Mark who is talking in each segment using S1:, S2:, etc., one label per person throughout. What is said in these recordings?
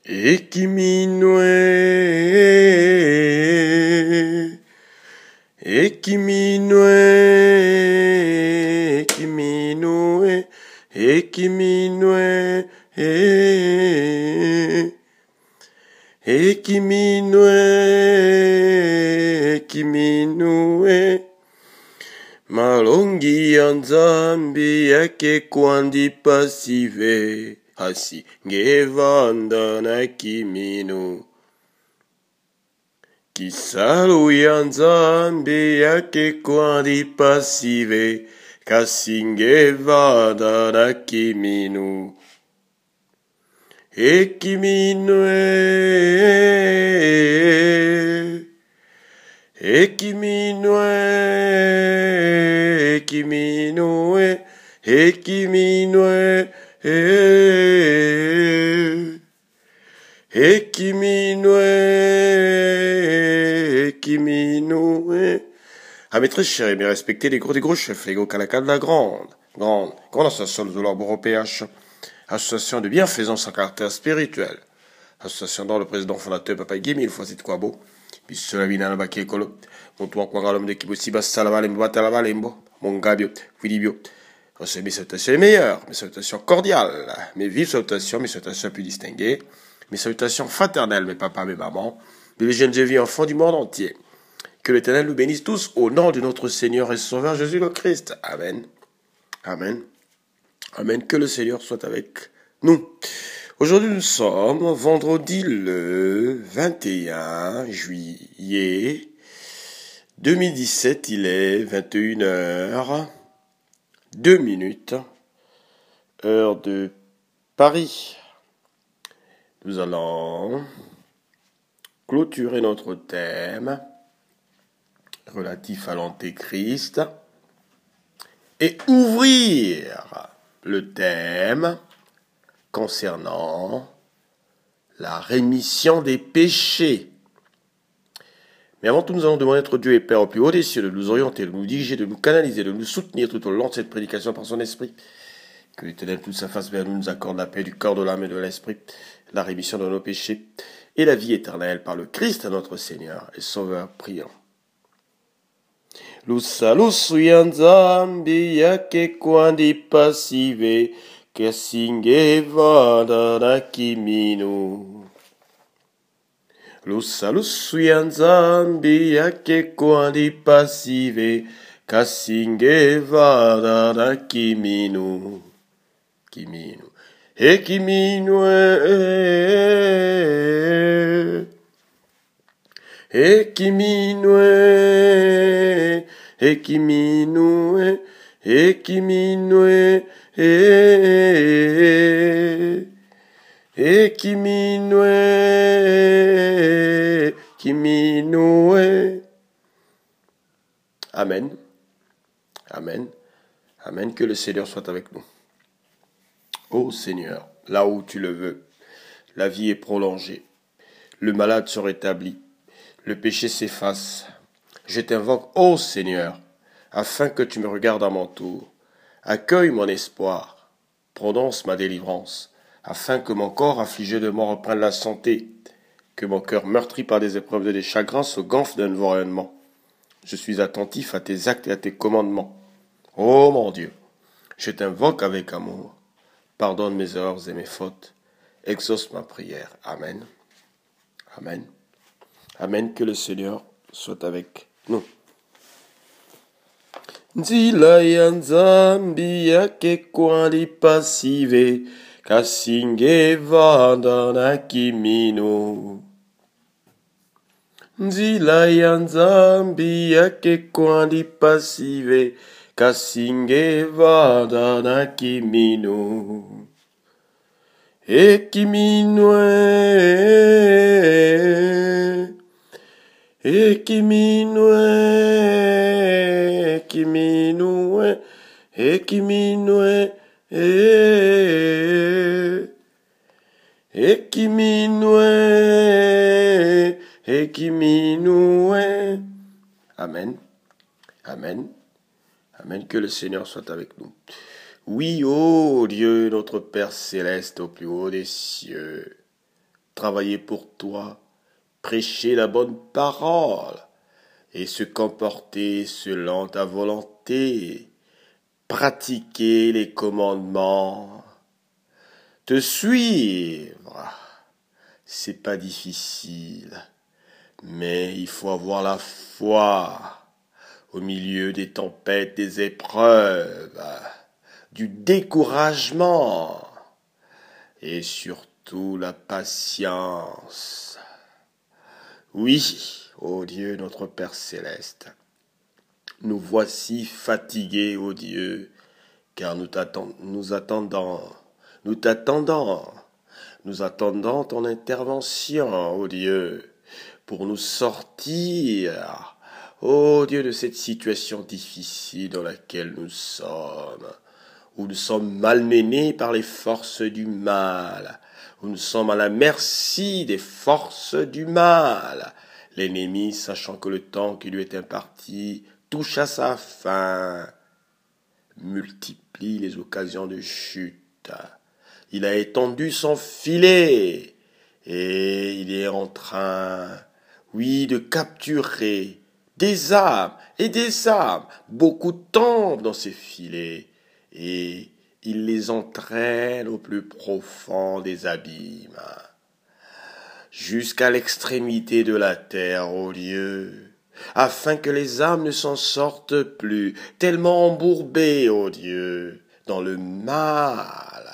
S1: Ekiminue, Ekiminue, Ekiminue, Ekiminue, Ekiminue, Ekiminue, Malongi Anzambi yake kwandi pasive, hasi ngevanda na kiminu. Kisalu yanzambi yake kwandi pasive, kasingevanda na kiminu. Ekiminue, Ekiminue, Ekiminue, Ekiminue, Ekiminue, Ekiminue. Ah, mes très chers et bien respectés, les gros chefs, les gros calakas de la grande association de l'Ordre européen, association de bienfaisance en caractère spirituel, association dont le président fondateur, Papa Guy, fois c'est quoi beau. Biso la bina na bakekolo mutu wa kwanga l'homme de Kibusi basala balembo batala balembo mon gabio Philibio. Recevez mes salutations les meilleures, mes salutations cordiales, mes vives salutations, mes salutations plus distinguées, mes salutations fraternelles, mes papas, mes mamans, mes jeunes et vieux enfants du monde entier. Que l'Éternel nous bénisse tous au nom de notre Seigneur et Sauveur Jésus le Christ. Amen. Amen. Amen. Que le Seigneur soit avec nous. Aujourd'hui, nous sommes vendredi le 21 juillet 2017. Il est 21h 2 minutes, heure de Paris. Nous allons clôturer notre thème relatif à l'Antéchrist et ouvrir le thème concernant la rémission des péchés. Mais avant tout, nous allons demander à notre Dieu et Père au plus haut des cieux de nous orienter, de nous diriger, de nous canaliser, de nous soutenir tout au long de cette prédication par son esprit. Que l'Éternel toute sa face vers nous nous accorde la paix du corps, de l'âme et de l'esprit, la rémission de nos péchés et la vie éternelle par le Christ notre Seigneur et Sauveur. Prions. Lusalusu yanzambi yake kwandi pasive, kasingevanda na kiminu. Lusalusu yanzambi yake kwandi pasive, kasingevanda na kiminu. Kiminu. Ekiminue, Ekiminue, Ekiminue, Ekiminue, Ekiminue, Ekiminue. Amen. Amen. Amen. Que le Seigneur soit avec nous. Ô Seigneur, là où tu le veux, la vie est prolongée, le malade se rétablit, le péché s'efface. Je t'invoque, ô Seigneur, afin que tu me regardes à mon tour. Accueille mon espoir, prononce ma délivrance, afin que mon corps affligé de mort reprenne la santé, que mon cœur meurtri par des épreuves et des chagrins se gonfle d'un nouveau rayonnement. Je suis attentif à tes actes et à tes commandements. Ô mon Dieu, je t'invoque avec amour. Pardonne mes erreurs et mes fautes. Exauce ma prière. Amen. Amen. Amen. Que le Seigneur soit avec nous. Nzila ya nzambi yake kwandi pasive, kasingevanda na kiminu. Nzila ya nzambi yake kwandi pasive, kasingevanda na kiminu. Ekiminue, Ekiminue, Ekiminue, Ekiminue, Ekiminue, Ekiminue. Amen. Amen. Amen. Que le Seigneur soit avec nous. Oui, ô Dieu, notre Père céleste au plus haut des cieux, travailler pour toi, prêcher la bonne parole et se comporter selon ta volonté, pratiquer les commandements, te suivre. C'est pas difficile, mais il faut avoir la foi au milieu des tempêtes, des épreuves, du découragement et surtout la patience. Oui, ô Dieu, notre Père céleste, nous voici fatigués, ô Dieu, car nous attendons ton intervention, ô Dieu, pour nous sortir, ô Dieu, de cette situation difficile dans laquelle nous sommes, où nous sommes malmenés par les forces du mal, où nous sommes à la merci des forces du mal. L'ennemi, sachant que le temps qui lui est imparti touche à sa fin, multiplie les occasions de chute. Il a étendu son filet et il est en train, oui, de capturer des âmes et des âmes. Beaucoup tombent dans ces filets et il les entraîne au plus profond des abîmes, jusqu'à l'extrémité de la terre, ô Dieu, afin que les âmes ne s'en sortent plus, tellement embourbées, ô Dieu, dans le mal.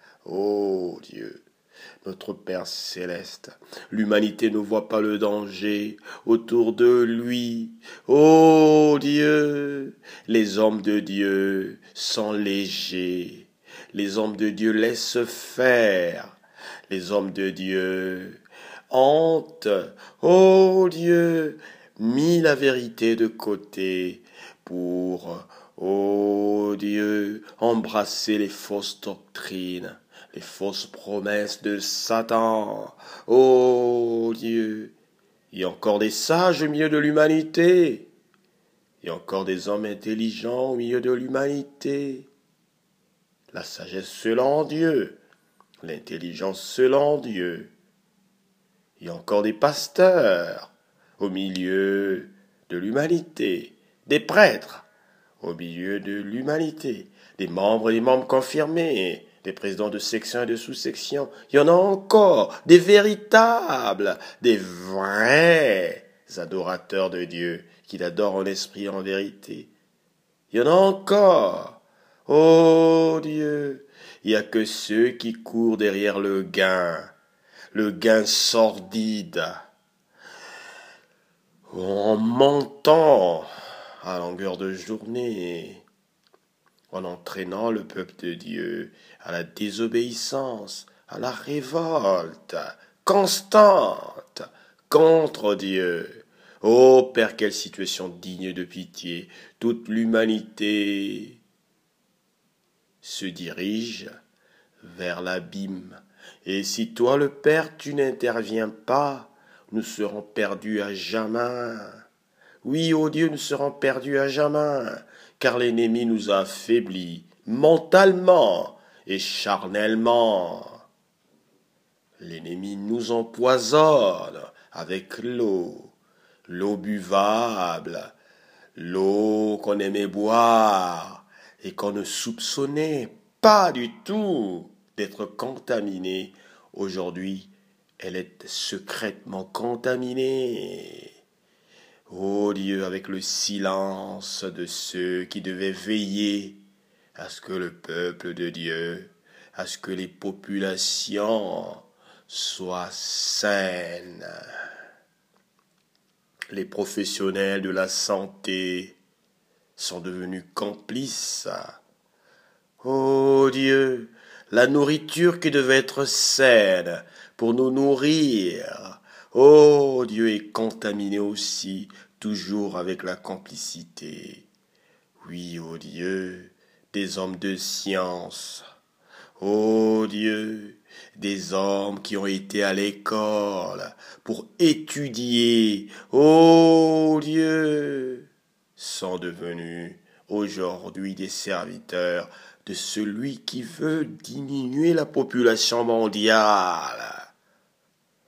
S1: Ô Dieu, notre Père céleste, l'humanité ne voit pas le danger autour de lui. Ô Dieu, les hommes de Dieu sont légers. Les hommes de Dieu laissent faire. Les hommes de Dieu honte, ô Dieu, mis la vérité de côté pour, ô Dieu, embrasser les fausses doctrines, les fausses promesses de Satan. Ô Dieu, il y a encore des sages au milieu de l'humanité. Il y a encore des hommes intelligents au milieu de l'humanité. La sagesse selon Dieu, l'intelligence selon Dieu. Il y a encore des pasteurs au milieu de l'humanité, des prêtres au milieu de l'humanité, des membres confirmés, des présidents de section et de sous-section. Il y en a encore des véritables, des vrais adorateurs de Dieu qui l'adorent en esprit et en vérité. Il y en a encore. Oh Dieu, il n'y a que ceux qui courent derrière le gain sordide, en montant à longueur de journée, en entraînant le peuple de Dieu à la désobéissance, à la révolte constante contre Dieu. Ô Père, quelle situation digne de pitié! Toute l'humanité se dirige vers l'abîme. Et si toi, le Père, tu n'interviens pas, nous serons perdus à jamais. Oui, ô Dieu, nous serons perdus à jamais, car l'ennemi nous a affaiblis mentalement et charnellement. L'ennemi nous empoisonne avec l'eau buvable, l'eau qu'on aimait boire et qu'on ne soupçonnait pas du tout d'être contaminée. Aujourd'hui, elle est secrètement contaminée. Ô Dieu, avec le silence de ceux qui devaient veiller à ce que le peuple de Dieu, à ce que les populations soient saines. Les professionnels de la santé sont devenus complices. Ô Dieu, la nourriture qui devait être saine pour nous nourrir, ô Dieu, est contaminée aussi, toujours avec la complicité. Oui, ô Dieu, des hommes de science, ô Dieu, des hommes qui ont été à l'école pour étudier, ô Dieu, sont devenus aujourd'hui des serviteurs de celui qui veut diminuer la population mondiale.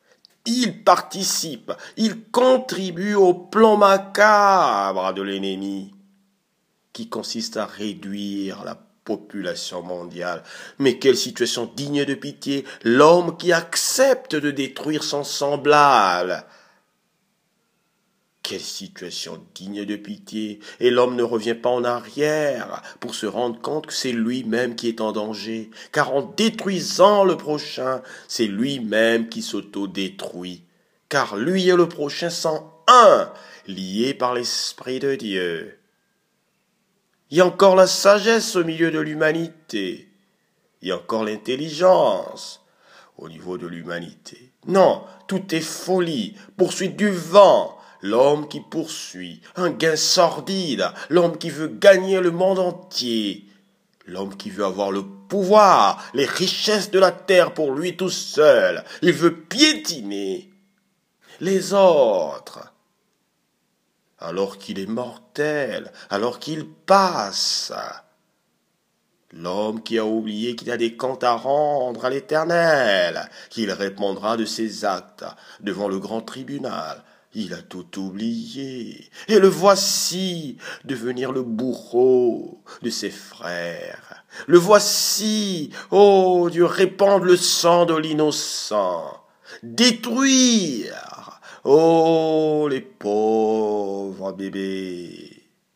S1: Il participe, il contribue au plan macabre de l'ennemi, qui consiste à réduire la population mondiale. Mais quelle situation digne de pitié, l'homme qui accepte de détruire son semblable. Quelle situation digne de pitié, et l'homme ne revient pas en arrière pour se rendre compte que c'est lui-même qui est en danger, car en détruisant le prochain, c'est lui-même qui s'auto-détruit, car lui et le prochain sont un, liés par l'Esprit de Dieu. Il y a encore la sagesse au milieu de l'humanité, il y a encore l'intelligence au niveau de l'humanité. Non, tout est folie, poursuite du vent, l'homme qui poursuit, un gain sordide, l'homme qui veut gagner le monde entier, l'homme qui veut avoir le pouvoir, les richesses de la terre pour lui tout seul, il veut piétiner les autres, alors qu'il est mortel, alors qu'il passe. L'homme qui a oublié qu'il a des comptes à rendre à l'Éternel, qu'il répondra de ses actes devant le grand tribunal. Il a tout oublié. Et le voici devenir le bourreau de ses frères. Le voici, oh Dieu, répandre le sang de l'innocent. Détruire, oh les pauvres bébés.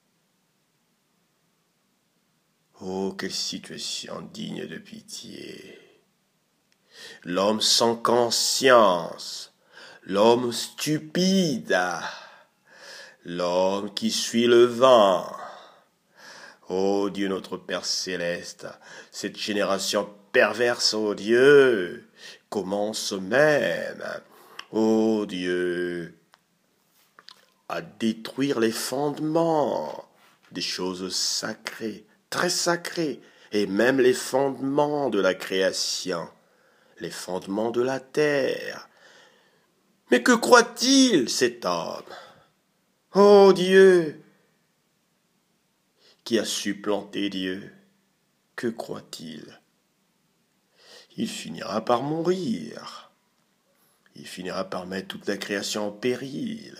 S1: Oh, quelle situation digne de pitié. L'homme sans conscience, l'homme stupide, l'homme qui suit le vent. Oh Dieu notre Père céleste, cette génération perverse, oh Dieu, commence même, oh Dieu, à détruire les fondements des choses sacrées, très sacrés, et même les fondements de la création, les fondements de la terre. Mais que croit-il, cet homme? Oh Dieu, qui a supplanté Dieu, que croit-il? Il finira par mourir. Il finira par mettre toute la création en péril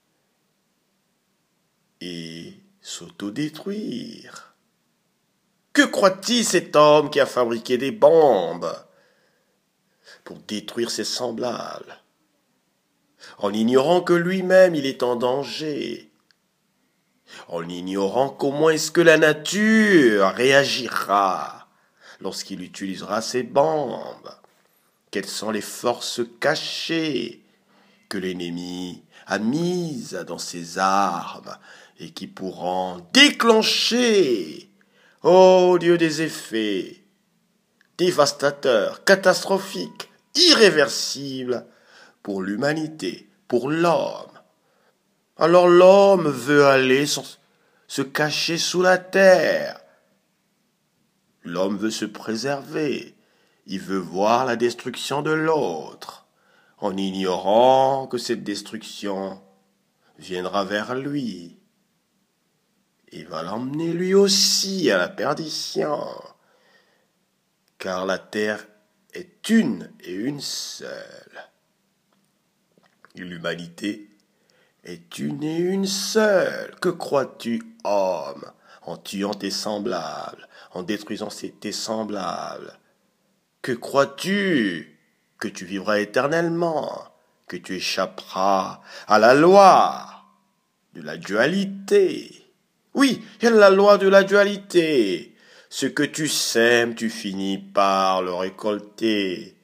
S1: et s'autodétruire. Que croit-il, cet homme qui a fabriqué des bombes pour détruire ses semblables, en ignorant que lui-même il est en danger, en ignorant comment est-ce que la nature réagira lorsqu'il utilisera ces bombes, quelles sont les forces cachées que l'ennemi a mises dans ses armes et qui pourront déclencher, ô Dieu, des effets dévastateurs, catastrophiques, irréversibles pour l'humanité, pour l'homme. Alors l'homme veut aller se cacher sous la terre. L'homme veut se préserver. Il veut voir la destruction de l'autre, en ignorant que cette destruction viendra vers lui et va l'emmener lui aussi à la perdition. Car la terre est une et une seule. Et l'humanité est une et une seule. Que crois-tu, homme, en tuant tes semblables, en détruisant tes semblables? Que crois-tu que tu vivras éternellement, que tu échapperas à la loi de la dualité? Oui, il y a la loi de la dualité. Ce que tu sèmes, tu finis par le récolter.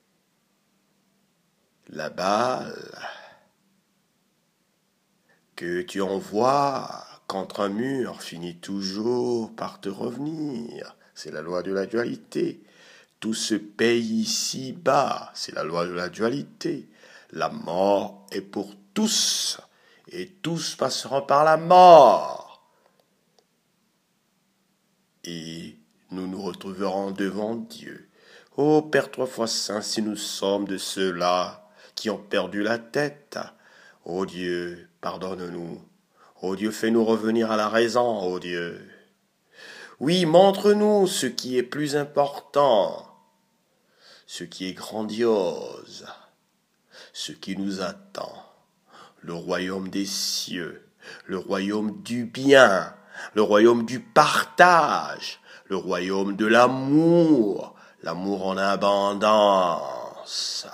S1: La balle que tu envoies contre un mur finit toujours par te revenir. C'est la loi de la dualité. Tout se paye ici-bas. C'est la loi de la dualité. La mort est pour tous. Et tous passeront par la mort. Et nous nous retrouverons devant Dieu. Ô Père 3 fois saint, si nous sommes de ceux-là qui ont perdu la tête, ô Dieu, pardonne-nous. Ô Dieu, fais-nous revenir à la raison, ô Dieu. Oui, montre-nous ce qui est plus important, ce qui est grandiose, ce qui nous attend. Le royaume des cieux, le royaume du bien, le royaume du partage, le royaume de l'amour, l'amour en abondance.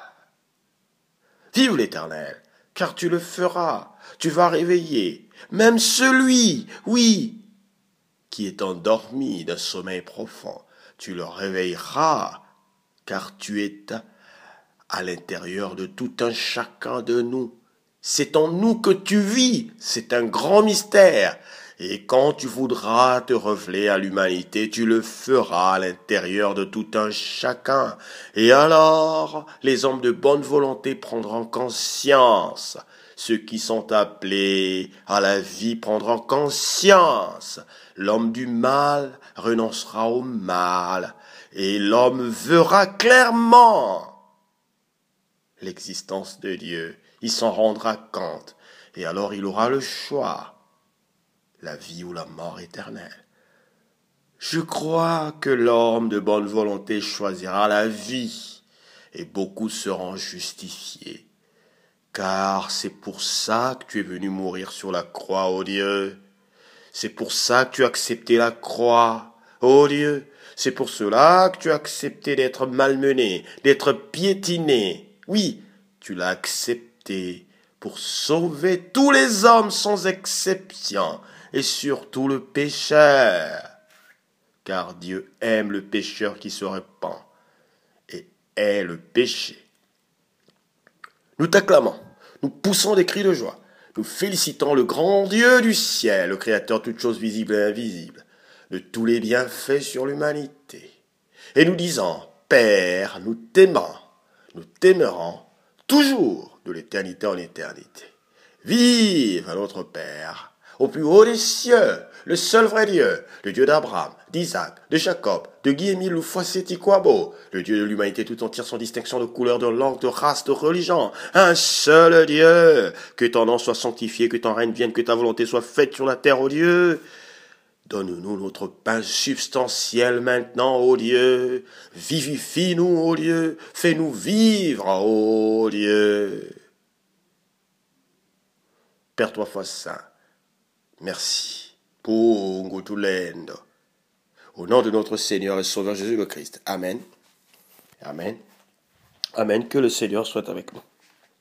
S1: Vive l'Éternel, car tu le feras, tu vas réveiller, même celui, oui, qui est endormi d'un sommeil profond, tu le réveilleras, car tu es à l'intérieur de tout un chacun de nous. C'est en nous que tu vis, c'est un grand mystère. Et quand tu voudras te révéler à l'humanité, tu le feras à l'intérieur de tout un chacun. Et alors, les hommes de bonne volonté prendront conscience. Ceux qui sont appelés à la vie prendront conscience. L'homme du mal renoncera au mal. Et l'homme verra clairement l'existence de Dieu. Il s'en rendra compte. Et alors il aura le choix. La vie ou la mort éternelle. Je crois que l'homme de bonne volonté choisira la vie, et beaucoup seront justifiés. Car c'est pour ça que tu es venu mourir sur la croix, ô Dieu. C'est pour ça que tu as accepté la croix, ô Dieu. C'est pour cela que tu as accepté d'être malmené, d'être piétiné. Oui, tu l'as accepté pour sauver tous les hommes sans exception. Et surtout le pécheur, car Dieu aime le pécheur qui se répand et hait le péché. Nous t'acclamons, nous poussons des cris de joie, nous félicitons le grand Dieu du ciel, le Créateur de toutes choses visibles et invisibles, de tous les bienfaits sur l'humanité. Et nous disons, Père, nous t'aimerons toujours de l'éternité en éternité. Vive à notre Père! Au plus haut des cieux, le seul vrai Dieu, le Dieu d'Abraham, d'Isaac, de Jacob, de Guy-Émile Loufoy-Séti-Kwabo, le Dieu de l'humanité tout entière sans distinction de couleur, de langue, de race, de religion, un seul Dieu, que ton nom soit sanctifié, que ton règne vienne, que ta volonté soit faite sur la terre, ô Dieu. Donne-nous notre pain substantiel maintenant, ô Dieu, vivifie-nous, ô Dieu, fais-nous vivre, ô Dieu. Père toi foi saint, merci pour Ngotulendo. Au nom de notre Seigneur et Sauveur Jésus le Christ. Amen. Amen. Amen. Que le Seigneur soit avec nous.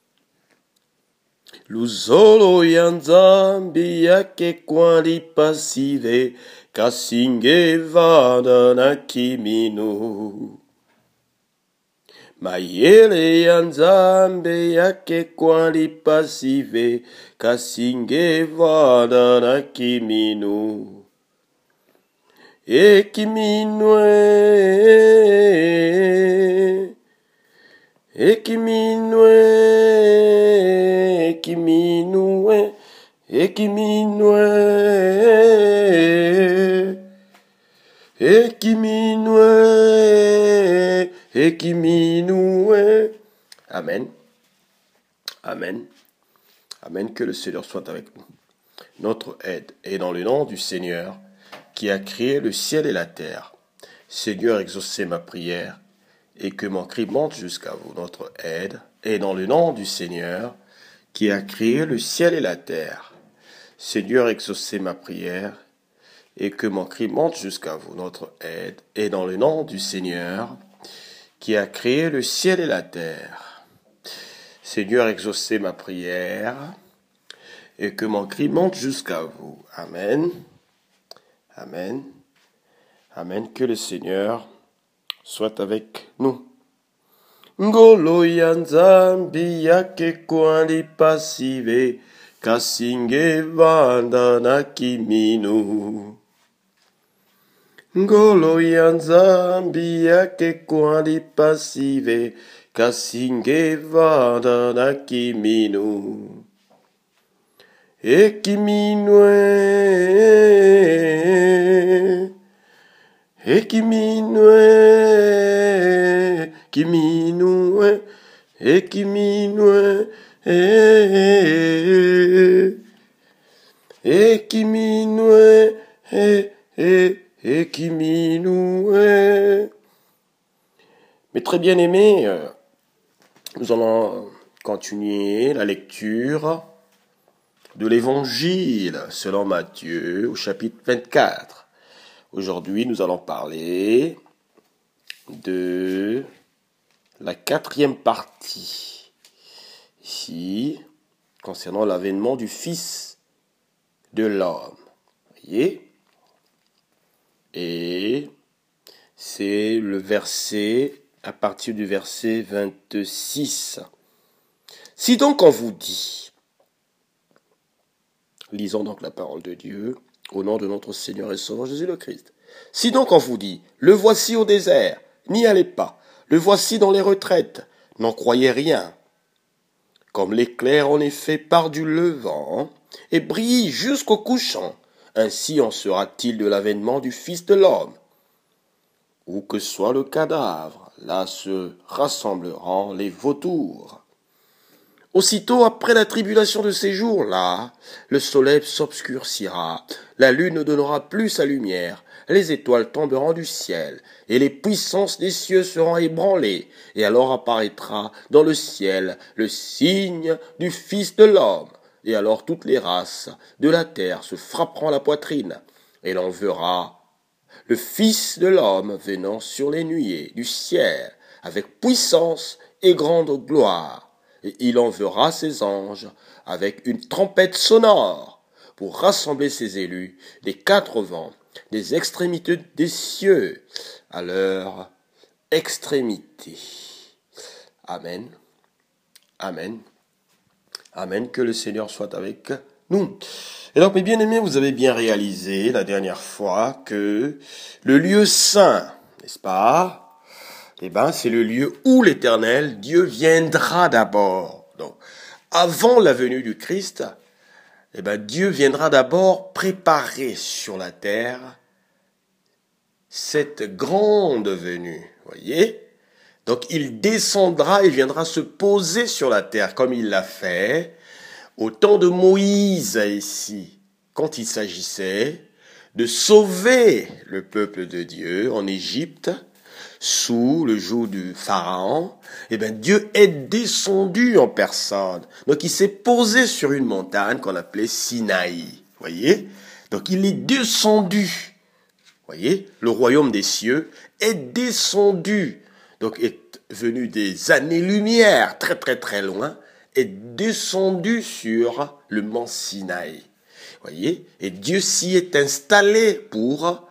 S1: Luzolo yanzambi yake kwali pasive kasinge vadana kimino. Mayele yanzambe yake kwali pasive kasinge vadana kimino. Ekiminwe Ekiminwe Ekiminwe Ekiminwe Ekiminwe Ekiminwe. Amen. Amen. Amen. Que le Seigneur soit avec nous. Notre aide est dans le nom du Seigneur qui a créé le ciel et la terre. Seigneur, exaucez ma prière et que mon cri monte jusqu'à vous. Notre aide est dans le nom du Seigneur qui a créé le ciel et la terre. Seigneur, exaucez ma prière et que mon cri monte jusqu'à vous. Notre aide est dans le nom du Seigneur qui a créé le ciel et la terre. Seigneur, exaucez ma prière et que mon cri monte jusqu'à vous. Amen. Amen. Amen. Que le Seigneur soit avec nous. Ngolo yanzambi yake kwali pasive kasinge vandana kimino. Ngolo yanzambi yake kwali pasive kasinge vandana kimino. Ekiminwe Ekiminwe Kiminwe Ekiminwe Ekiminwe Ekiminwe. Mes très bien-aimés, nous allons continuer la lecture de l'Évangile selon Matthieu au chapitre 24. Aujourd'hui, nous allons parler de la 4e partie, ici, concernant l'avènement du Fils de l'homme. Vous voyez? Et c'est le verset, à partir du verset 26. Si donc on vous dit, lisons donc la parole de Dieu, au nom de notre Seigneur et Sauveur Jésus le Christ. Si donc on vous dit, le voici au désert, n'y allez pas, le voici dans les retraites, n'en croyez rien. Comme l'éclair en effet part du levant et brille jusqu'au couchant, ainsi en sera-t-il de l'avènement du Fils de l'homme. Où que soit le cadavre, là se rassembleront les vautours. Aussitôt après la tribulation de ces jours-là, le soleil s'obscurcira, la lune ne donnera plus sa lumière, les étoiles tomberont du ciel, et les puissances des cieux seront ébranlées, et alors apparaîtra dans le ciel le signe du Fils de l'homme. Et alors toutes les races de la terre se frapperont la poitrine, et l'on verra le Fils de l'homme venant sur les nuées du ciel, avec puissance et grande gloire. Et il enverra ses anges avec une trompette sonore pour rassembler ses élus des 4 vents, des extrémités des cieux à leur extrémité. Amen. Amen. Amen. Que le Seigneur soit avec nous. Et donc, mes bien-aimés, vous avez bien réalisé la dernière fois que le lieu saint, n'est-ce pas? C'est le lieu où l'Éternel, Dieu, viendra d'abord. Donc, avant la venue du Christ, Dieu viendra d'abord préparer sur la terre cette grande venue. Voyez? Donc, il descendra et viendra se poser sur la terre comme il l'a fait au temps de Moïse ici, quand il s'agissait de sauver le peuple de Dieu en Égypte, sous le joug du Pharaon, Dieu est descendu en personne. Donc il s'est posé sur une montagne qu'on appelait Sinaï. Voyez? Donc il est descendu. Voyez? Le royaume des cieux est descendu. Donc est venu des années-lumière, très très très loin, est descendu sur le mont Sinaï. Voyez? Et Dieu s'y est installé pour,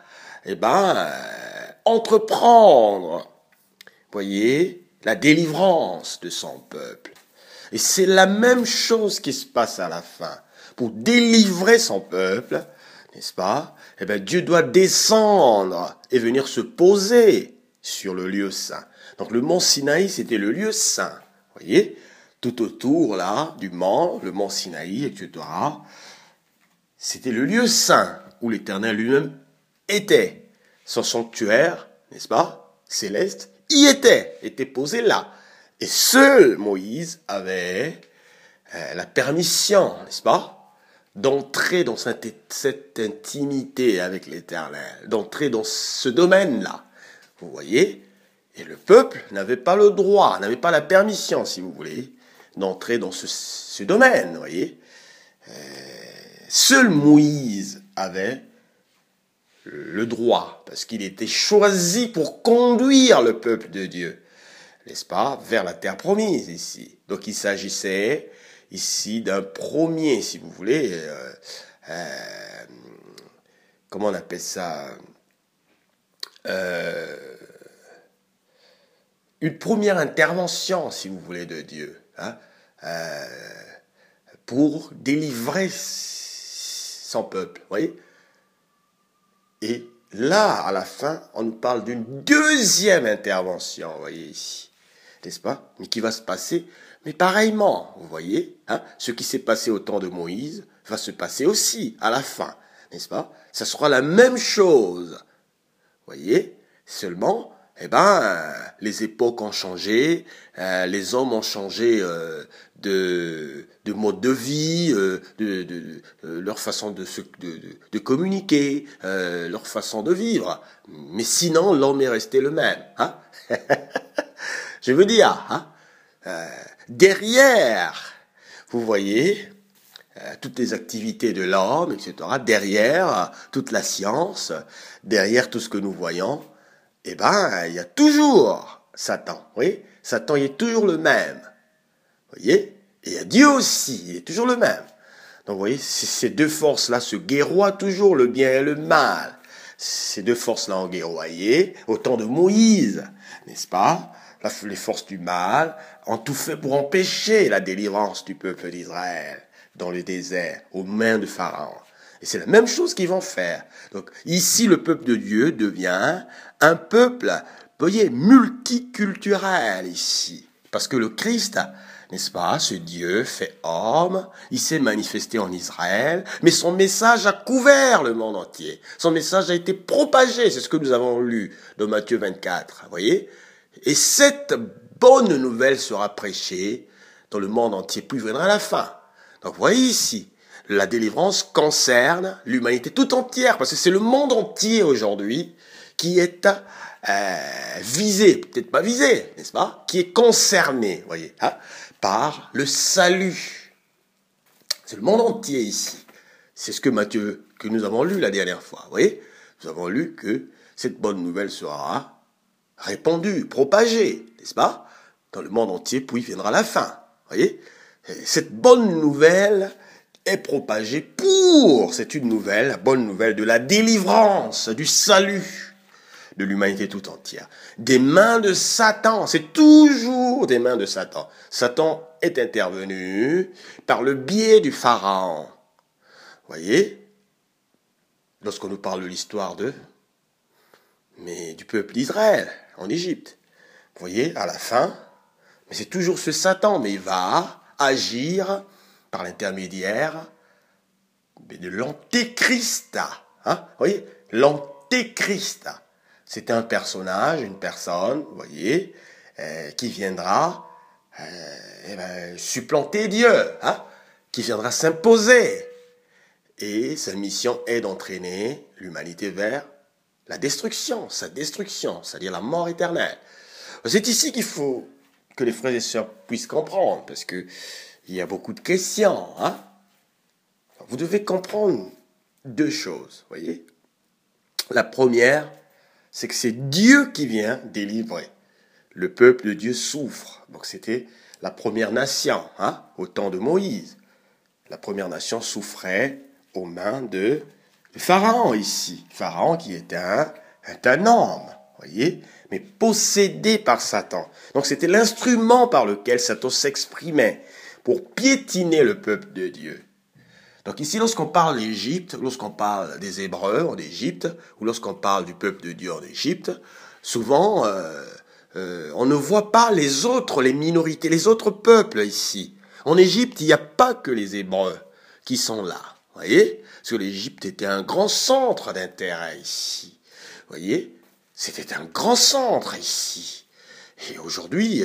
S1: entreprendre, voyez, la délivrance de son peuple. Et c'est la même chose qui se passe à la fin. Pour délivrer son peuple, n'est-ce pas? Dieu doit descendre et venir se poser sur le lieu saint. Donc le mont Sinaï, c'était le lieu saint. Voyez? Tout autour, là, du mont, le mont Sinaï, etc. C'était le lieu saint où l'Éternel lui-même était. Son sanctuaire, n'est-ce pas, céleste, y était posé là. Et seul Moïse avait la permission, n'est-ce pas, d'entrer dans cette intimité avec l'Éternel, d'entrer dans ce domaine-là. Vous voyez? Et le peuple n'avait pas le droit, n'avait pas la permission, si vous voulez, d'entrer dans ce domaine, vous voyez. Seul Moïse avait le droit, parce qu'il était choisi pour conduire le peuple de Dieu, n'est-ce pas, vers la terre promise ici. Donc il s'agissait ici d'un premier, si vous voulez, comment on appelle ça, une première intervention, si vous voulez, de Dieu, pour délivrer son peuple, vous voyez. Et là, à la fin, on nous parle d'une deuxième intervention, vous voyez ici, n'est-ce pas? Mais qui va se passer, mais pareillement, vous voyez, ce qui s'est passé au temps de Moïse va se passer aussi à la fin, n'est-ce pas? Ça sera la même chose, vous voyez, seulement, les époques ont changé, les hommes ont changé de mode de vie, leur façon de communiquer, leur façon de vivre. Mais sinon, l'homme est resté le même. Je veux dire, derrière, vous voyez, toutes les activités de l'homme, etc., derrière toute la science, derrière tout ce que nous voyons, eh ben, il y a toujours Satan, oui. Satan, il est toujours le même, vous voyez. Et il y a Dieu aussi, il est toujours le même. Donc, vous voyez, ces deux forces-là se guerroient toujours, le bien et le mal. Ces deux forces-là ont guerroyé au temps de Moïse, n'est-ce pas? Les forces du mal ont tout fait pour empêcher la délivrance du peuple d'Israël dans le désert, aux mains de Pharaon. Et c'est la même chose qu'ils vont faire. Donc ici, le peuple de Dieu devient un peuple, vous voyez, multiculturel ici. Parce que le Christ, n'est-ce pas, ce Dieu fait homme, il s'est manifesté en Israël, mais son message a couvert le monde entier. Son message a été propagé, c'est ce que nous avons lu dans Matthieu 24, vous voyez. Et cette bonne nouvelle sera prêchée dans le monde entier, puis viendra la fin. Donc vous voyez ici, la délivrance concerne l'humanité tout entière, parce que c'est le monde entier aujourd'hui qui est visé, peut-être pas visé, n'est-ce pas, qui est concerné, vous voyez, hein, par le salut. C'est le monde entier ici. C'est ce que nous avons lu la dernière fois, vous voyez. Nous avons lu que cette bonne nouvelle sera répandue, propagée, n'est-ce pas, dans le monde entier, puis viendra la fin, vous voyez. Cette bonne nouvelle est propagée c'est une nouvelle, la bonne nouvelle de la délivrance, du salut de l'humanité tout entière. Des mains de Satan, c'est toujours des mains de Satan. Satan est intervenu par le biais du Pharaon. Vous voyez, lorsqu'on nous parle de l'histoire du peuple d'Israël en Égypte. Vous voyez, à la fin, mais c'est toujours ce Satan, mais il va agir par l'intermédiaire de l'antéchrist. Hein? Vous voyez, l'antéchrist. C'est un personnage, une personne, vous voyez, qui viendra supplanter Dieu, hein? Qui viendra s'imposer. Et sa mission est d'entraîner l'humanité vers la destruction, sa destruction, c'est-à-dire la mort éternelle. C'est ici qu'il faut que les frères et sœurs puissent comprendre, parce que il y a beaucoup de questions. Hein? Vous devez comprendre deux choses, voyez. La première, c'est que c'est Dieu qui vient délivrer. Le peuple de Dieu souffre. Donc c'était la première nation, hein, au temps de Moïse. La première nation souffrait aux mains de Pharaon ici. Pharaon qui était un homme, voyez, mais possédé par Satan. Donc c'était l'instrument par lequel Satan s'exprimait pour piétiner le peuple de Dieu. Donc ici, lorsqu'on parle d'Égypte, lorsqu'on parle des Hébreux en Égypte, ou lorsqu'on parle du peuple de Dieu en Égypte, souvent, on ne voit pas les minorités, les autres peuples ici. En Égypte, il n'y a pas que les Hébreux qui sont là, voyez, parce que l'Égypte était un grand centre d'intérêt ici, voyez, c'était un grand centre ici. Et aujourd'hui,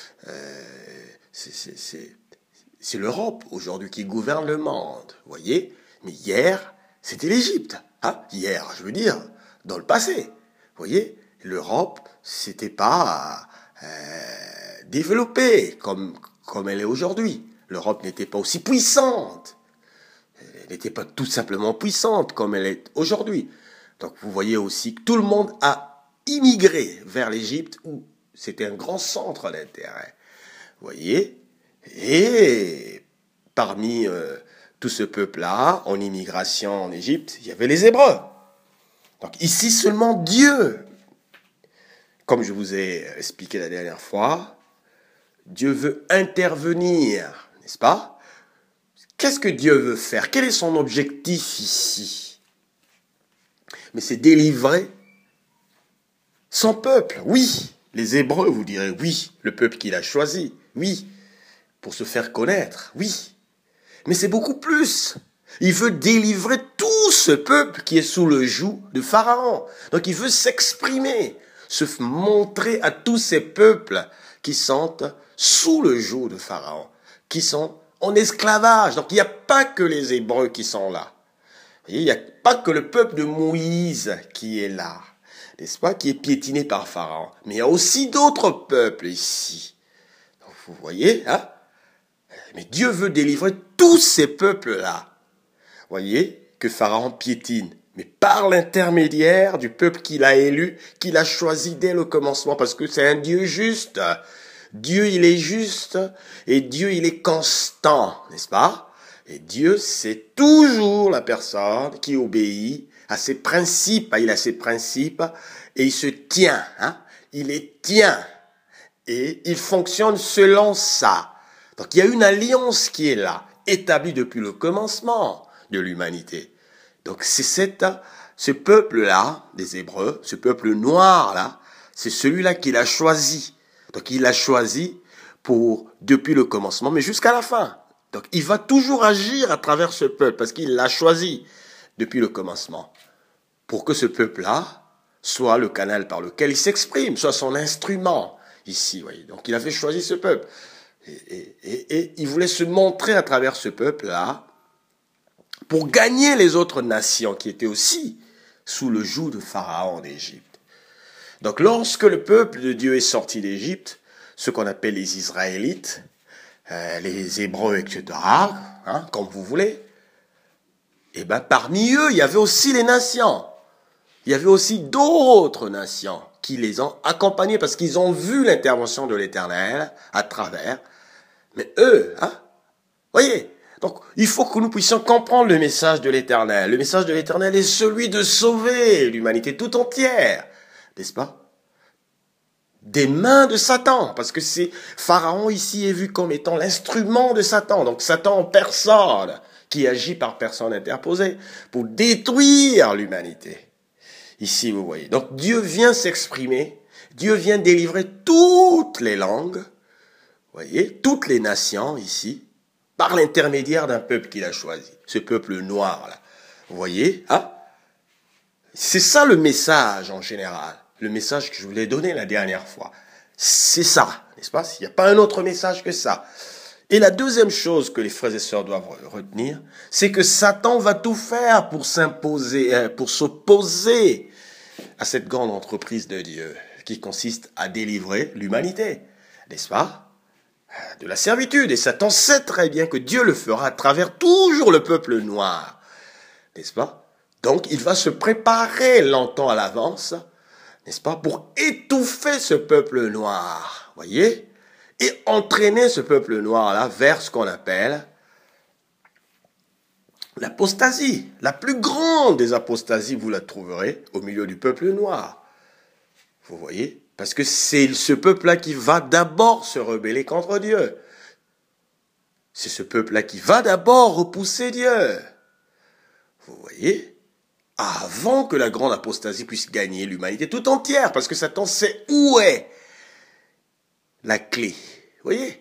S1: c'est l'Europe aujourd'hui qui gouverne le monde, vous voyez. Mais hier, c'était l'Égypte. Hein? Hier, je veux dire, dans le passé. Vous voyez, l'Europe, c'était pas développée comme elle est aujourd'hui. L'Europe n'était pas aussi puissante. Elle n'était pas tout simplement puissante comme elle est aujourd'hui. Donc vous voyez aussi que tout le monde a immigré vers l'Égypte où c'était un grand centre d'intérêt. Vous voyez. Et parmi tout ce peuple-là, en immigration en Égypte, il y avait les Hébreux. Donc ici seulement Dieu, comme je vous ai expliqué la dernière fois, Dieu veut intervenir, n'est-ce pas? Qu'est-ce que Dieu veut faire? Quel est son objectif ici? Mais c'est délivrer son peuple, oui. Les Hébreux, vous direz, oui, le peuple qu'il a choisi, oui. Pour se faire connaître, oui. Mais c'est beaucoup plus. Il veut délivrer tout ce peuple qui est sous le joug de Pharaon. Donc il veut s'exprimer, se montrer à tous ces peuples qui sont sous le joug de Pharaon, qui sont en esclavage. Donc il n'y a pas que les Hébreux qui sont là. Il n'y a pas que le peuple de Moïse qui est là, n'est-ce pas, qui est piétiné par Pharaon. Mais il y a aussi d'autres peuples ici. Vous voyez, hein? Mais Dieu veut délivrer tous ces peuples-là. Voyez, que Pharaon piétine. Mais par l'intermédiaire du peuple qu'il a élu, qu'il a choisi dès le commencement, parce que c'est un Dieu juste. Dieu, il est juste, et Dieu, il est constant, n'est-ce pas? Et Dieu, c'est toujours la personne qui obéit à ses principes. Il a ses principes, et il se tient, hein? Il les tient. Et il fonctionne selon ça. Donc il y a une alliance qui est là, établie depuis le commencement de l'humanité. Donc c'est ce peuple-là, des Hébreux, ce peuple noir-là, c'est celui-là qu'il a choisi. Donc il l'a choisi depuis le commencement, mais jusqu'à la fin. Donc il va toujours agir à travers ce peuple, parce qu'il l'a choisi depuis le commencement. Pour que ce peuple-là soit le canal par lequel il s'exprime, soit son instrument. Ici, voyez. Donc il avait choisi ce peuple. Et il voulait se montrer à travers ce peuple-là pour gagner les autres nations qui étaient aussi sous le joug de Pharaon d'Égypte. Donc lorsque le peuple de Dieu est sorti d'Égypte, ce qu'on appelle les Israélites, les Hébreux, etc., hein, comme vous voulez, et ben parmi eux, il y avait aussi les nations. Il y avait aussi d'autres nations qui les ont accompagnés parce qu'ils ont vu l'intervention de l'Éternel à travers. Mais eux, hein, voyez, donc il faut que nous puissions comprendre le message de l'Éternel. Le message de l'Éternel est celui de sauver l'humanité tout entière, n'est-ce pas? Des mains de Satan, parce que c'est Pharaon ici est vu comme étant l'instrument de Satan. Donc Satan en personne, qui agit par personne interposée pour détruire l'humanité. Ici, vous voyez. Donc, Dieu vient s'exprimer. Dieu vient délivrer toutes les langues. Vous voyez, toutes les nations ici, par l'intermédiaire d'un peuple qu'il a choisi. Ce peuple noir, là. Vous voyez, hein? C'est ça le message en général. Le message que je vous ai donné la dernière fois. C'est ça, n'est-ce pas? Il n'y a pas un autre message que ça. Et la deuxième chose que les frères et sœurs doivent retenir, c'est que Satan va tout faire pour s'imposer, pour s'opposer à cette grande entreprise de Dieu qui consiste à délivrer l'humanité, n'est-ce pas? De la servitude. Et Satan sait très bien que Dieu le fera à travers toujours le peuple noir, n'est-ce pas? Donc il va se préparer longtemps à l'avance, n'est-ce pas, pour étouffer ce peuple noir, voyez? Et entraîner ce peuple noir-là vers ce qu'on appelle l'apostasie. La plus grande des apostasies, vous la trouverez au milieu du peuple noir. Vous voyez? Parce que c'est ce peuple-là qui va d'abord se rebeller contre Dieu. C'est ce peuple-là qui va d'abord repousser Dieu. Vous voyez? Avant que la grande apostasie puisse gagner l'humanité tout entière. Parce que Satan sait où est la clé. Vous voyez?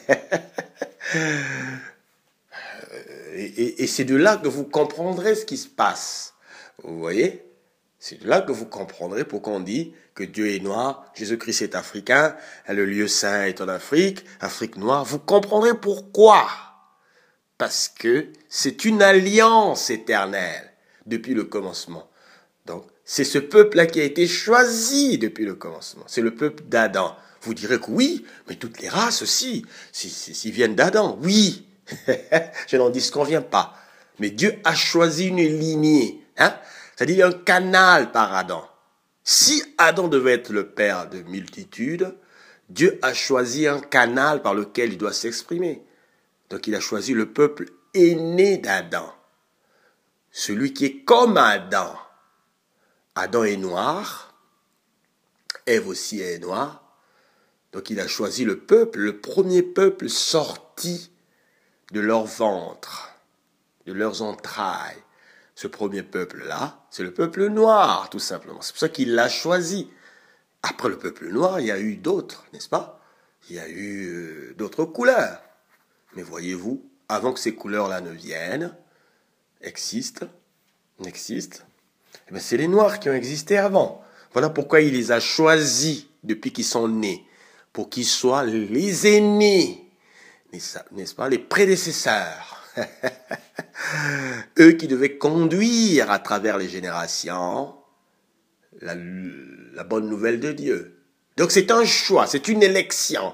S1: Et c'est de là que vous comprendrez ce qui se passe. Vous voyez? C'est de là que vous comprendrez pourquoi on dit que Dieu est noir, Jésus-Christ est africain, le lieu saint est en Afrique, Afrique noire. Vous comprendrez pourquoi. Parce que c'est une alliance éternelle depuis le commencement. Donc, c'est ce peuple-là qui a été choisi depuis le commencement. C'est le peuple d'Adam. Vous direz que oui, mais toutes les races aussi, s'ils viennent d'Adam, oui. Je n'en disconviens pas. Mais Dieu a choisi une lignée, hein? C'est-à-dire un canal par Adam. Si Adam devait être le père de multitudes, Dieu a choisi un canal par lequel il doit s'exprimer. Donc il a choisi le peuple aîné d'Adam. Celui qui est comme Adam. Adam est noir, Ève aussi est noire. Donc il a choisi le peuple, le premier peuple sorti de leur ventre, de leurs entrailles. Ce premier peuple-là, c'est le peuple noir, tout simplement. C'est pour ça qu'il l'a choisi. Après le peuple noir, il y a eu d'autres, n'est-ce pas? Il y a eu d'autres couleurs. Mais voyez-vous, avant que ces couleurs-là ne viennent, n'existent, eh bien c'est les noirs qui ont existé avant. Voilà pourquoi il les a choisis depuis qu'ils sont nés. Pour qu'ils soient les aînés, n'est-ce pas, les prédécesseurs. Eux qui devaient conduire à travers les générations la bonne nouvelle de Dieu. Donc c'est un choix, c'est une élection.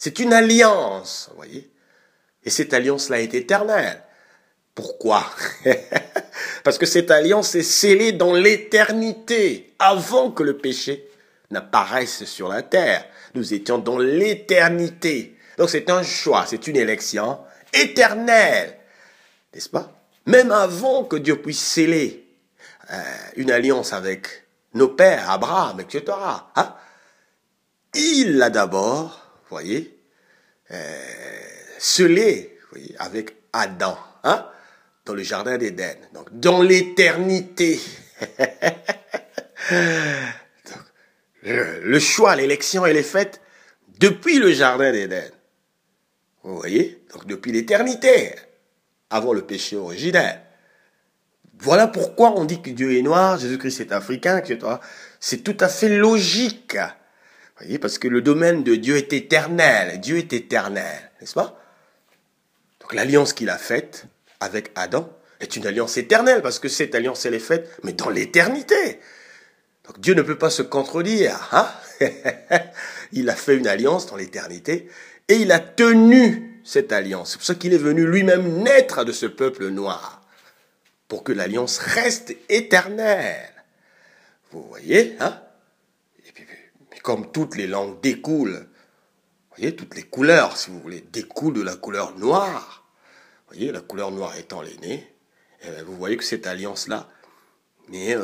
S1: C'est une alliance, vous voyez. Et cette alliance-là est éternelle. Pourquoi? Parce que cette alliance est scellée dans l'éternité, avant que le péché n'apparaisse sur la terre. Nous étions dans l'éternité. Donc c'est un choix, c'est une élection éternelle, n'est-ce pas? Même avant que Dieu puisse sceller une alliance avec nos pères, Abraham, etc. Hein? Il l'a d'abord, voyez, scellé, voyez, avec Adam, hein, dans le jardin d'Éden, donc dans l'éternité. Le choix, l'élection, elle est faite depuis le jardin d'Éden. Vous voyez? Donc depuis l'éternité, avant le péché originel. Voilà pourquoi on dit que Dieu est noir, Jésus-Christ est africain, etc. C'est tout à fait logique. Vous voyez? Parce que le domaine de Dieu est éternel. Dieu est éternel, n'est-ce pas? Donc l'alliance qu'il a faite avec Adam est une alliance éternelle, parce que cette alliance, elle est faite, mais dans l'éternité. Donc Dieu ne peut pas se contredire. Hein? Il a fait une alliance dans l'éternité et il a tenu cette alliance. C'est pour ça qu'il est venu lui-même naître de ce peuple noir, pour que l'alliance reste éternelle. Vous voyez, hein? Et puis, comme toutes les langues découlent, vous voyez, toutes les couleurs, si vous voulez, découlent de la couleur noire. Vous voyez, la couleur noire étant l'aînée, vous voyez que cette alliance-là, mais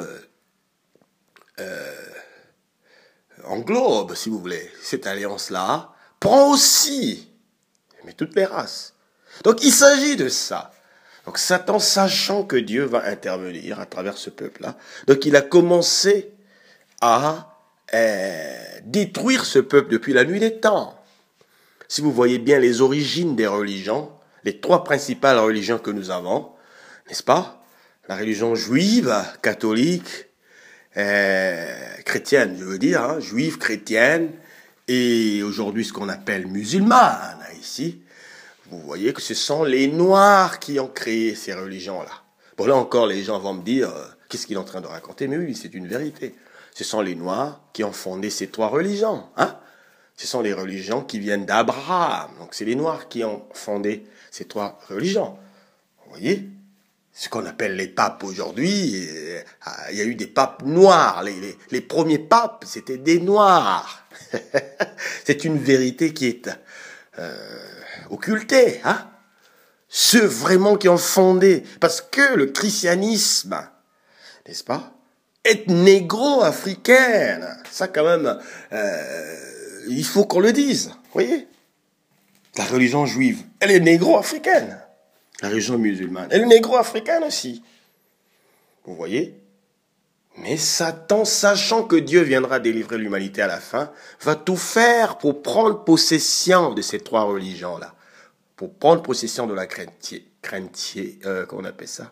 S1: englobe, si vous voulez, cette alliance-là, prend aussi, mais toutes les races. Donc il s'agit de ça. Donc Satan, sachant que Dieu va intervenir à travers ce peuple-là, donc il a commencé à détruire ce peuple depuis la nuit des temps. Si vous voyez bien les origines des religions, les trois principales religions que nous avons, n'est-ce pas? La religion juive, catholique, chrétienne, je veux dire, hein, juive, chrétienne, et aujourd'hui ce qu'on appelle musulmane, ici. Vous voyez que ce sont les Noirs qui ont créé ces religions-là. Bon, là encore, les gens vont me dire, qu'est-ce qu'il est en train de raconter? Mais oui, c'est une vérité. Ce sont les Noirs qui ont fondé ces trois religions. Hein? Ce sont les religions qui viennent d'Abraham. Donc c'est les Noirs qui ont fondé ces trois religions. Vous voyez? Ce qu'on appelle les papes aujourd'hui, il y a eu des papes noirs. Les premiers papes, c'était des Noirs. C'est une vérité qui est occultée. Hein? Ceux vraiment qui ont fondé, parce que le christianisme, n'est-ce pas, est négro-africaine. Ça quand même, il faut qu'on le dise. Vous voyez? La religion juive, elle est négro-africaine. La religion musulmane, elle est négro-africaine aussi. Vous voyez? Mais Satan, sachant que Dieu viendra délivrer l'humanité à la fin, va tout faire pour prendre possession de ces trois religions-là. Pour prendre possession de la comment on appelle ça?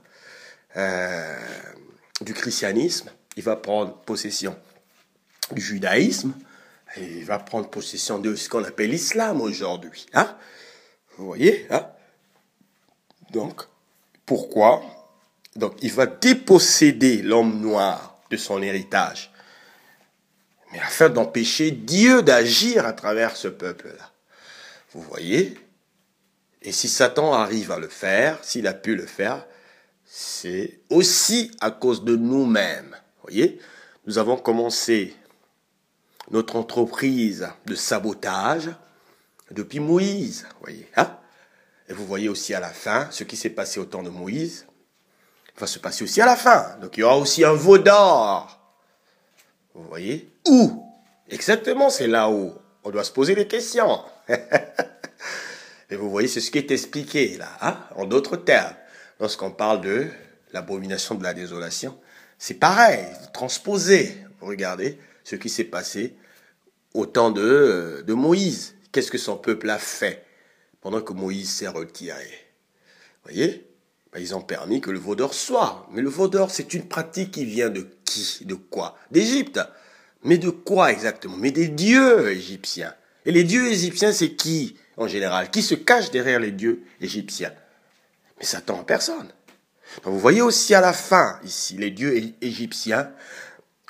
S1: Du christianisme. Il va prendre possession du judaïsme. Et il va prendre possession de ce qu'on appelle l'islam aujourd'hui. Hein? Vous voyez? Hein? Donc, pourquoi? Donc, il va déposséder l'homme noir de son héritage. Mais afin d'empêcher Dieu d'agir à travers ce peuple-là. Vous voyez? Et si Satan arrive à le faire, s'il a pu le faire, c'est aussi à cause de nous-mêmes. Vous voyez? Nous avons commencé notre entreprise de sabotage depuis Moïse. Vous voyez? Hein? Et vous voyez aussi à la fin, ce qui s'est passé au temps de Moïse va se passer aussi à la fin. Donc il y aura aussi un veau d'or. Vous voyez? Où? Exactement, c'est là où on doit se poser des questions. Et vous voyez, c'est ce qui est expliqué là, hein? En d'autres termes. Lorsqu'on parle de l'abomination de la désolation, c'est pareil, transposé. Vous regardez ce qui s'est passé au temps de Moïse. Qu'est-ce que son peuple a fait pendant que Moïse s'est retiré? Vous voyez? Ben, ils ont permis que le veau d'or soit. Mais le veau d'or, c'est une pratique qui vient de qui? De quoi? D'Égypte. Mais de quoi exactement? Mais des dieux égyptiens. Et les dieux égyptiens, c'est qui en général? Qui se cache derrière les dieux égyptiens? Mais Satan en personne. Donc vous voyez aussi à la fin, ici, les dieux égyptiens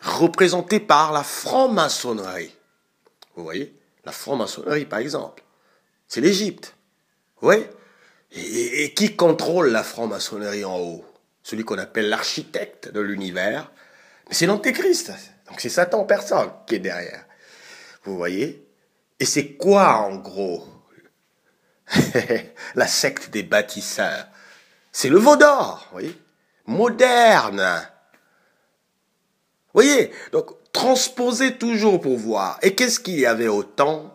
S1: représentés par la franc-maçonnerie. Vous voyez? La franc-maçonnerie, par exemple. C'est l'Égypte. Oui. Et qui contrôle la franc-maçonnerie en haut? Celui qu'on appelle l'architecte de l'univers. Mais c'est l'Antéchrist. Donc c'est Satan en personne qui est derrière. Vous voyez? Et c'est quoi en gros la secte des bâtisseurs? C'est le veau d'or, vous voyez? Moderne. Vous voyez? Donc transposez toujours pour voir. Et qu'est-ce qu'il y avait au temps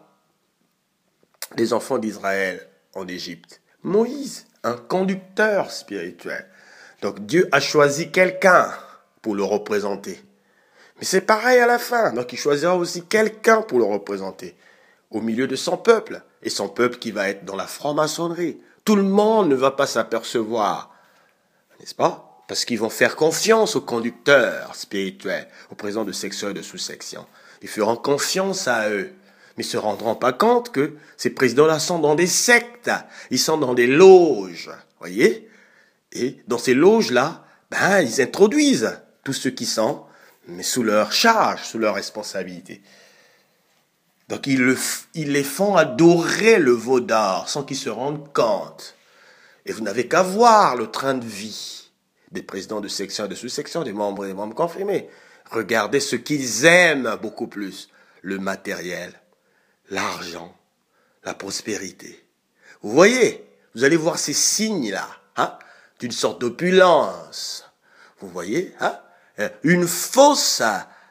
S1: des enfants d'Israël en Égypte? Moïse, un conducteur spirituel. Donc Dieu a choisi quelqu'un pour le représenter. Mais c'est pareil à la fin. Donc il choisira aussi quelqu'un pour le représenter au milieu de son peuple. Et son peuple qui va être dans la franc-maçonnerie. Tout le monde ne va pas s'apercevoir. N'est-ce pas? Parce qu'ils vont faire confiance aux conducteurs spirituels, aux présidents de section et de sous-section. Ils feront confiance à eux. Mais ils ne se rendront pas compte que ces présidents-là sont dans des sectes. Ils sont dans des loges. Voyez? Et dans ces loges-là, ils introduisent tous ceux qui sont, mais sous leur charge, sous leur responsabilité. Donc ils les font adorer le veau d'or sans qu'ils se rendent compte. Et vous n'avez qu'à voir le train de vie des présidents de section et de sous-section, des membres et des membres confirmés. Regardez ce qu'ils aiment beaucoup plus. Le matériel, l'argent, la prospérité. Vous voyez, vous allez voir ces signes-là, d'une sorte d'opulence. Vous voyez, une fausse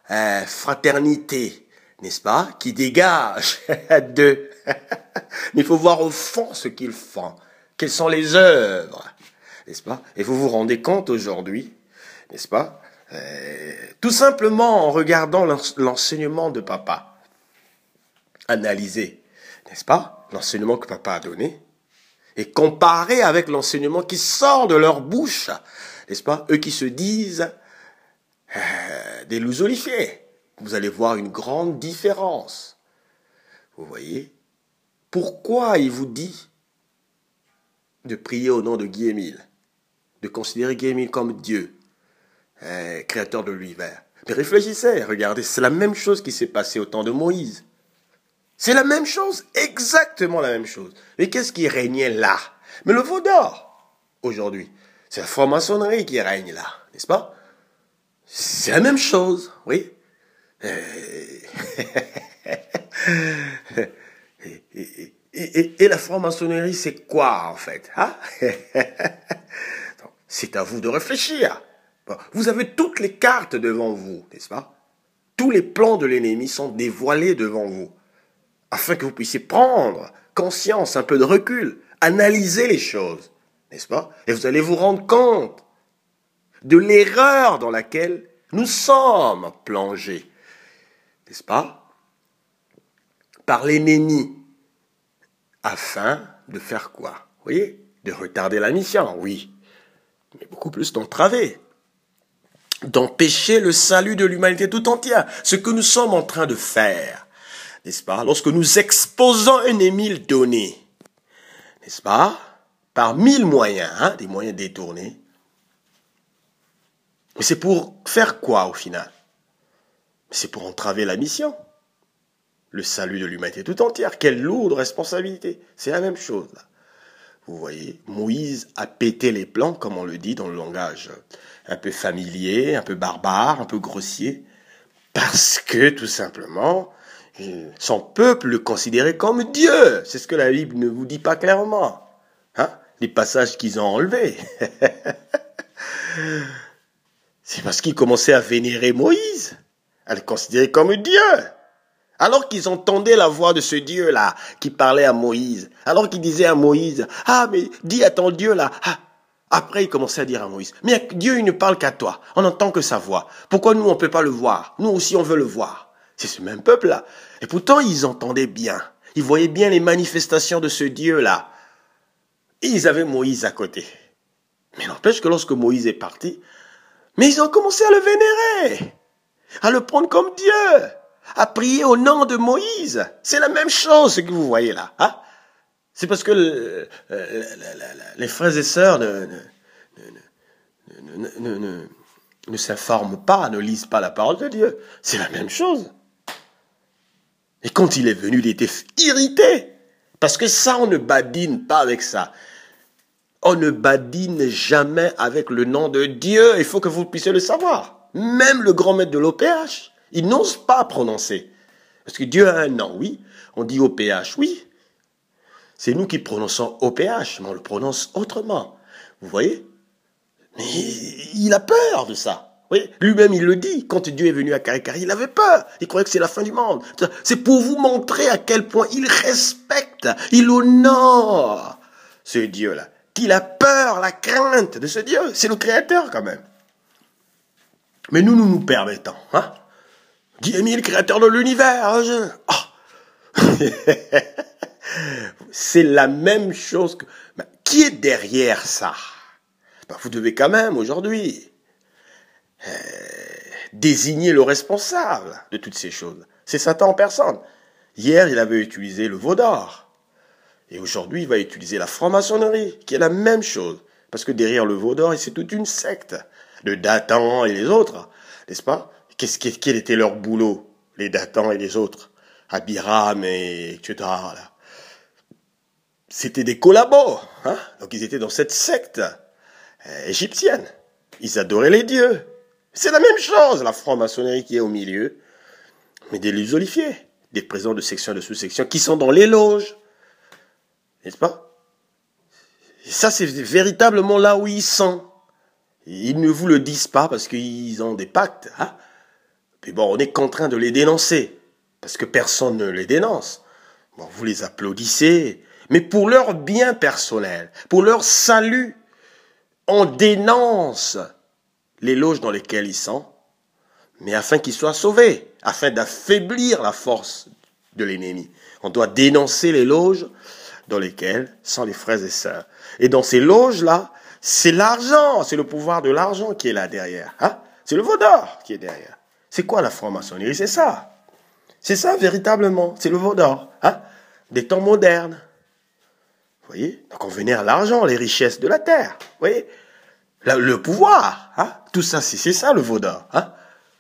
S1: fraternité, n'est-ce pas, qui dégage d'eux. Mais il faut voir au fond ce qu'ils font. Quelles sont les œuvres, n'est-ce pas? Et vous vous rendez compte aujourd'hui, n'est-ce pas? Tout simplement en regardant l'enseignement de papa. Analysez, n'est-ce pas? L'enseignement que papa a donné. Et comparé avec l'enseignement qui sort de leur bouche, n'est-ce pas? Eux qui se disent des lusolifiés. Vous allez voir une grande différence. Vous voyez? Pourquoi il vous dit de prier au nom de Guy-Émile, de considérer Guy-Émile comme Dieu, créateur de l'univers? Mais réfléchissez, regardez, c'est la même chose qui s'est passée au temps de Moïse. C'est la même chose, exactement la même chose. Et qu'est-ce qui régnait là? Mais le veau d'or, aujourd'hui. C'est la franc-maçonnerie qui règne là, n'est-ce pas? C'est la même chose, oui. Et la franc-maçonnerie, c'est quoi en fait? C'est à vous de réfléchir. Vous avez toutes les cartes devant vous, n'est-ce pas? Tous les plans de l'ennemi sont dévoilés devant vous, afin que vous puissiez prendre conscience, un peu de recul, analyser les choses, n'est-ce pas? Et vous allez vous rendre compte de l'erreur dans laquelle nous sommes plongés, n'est-ce pas? Par l'ennemi, afin de faire quoi? Vous voyez? De retarder la mission, oui, mais beaucoup plus d'entraver, d'empêcher le salut de l'humanité tout entière, ce que nous sommes en train de faire, n'est-ce pas? Lorsque nous exposons un ennemi donné, n'est-ce pas? Par 1000 moyens, des moyens détournés. Mais c'est pour faire quoi au final? C'est pour entraver la mission. Le salut de l'humanité tout entière. Quelle lourde responsabilité. C'est la même chose là. Vous voyez, Moïse a pété les plans, comme on le dit dans le langage un peu familier, un peu barbare, un peu grossier, parce que tout simplement, son peuple le considérait comme Dieu. C'est ce que la Bible ne vous dit pas clairement. Les passages qu'ils ont enlevés. C'est parce qu'ils commençaient à vénérer Moïse, à le considérer comme Dieu. Alors qu'ils entendaient la voix de ce Dieu-là qui parlait à Moïse. Alors qu'ils disaient à Moïse, mais dis à ton Dieu-là. Après, ils commençaient à dire à Moïse, mais Dieu, il ne parle qu'à toi. On n'entend que sa voix. Pourquoi nous, on ne peut pas le voir? Nous aussi, on veut le voir. C'est ce même peuple-là. Et pourtant, ils entendaient bien. Ils voyaient bien les manifestations de ce Dieu-là. Et ils avaient Moïse à côté. Mais n'empêche que lorsque Moïse est parti, mais ils ont commencé à le vénérer, à le prendre comme Dieu, à prier au nom de Moïse. C'est la même chose ce que vous voyez là. C'est parce que les frères et sœurs ne s'informent pas, ne lisent pas la parole de Dieu. C'est la même chose. Et quand il est venu, il était irrité Parce que ça, on ne badine pas avec ça. On ne badine jamais avec le nom de Dieu. Il faut que vous puissiez le savoir. Même le grand maître de l'OPH, il n'ose pas prononcer. Parce que Dieu a un nom, oui. On dit OPH, oui. C'est nous qui prononçons OPH, mais on le prononce autrement. Vous voyez? Mais il a peur de ça. Oui, lui-même, il le dit. Quand Dieu est venu à Karikari, il avait peur. Il croyait que c'est la fin du monde. C'est pour vous montrer à quel point il respecte, il honore ce Dieu-là. Qu'il a peur, la crainte de ce Dieu. C'est le Créateur quand même. Mais nous nous permettons. Hein? Dieu est le Créateur de l'univers. C'est la même chose que... qui est derrière ça? Vous devez quand même aujourd'hui désigner le responsable de toutes ces choses. C'est Satan en personne. Hier, il avait utilisé le veau d'or. Et aujourd'hui, il va utiliser la franc-maçonnerie, qui est la même chose. Parce que derrière le veau d'or, c'est toute une secte de Datans et les autres, n'est-ce pas? Quel était leur boulot, les Datans et les autres? Abiram et etc. Là. C'était des collabos. Hein? Donc ils étaient dans cette secte égyptienne. Ils adoraient les dieux. C'est la même chose, la franc-maçonnerie qui est au milieu, mais des livres olifiés, des présidents de section et de sous-section qui sont dans les loges, n'est-ce pas? Et ça, c'est véritablement là où ils sont. Ils ne vous le disent pas parce qu'ils ont des pactes. Hein? Puis bon, on est contraint de les dénoncer, parce que personne ne les dénonce. Bon, vous les applaudissez, mais pour leur bien personnel, pour leur salut, on dénonce les loges dans lesquelles ils sont, mais afin qu'ils soient sauvés, afin d'affaiblir la force de l'ennemi. On doit dénoncer les loges dans lesquelles sont les frères et sœurs. Et dans ces loges-là, c'est l'argent, c'est le pouvoir de l'argent qui est là derrière. Hein? C'est le veau d'or qui est derrière. C'est quoi la franc-maçonnerie? C'est ça. C'est ça véritablement, c'est le veau d'or. Hein? Des temps modernes. Vous voyez? Donc on vénère l'argent, les richesses de la terre. Vous voyez? Le pouvoir, hein? Tout ça, c'est ça le veau d'or. Hein?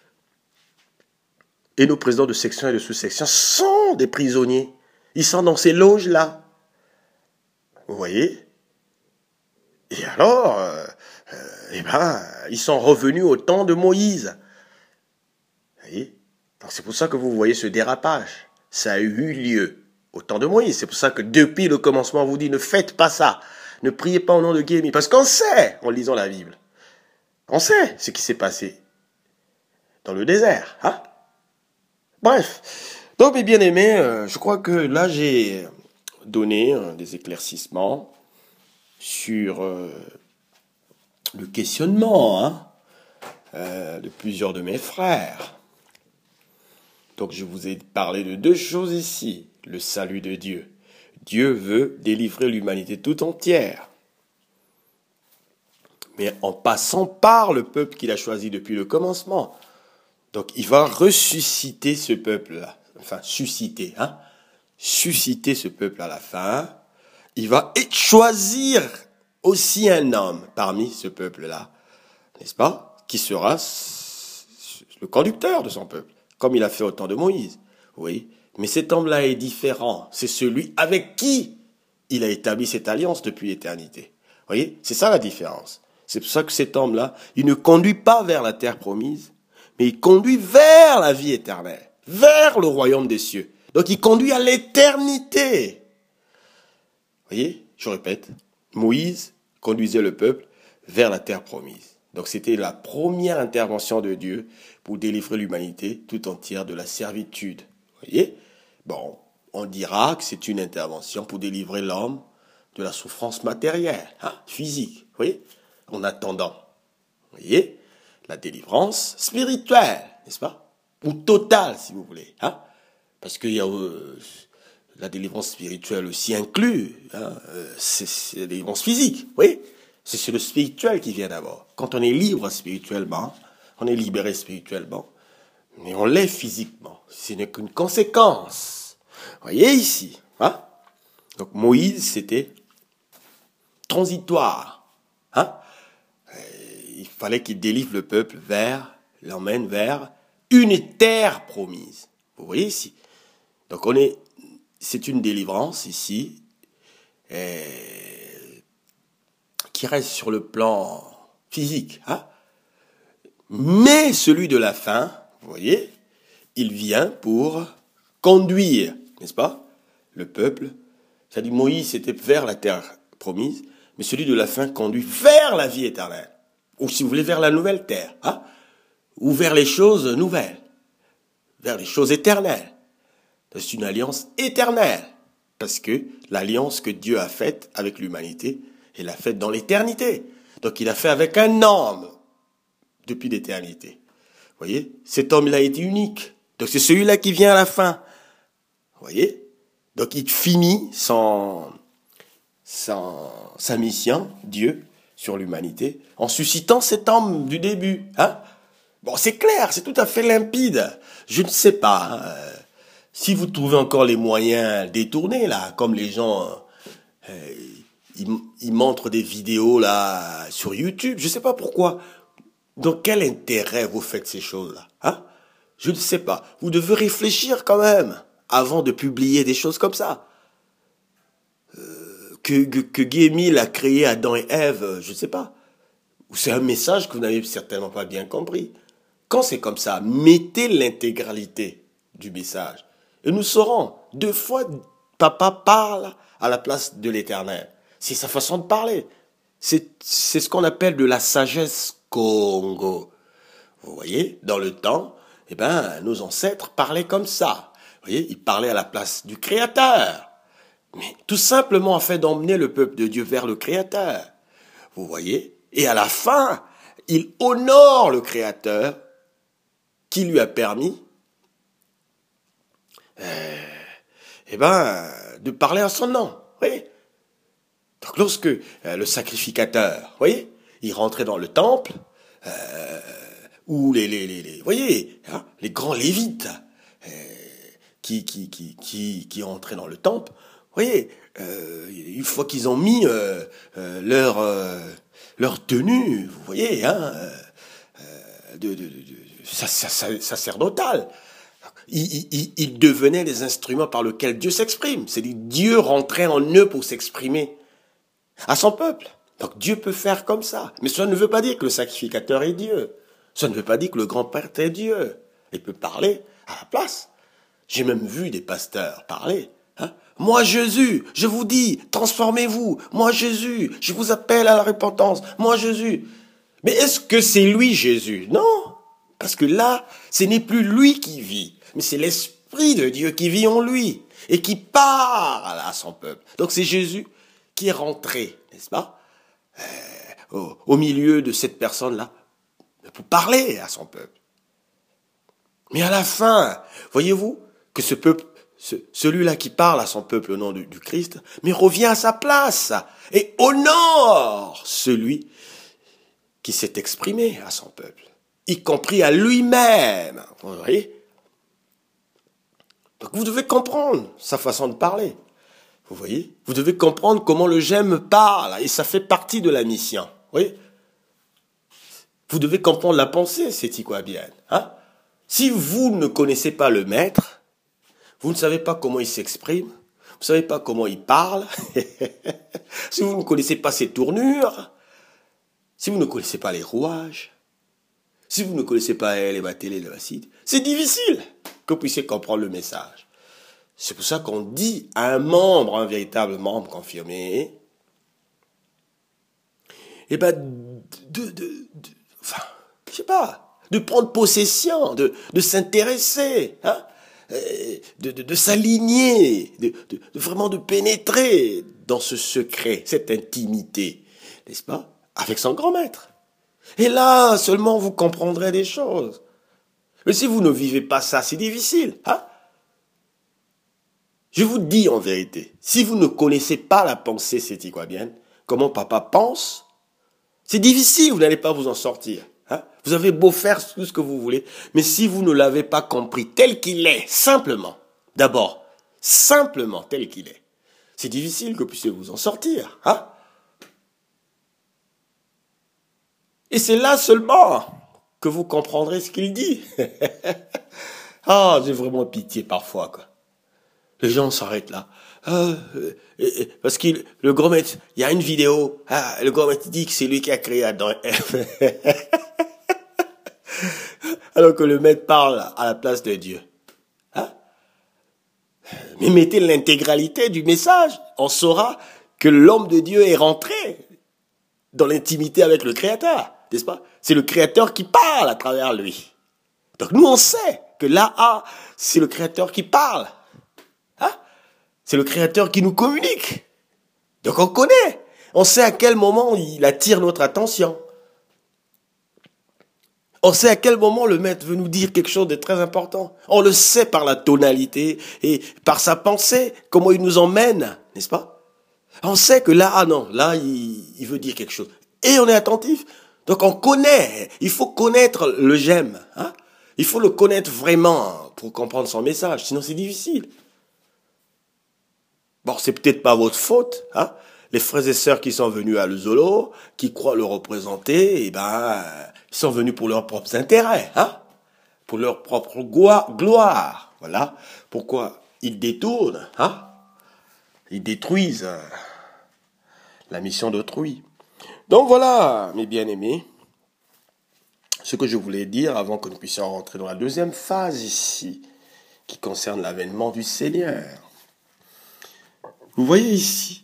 S1: Et nos présidents de section et de sous-section sont des prisonniers. Ils sont dans ces loges-là. Vous voyez? Et alors, ils sont revenus au temps de Moïse. Vous voyez? Donc c'est pour ça que vous voyez ce dérapage. Ça a eu lieu au temps de Moïse. C'est pour ça que depuis le commencement, on vous dit, ne faites pas ça. Ne priez pas au nom de Guémi. Parce qu'on sait, en lisant la Bible, on sait ce qui s'est passé dans le désert. Hein? Bref. Donc, mes bien-aimés, je crois que là, j'ai donné des éclaircissements sur le questionnement de plusieurs de mes frères. Donc, je vous ai parlé de deux choses ici. Le salut de Dieu. Dieu veut délivrer l'humanité tout entière. Mais en passant par le peuple qu'il a choisi depuis le commencement. Donc, il va ressusciter ce peuple-là. Enfin, susciter, susciter ce peuple à la fin. Il va choisir aussi un homme parmi ce peuple-là, n'est-ce pas? Qui sera le conducteur de son peuple, comme il a fait au temps de Moïse. Oui. Mais cet homme-là est différent. C'est celui avec qui il a établi cette alliance depuis l'éternité. Vous voyez? C'est ça la différence. C'est pour ça que cet homme-là, il ne conduit pas vers la terre promise, mais il conduit vers la vie éternelle, vers le royaume des cieux. Donc il conduit à l'éternité. Vous voyez? Je répète. Moïse conduisait le peuple vers la terre promise. Donc c'était la première intervention de Dieu pour délivrer l'humanité tout entière de la servitude. Vous voyez? Bon, on dira que c'est une intervention pour délivrer l'homme de la souffrance matérielle, physique. Vous voyez? En attendant. Vous voyez? La délivrance spirituelle, n'est-ce pas? Ou totale, si vous voulez. Parce qu'il y a la délivrance spirituelle aussi inclus. C'est la délivrance physique, vous voyez? C'est le spirituel qui vient d'abord. Quand on est libre spirituellement, on est libéré spirituellement, mais on l'est physiquement. Ce n'est qu'une conséquence. Vous voyez ici. Donc Moïse, c'était transitoire. Il fallait qu'il délivre le peuple l'emmène vers une terre promise. Vous voyez ici. Donc on est c'est une délivrance ici euh, qui reste sur le plan physique. Hein? Mais celui de la fin, vous voyez, il vient pour conduire, n'est-ce pas, le peuple. C'est-à-dire Moïse était vers la terre promise, mais celui de la fin conduit vers la vie éternelle. Ou si vous voulez, vers la nouvelle terre. Hein? Ou vers les choses nouvelles. Vers les choses éternelles. C'est une alliance éternelle. Parce que l'alliance que Dieu a faite avec l'humanité, il l'a faite dans l'éternité. Donc il a fait avec un homme depuis l'éternité. Vous voyez, cet homme-là a été unique. Donc c'est celui-là qui vient à la fin. Vous voyez? Donc il finit sa mission, Dieu, sur l'humanité, en suscitant cet homme du début. Hein? Bon, c'est clair, c'est tout à fait limpide. Je ne sais pas si vous trouvez encore les moyens détournés, là, comme les gens, ils montrent des vidéos là sur YouTube. Je ne sais pas pourquoi. Dans quel intérêt vous faites ces choses-là? Hein? Je ne sais pas. Vous devez réfléchir quand même avant de publier des choses comme ça. Que Guy-Émile a créé Adam et Ève, je ne sais pas. Ou c'est un message que vous n'avez certainement pas bien compris. Quand c'est comme ça, mettez l'intégralité du message. Et nous saurons, 2 fois, papa parle à la place de l'Éternel. C'est sa façon de parler. C'est ce qu'on appelle de la sagesse Congo. Vous voyez, dans le temps, nos ancêtres parlaient comme ça. Vous voyez, ils parlaient à la place du Créateur. Mais tout simplement afin d'emmener le peuple de Dieu vers le Créateur. Vous voyez? Et à la fin, il honore le Créateur qui lui a permis de parler en son nom. Vous voyez? Donc lorsque le sacrificateur, vous voyez, il rentrait dans le temple, où vous voyez, hein, les grands lévites qui entraient dans le temple, vous voyez, une fois qu'ils ont mis leur tenue, vous voyez, hein, sacerdotale, ils devenaient les instruments par lesquels Dieu s'exprime. C'est-à-dire Dieu rentrait en eux pour s'exprimer à son peuple. Donc Dieu peut faire comme ça. Mais cela ne veut pas dire que le sacrificateur est Dieu. Cela ne veut pas dire que le grand-père est Dieu. Il peut parler à la place. J'ai même vu des pasteurs parler. Hein? Moi Jésus, je vous dis, transformez-vous. Moi Jésus, je vous appelle à la repentance. Moi Jésus. Mais est-ce que c'est lui Jésus? Non. Parce que là, ce n'est plus lui qui vit, mais c'est l'Esprit de Dieu qui vit en lui et qui parle à son peuple. Donc c'est Jésus qui est rentré, n'est-ce pas, au milieu de cette personne-là, pour parler à son peuple. Mais à la fin, voyez-vous que ce peuple, celui-là qui parle à son peuple au nom du Christ, mais revient à sa place et honore celui qui s'est exprimé à son peuple, y compris à lui-même. Vous voyez? Donc vous devez comprendre sa façon de parler. Vous voyez? Vous devez comprendre comment le j'aime parle, et ça fait partie de la mission. Vous voyez? Vous devez comprendre la pensée, c'est quoi bien. Hein? Si vous ne connaissez pas le maître, vous ne savez pas comment il s'exprime, vous ne savez pas comment il parle, si vous ne connaissez pas ses tournures, si vous ne connaissez pas les rouages, si vous ne connaissez pas les batélés, les bacides, c'est difficile que vous puissiez comprendre le message. C'est pour ça qu'on dit à un véritable membre confirmé, je sais pas, de prendre possession, de s'intéresser, hein, de s'aligner, vraiment de pénétrer dans ce secret, cette intimité, n'est-ce pas, avec son grand maître. Et là, seulement vous comprendrez des choses. Mais si vous ne vivez pas ça, c'est difficile, hein? Je vous dis en vérité, si vous ne connaissez pas la pensée sétiquabienne, comment papa pense, c'est difficile, vous n'allez pas vous en sortir. Hein? Vous avez beau faire tout ce que vous voulez, mais si vous ne l'avez pas compris tel qu'il est, simplement, d'abord, simplement tel qu'il est, c'est difficile que vous puissiez vous en sortir. Hein? Et c'est là seulement que vous comprendrez ce qu'il dit. Ah, j'ai vraiment pitié parfois, quoi. Les gens s'arrêtent là. Parce que le grand maître, il y a une vidéo, le grand maître dit que c'est lui qui a créé Adam. Alors que le maître parle à la place de Dieu. Hein? Mais mettez l'intégralité du message. On saura que l'homme de Dieu est rentré dans l'intimité avec le Créateur. N'est-ce pas? C'est le Créateur qui parle à travers lui. Donc nous, on sait que là, c'est le Créateur qui parle. Hein? C'est le Créateur qui nous communique. Donc on connaît. On sait à quel moment il attire notre attention. On sait à quel moment le maître veut nous dire quelque chose de très important. On le sait par la tonalité et par sa pensée, comment il nous emmène, n'est-ce pas? On sait que là, là, il veut dire quelque chose. Et on est attentif. Donc on connaît. Il faut connaître le j'aime. Hein? Il faut le connaître vraiment pour comprendre son message. Sinon, c'est difficile. Bon, c'est peut-être pas votre faute. Hein? Les frères et sœurs qui sont venus à l'Uzolo, qui croient le représenter, ils sont venus pour leurs propres intérêts, hein? Pour leur propre gloire. Voilà pourquoi ils détournent, hein? Ils détruisent la mission d'autrui. Donc voilà, mes bien-aimés, ce que je voulais dire avant que nous puissions rentrer dans la deuxième phase ici, qui concerne l'avènement du Seigneur. Vous voyez ici,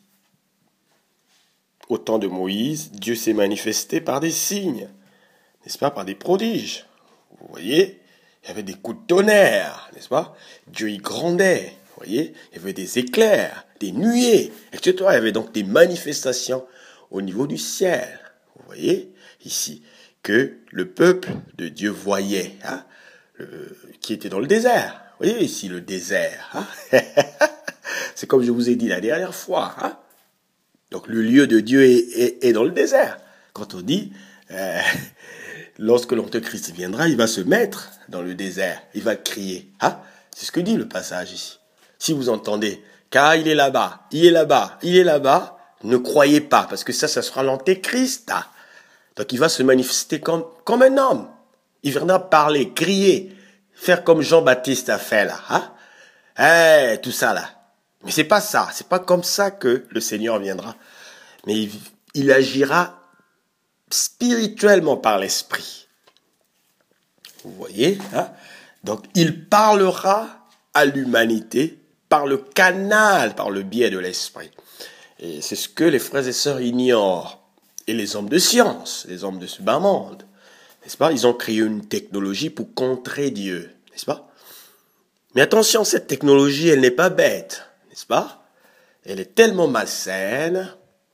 S1: au temps de Moïse, Dieu s'est manifesté par des signes, n'est-ce pas, par des prodiges. Vous voyez, il y avait des coups de tonnerre, n'est-ce pas? Dieu y grondait, vous voyez, il y avait des éclairs, des nuées, etc. Il y avait donc des manifestations au niveau du ciel. Vous voyez, ici, que le peuple de Dieu voyait, hein, qui était dans le désert. Vous voyez ici le désert. Hein? C'est comme je vous ai dit la dernière fois. Hein? Donc le lieu de Dieu est dans le désert. Quand on dit, lorsque l'Antéchrist viendra, il va se mettre dans le désert. Il va crier. Hein? C'est ce que dit le passage ici. Si vous entendez, car il est là-bas, il est là-bas, il est là-bas, ne croyez pas, parce que ça sera l'Antéchrist. Hein? Donc il va se manifester comme un homme. Il viendra parler, crier, faire comme Jean-Baptiste a fait là. Hein? Tout ça là. Mais c'est pas ça. C'est pas comme ça que le Seigneur viendra. Mais il agira spirituellement par l'Esprit. Vous voyez, hein? Donc il parlera à l'humanité par le canal, par le biais de l'Esprit. Et c'est ce que les frères et sœurs ignorent. Et les hommes de science, les hommes de ce bas monde, n'est-ce pas? Ils ont créé une technologie pour contrer Dieu, n'est-ce pas? Mais attention, cette technologie, elle n'est pas bête, n'est-ce pas? Elle est tellement malsaine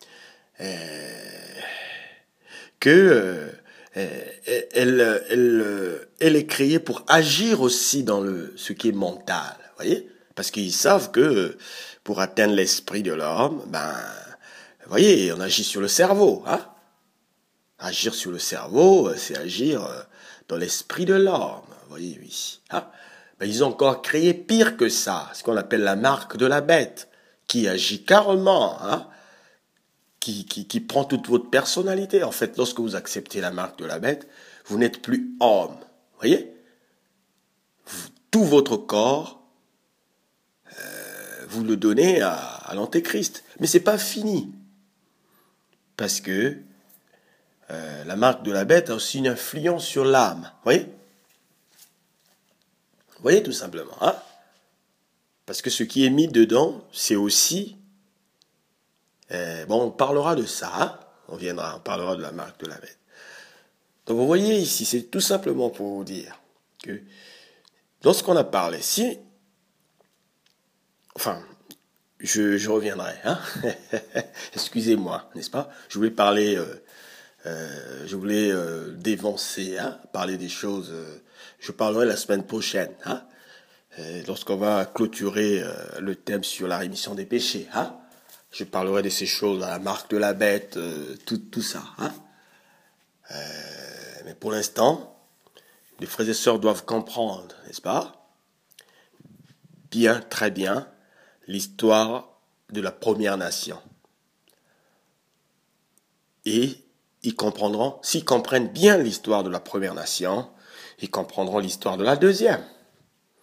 S1: que elle est créée pour agir aussi dans ce qui est mental, voyez? Parce qu'ils savent que pour atteindre l'esprit de l'homme, vous voyez, on agit sur le cerveau, hein? Agir sur le cerveau, c'est agir dans l'esprit de l'homme, vous voyez ici, hein? Ils ont encore créé pire que ça, ce qu'on appelle la marque de la bête, qui agit carrément, hein? Qui prend toute votre personnalité. En fait, lorsque vous acceptez la marque de la bête, vous n'êtes plus homme, vous voyez? Tout votre corps, vous le donnez à l'Antéchrist. Mais c'est pas fini. Parce que la marque de la bête a aussi une influence sur l'âme. Vous voyez? Vous voyez tout simplement. Hein? Parce que ce qui est mis dedans, c'est aussi... on parlera de ça. Hein? On parlera de la marque de la bête. Donc vous voyez ici, c'est tout simplement pour vous dire que lorsqu'on a parlé, je reviendrai. Hein? Excusez-moi, n'est-ce pas? Je voulais parler... je voulais dévancer, hein, parler des choses. Je parlerai la semaine prochaine, hein, lorsqu'on va clôturer le thème sur la rémission des péchés. Hein, je parlerai de ces choses, la marque de la bête, tout ça. Hein. Mais pour l'instant, les frères et sœurs doivent comprendre, n'est-ce pas? Bien, très bien, l'histoire de la première nation. Et ils comprendront, s'ils comprennent bien l'histoire de la première nation, ils comprendront l'histoire de la deuxième.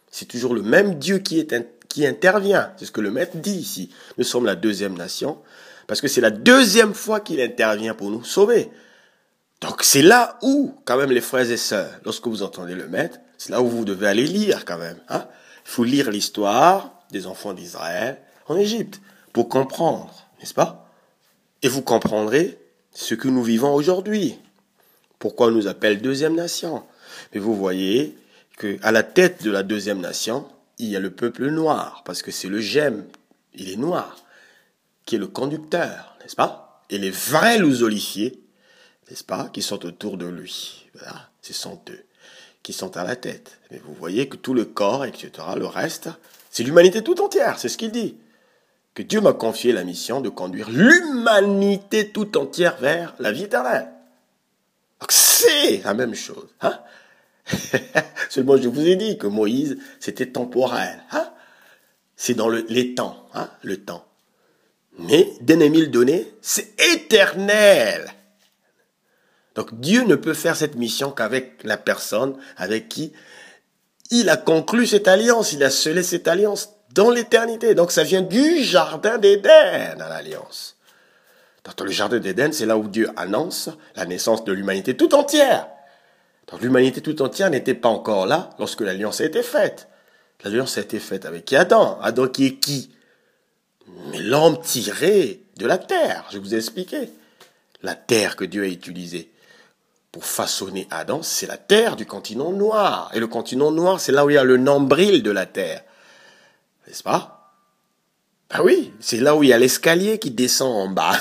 S1: C'est toujours le même Dieu qui intervient. C'est ce que le maître dit ici. Nous sommes la deuxième nation, parce que c'est la deuxième fois qu'il intervient pour nous sauver. Donc c'est là où, quand même les frères et sœurs, lorsque vous entendez le maître, c'est là où vous devez aller lire quand même. Il faut lire l'histoire des enfants d'Israël en Égypte pour comprendre, n'est-ce pas? Et vous comprendrez ce que nous vivons aujourd'hui. Pourquoi on nous appelle deuxième nation? Mais vous voyez qu'à la tête de la deuxième nation, il y a le peuple noir, parce que c'est le gemme, il est noir, qui est le conducteur, n'est-ce pas? Et les vrais lousolifiés, n'est-ce pas, qui sont autour de lui. Voilà, ce sont eux qui sont à la tête. Mais vous voyez que tout le corps, etc., le reste, c'est l'humanité tout entière, c'est ce qu'il dit. Que Dieu m'a confié la mission de conduire l'humanité tout entière vers la vie éternelle. Donc c'est la même chose. Seulement je vous ai dit que Moïse, c'était temporel. C'est dans les temps, le temps. Mais d'ennemi le donné, c'est éternel. Donc Dieu ne peut faire cette mission qu'avec la personne avec qui il a conclu cette alliance, il a scellé cette alliance dans l'éternité. Donc ça vient du jardin d'Éden à l'alliance. Dans le jardin d'Éden, c'est là où Dieu annonce la naissance de l'humanité tout entière. Donc l'humanité tout entière n'était pas encore là lorsque l'alliance a été faite. L'alliance a été faite avec Adam. Adam qui est qui? Mais l'homme tiré de la terre, je vous ai expliqué. La terre que Dieu a utilisée pour façonner Adam, c'est la terre du continent noir. Et le continent noir, c'est là où il y a le nombril de la terre. N'est-ce pas? Ben oui, c'est là où il y a l'escalier qui descend en bas.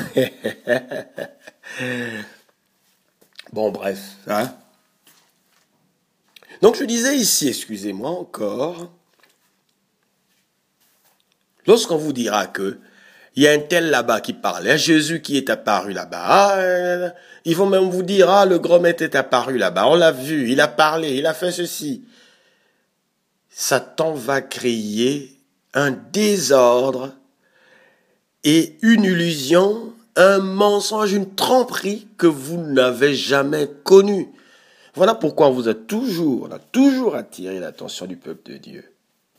S1: Bon, bref. Donc je disais ici, excusez-moi encore, lorsqu'on vous dira que il y a un tel là-bas qui parlait, Jésus qui est apparu là-bas, ils vont même vous dire, le grand maître est apparu là-bas, on l'a vu, il a parlé, il a fait ceci. Satan va créer un désordre et une illusion, un mensonge, une tromperie que vous n'avez jamais connue. Voilà pourquoi on a toujours attiré l'attention du peuple de Dieu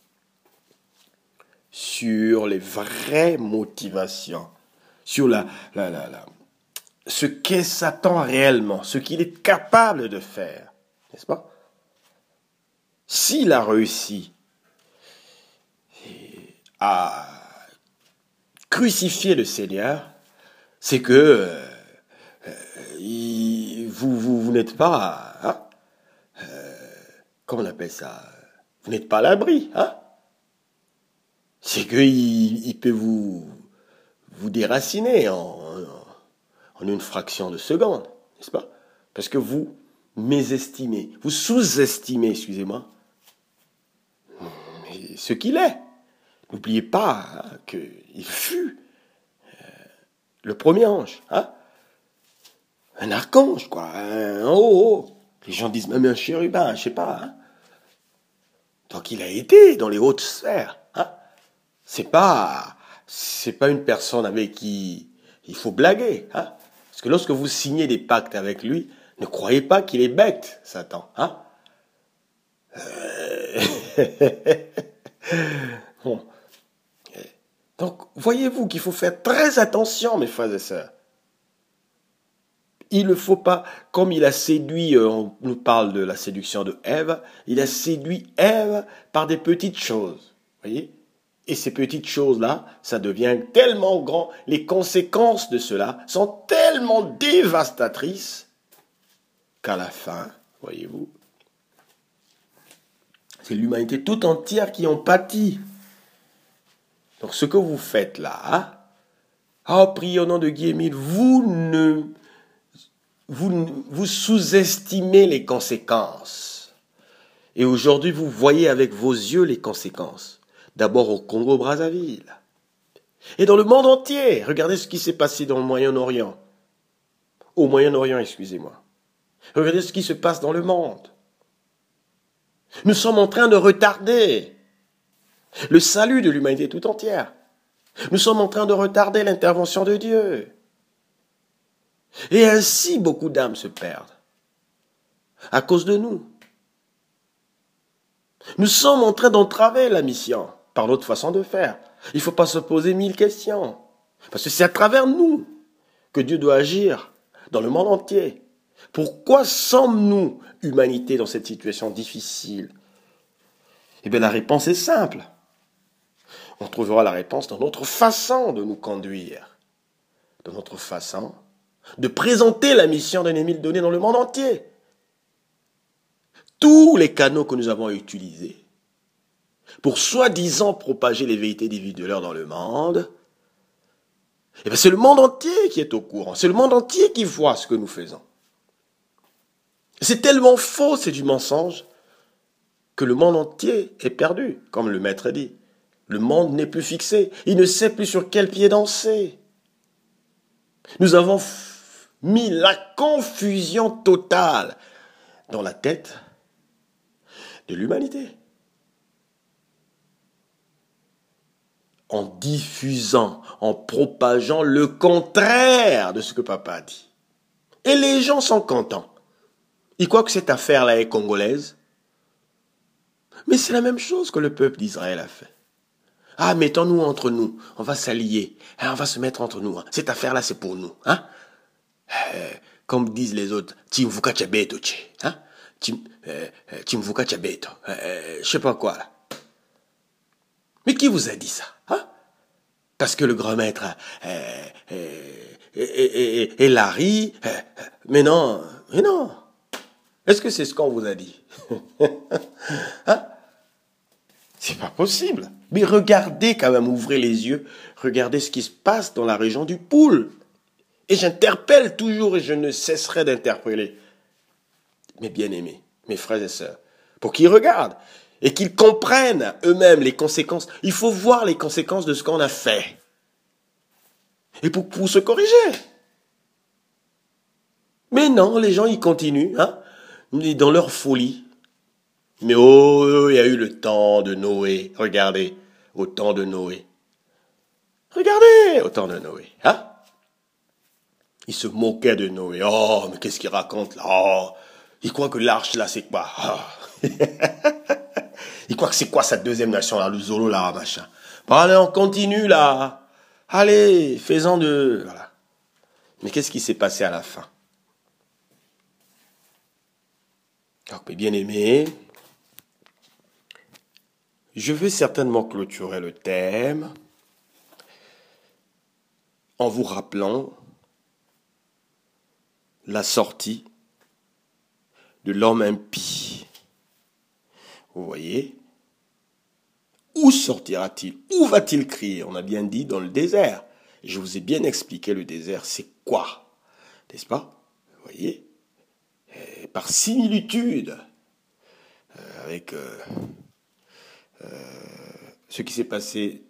S1: sur les vraies motivations, sur ce qu'est Satan réellement, ce qu'il est capable de faire, n'est-ce pas? S'il a réussi à crucifier le Seigneur, c'est que vous n'êtes pas, comment on appelle ça? Vous n'êtes pas à l'abri, C'est qu'il peut vous déraciner en une fraction de seconde, n'est-ce pas? Parce que vous mésestimez, vous sous-estimez, excusez-moi, ce qu'il est. N'oubliez pas qu'il fut le premier ange, un archange, quoi, un haut. Les gens disent même un chérubin, je sais pas. Donc il a été dans les hautes sphères. C'est pas une personne avec qui il faut blaguer. Parce que lorsque vous signez des pactes avec lui, ne croyez pas qu'il est bête, Satan. Bon. Donc, voyez-vous qu'il faut faire très attention, mes frères et sœurs. Il ne faut pas, comme il a séduit, on nous parle de la séduction de Ève, il a séduit Ève par des petites choses. Voyez? Et ces petites choses-là, ça devient tellement grand, les conséquences de cela sont tellement dévastatrices qu'à la fin, voyez-vous, c'est l'humanité tout entière qui en pâtit. Donc ce que vous faites là, priez au nom de Guy Émile, vous sous-estimez les conséquences. Et aujourd'hui, vous voyez avec vos yeux les conséquences. D'abord au Congo-Brazzaville. Et dans le monde entier. Regardez ce qui s'est passé dans le Moyen-Orient. Au Moyen-Orient, excusez-moi. Regardez ce qui se passe dans le monde. Nous sommes en train de retarder le salut de l'humanité tout entière. Nous sommes en train de retarder l'intervention de Dieu. Et ainsi, beaucoup d'âmes se perdent. À cause de nous. Nous sommes en train d'entraver la mission par notre façon de faire. Il ne faut pas se poser 1000 questions. Parce que c'est à travers nous que Dieu doit agir dans le monde entier. Pourquoi sommes-nous, humanité, dans cette situation difficile? Eh bien, la réponse est simple. On trouvera la réponse dans notre façon de nous conduire, dans notre façon de présenter la mission d'un Émile donné dans le monde entier. Tous les canaux que nous avons utilisés pour soi-disant propager les vérités divines de l'heure dans le monde, eh bien, c'est le monde entier qui est au courant. C'est le monde entier qui voit ce que nous faisons. C'est tellement faux, c'est du mensonge, que le monde entier est perdu, comme le maître dit. Le monde n'est plus fixé. Il ne sait plus sur quel pied danser. Nous avons mis la confusion totale dans la tête de l'humanité. En diffusant, en propageant le contraire de ce que papa a dit. Et les gens sont contents. Ils croient que cette affaire-là est congolaise. Mais c'est la même chose que le peuple d'Israël a fait. Ah, mettons-nous entre nous. On va s'allier. On va se mettre entre nous. Cette affaire-là, c'est pour nous. Comme disent les autres, Timvuka Chabeto. Timvuka Chabeto. Je sais pas quoi, là. Mais qui vous a dit ça? Parce que le grand maître est Larry. Mais non. Est-ce que c'est ce qu'on vous a dit? C'est pas possible. Mais regardez quand même, ouvrez les yeux, regardez ce qui se passe dans la région du Poul. Et j'interpelle toujours et je ne cesserai d'interpeller mes bien-aimés, mes frères et sœurs, pour qu'ils regardent et qu'ils comprennent eux-mêmes les conséquences. Il faut voir les conséquences de ce qu'on a fait. Et pour se corriger. Mais non, les gens, ils continuent, dans leur folie. Mais il y a eu le temps de Noé. Regardez, au temps de Noé. Regardez, au temps de Noé. Ils se moquaient de Noé. Oh, mais qu'est-ce qu'il raconte là? Il croit que l'arche là, c'est quoi? Il croit que c'est quoi cette deuxième nation là, le Zolo là, machin. Bon, allez, on continue là. Allez, faisons de... Voilà. Mais qu'est-ce qui s'est passé à la fin? Donc, mes bien-aimés, je veux certainement clôturer le thème en vous rappelant la sortie de l'homme impie. Vous voyez? Où sortira-t-il? Où va-t-il crier? On a bien dit dans le désert. Je vous ai bien expliqué le désert, c'est quoi? N'est-ce pas? Vous voyez? Par similitude avec ce qui s'est passé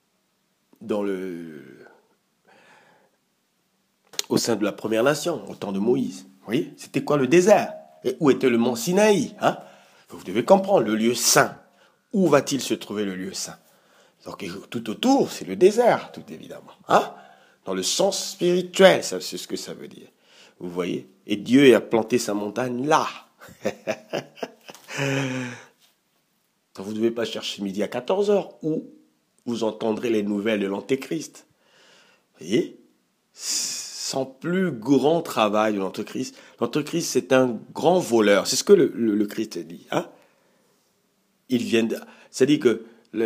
S1: au sein de la première nation, au temps de Moïse. Vous voyez? C'était quoi le désert? Et où était le mont Sinaï? Vous devez comprendre, le lieu saint. Où va-t-il se trouver le lieu saint? Donc tout autour, c'est le désert, tout évidemment. Dans le sens spirituel, c'est ce que ça veut dire. Vous voyez? Et Dieu a planté sa montagne là. Vous ne devez pas chercher midi à 14h, où vous entendrez les nouvelles de l'Antéchrist. Vous voyez? Son plus grand travail de l'Antéchrist. L'Antéchrist, c'est un grand voleur. C'est ce que le Christ dit. Il vient c'est-à-dire que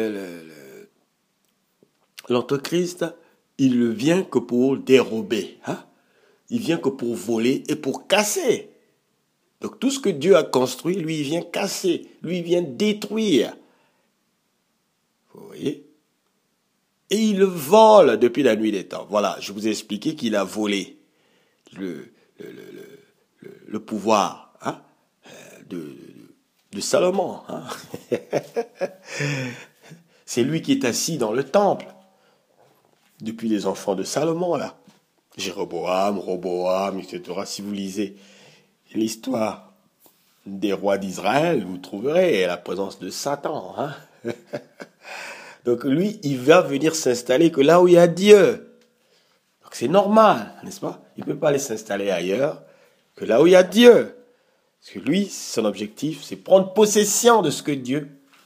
S1: l'Antéchrist, il ne vient que pour dérober. Il vient que pour voler et pour casser. Donc tout ce que Dieu a construit, lui, il vient casser. Lui, il vient détruire. Vous voyez? Et il vole depuis la nuit des temps. Voilà, je vous ai expliqué qu'il a volé le pouvoir de Salomon. C'est lui qui est assis dans le temple depuis les enfants de Salomon, là. Jéroboam, Roboam, etc. Si vous lisez l'histoire des rois d'Israël, vous trouverez la présence de Satan. Donc lui, il va venir s'installer que là où il y a Dieu. Donc c'est normal, n'est-ce pas? Il ne peut pas aller s'installer ailleurs que là où il y a Dieu. Parce que lui, son objectif, c'est prendre possession de ce que Dieu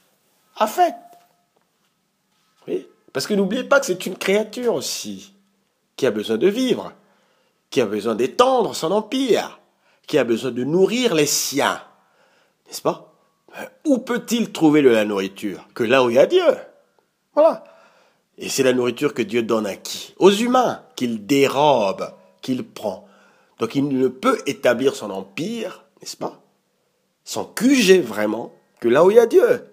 S1: affecte. Oui. Parce que n'oubliez pas que c'est une créature aussi, qui a besoin de vivre, qui a besoin d'étendre son empire, qui a besoin de nourrir les siens. N'est-ce pas? Où peut-il trouver de la nourriture? Que là où il y a Dieu. Voilà. Et c'est la nourriture que Dieu donne à qui? Aux humains, qu'il dérobe, qu'il prend. Donc il ne peut établir son empire, n'est-ce pas? Son QG vraiment, que là où il y a Dieu.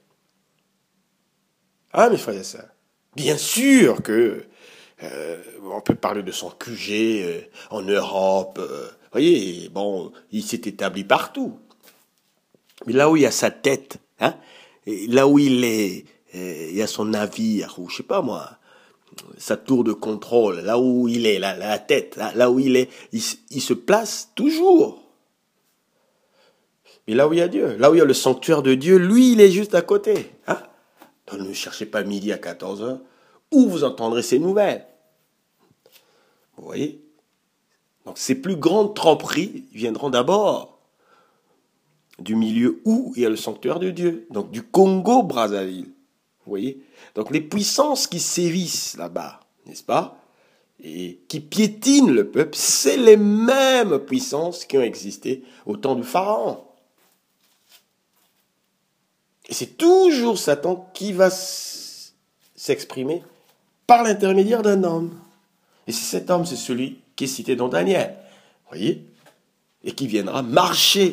S1: Ah, mes frères et sœurs. Bien sûr que on peut parler de son QG en Europe. Vous voyez, bon, il s'est établi partout. Mais là où il y a sa tête, hein, et là où il est, il y a son navire, ou je sais pas moi, sa tour de contrôle, là où il est, la tête, là où il est, il se place toujours. Mais là où il y a Dieu, là où il y a le sanctuaire de Dieu, lui, il est juste à côté. Hein? Donc ne cherchez pas midi à 14 heures, où vous entendrez ces nouvelles. Vous voyez? Donc ces plus grandes tromperies viendront d'abord du milieu où il y a le sanctuaire de Dieu, donc du Congo-Brazzaville. Vous voyez? Donc les puissances qui sévissent là-bas, n'est-ce pas? Et qui piétinent le peuple, c'est les mêmes puissances qui ont existé au temps du Pharaon. Et c'est toujours Satan qui va s'exprimer par l'intermédiaire d'un homme. Et cet homme, c'est celui qui est cité dans Daniel. Vous voyez? Et qui viendra marcher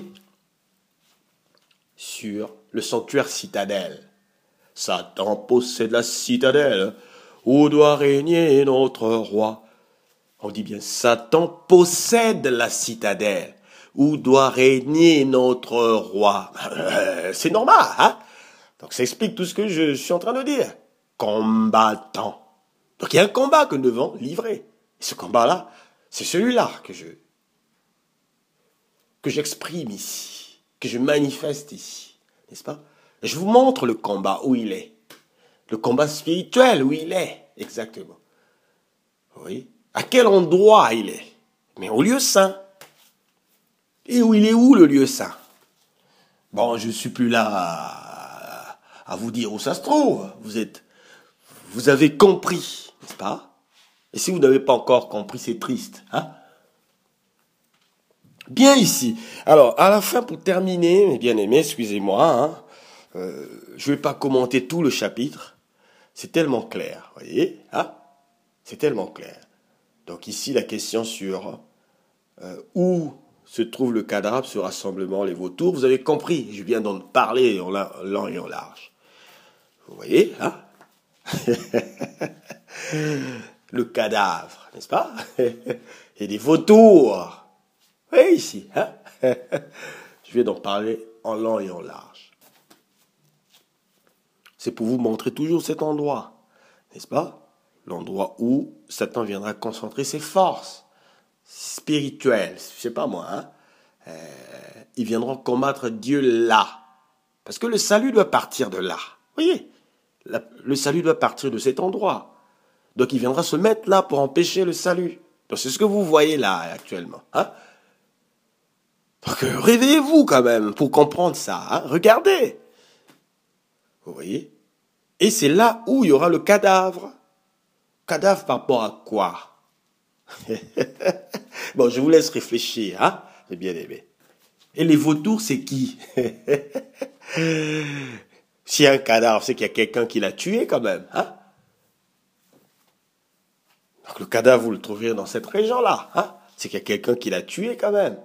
S1: sur le sanctuaire citadelle. Satan possède la citadelle où doit régner notre roi. On dit bien, Satan possède la citadelle où doit régner notre roi. C'est normal, hein? Donc ça explique tout ce que je suis en train de dire. Combattant. Donc il y a un combat que nous devons livrer. Et ce combat-là, c'est celui-là que j'exprime ici, que je manifeste ici, n'est-ce pas? Je vous montre le combat où il est. Le combat spirituel où il est, exactement. Oui. À quel endroit il est? Mais au lieu saint. Et où il est où le lieu saint? Bon, je ne suis plus là à vous dire où ça se trouve. Vous avez compris, n'est-ce pas? Et si vous n'avez pas encore compris, c'est triste, hein? Bien ici. Alors, à la fin, pour terminer, mes bien-aimés, excusez-moi, hein, je ne vais pas commenter tout le chapitre. C'est tellement clair, vous voyez, hein? C'est tellement clair. Donc ici, la question sur où se trouve le cadavre, ce rassemblement, les vautours, vous avez compris, je viens d'en parler en long et en large. Vous voyez, hein? Le cadavre, n'est-ce pas? Et des vautours. Oui, ici, hein? Je viens d'en parler en long et en large. C'est pour vous montrer toujours cet endroit, n'est-ce pas? L'endroit où Satan viendra concentrer ses forces spirituelles, je sais pas moi, hein? Ils viendront combattre Dieu là. Parce que le salut doit partir de là. Vous voyez? Le salut doit partir de cet endroit. Donc il viendra se mettre là pour empêcher le salut. Donc c'est ce que vous voyez là actuellement, hein? Donc réveillez-vous quand même pour comprendre ça, hein? Regardez. Vous voyez? Et c'est là où il y aura le cadavre. Cadavre par rapport à quoi? Bon, je vous laisse réfléchir, hein, mes bien-aimés. Et les vautours, c'est qui? S'il y a un cadavre, c'est qu'il y a quelqu'un qui l'a tué quand même, hein? Donc le cadavre, vous le trouverez dans cette région-là, hein? C'est qu'il y a quelqu'un qui l'a tué quand même.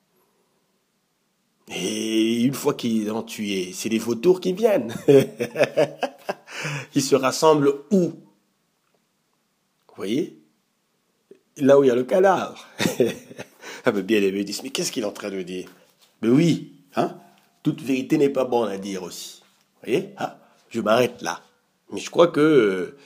S1: Et une fois qu'ils l'ont tué, c'est les vautours qui viennent. Ils se rassemblent où? Vous voyez? Là où il y a le cadavre. Ah, mais bien aimé, ils disent, mais qu'est-ce qu'il est en train de dire? Mais oui, hein? Toute vérité n'est pas bonne à dire aussi. Vous voyez? Hein? Je m'arrête là. Mais je crois que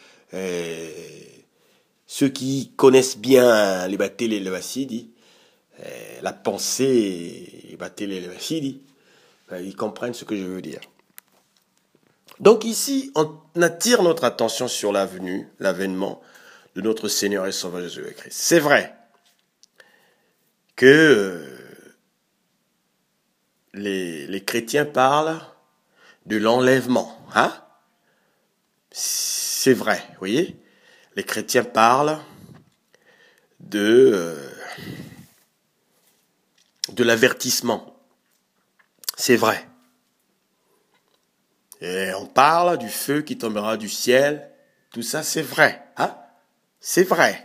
S1: ceux qui connaissent bien les Batélé et les Vassidi, la pensée les Batélé et les Vassidi, ils comprennent ce que je veux dire. Donc ici, on attire notre attention sur l'avènement de notre Seigneur et Sauveur Jésus-Christ. C'est vrai que les chrétiens parlent de l'enlèvement. hein? C'est vrai, vous voyez? Les chrétiens parlent de l'avertissement. C'est vrai. Et on parle du feu qui tombera du ciel. Tout ça, c'est vrai, hein? C'est vrai.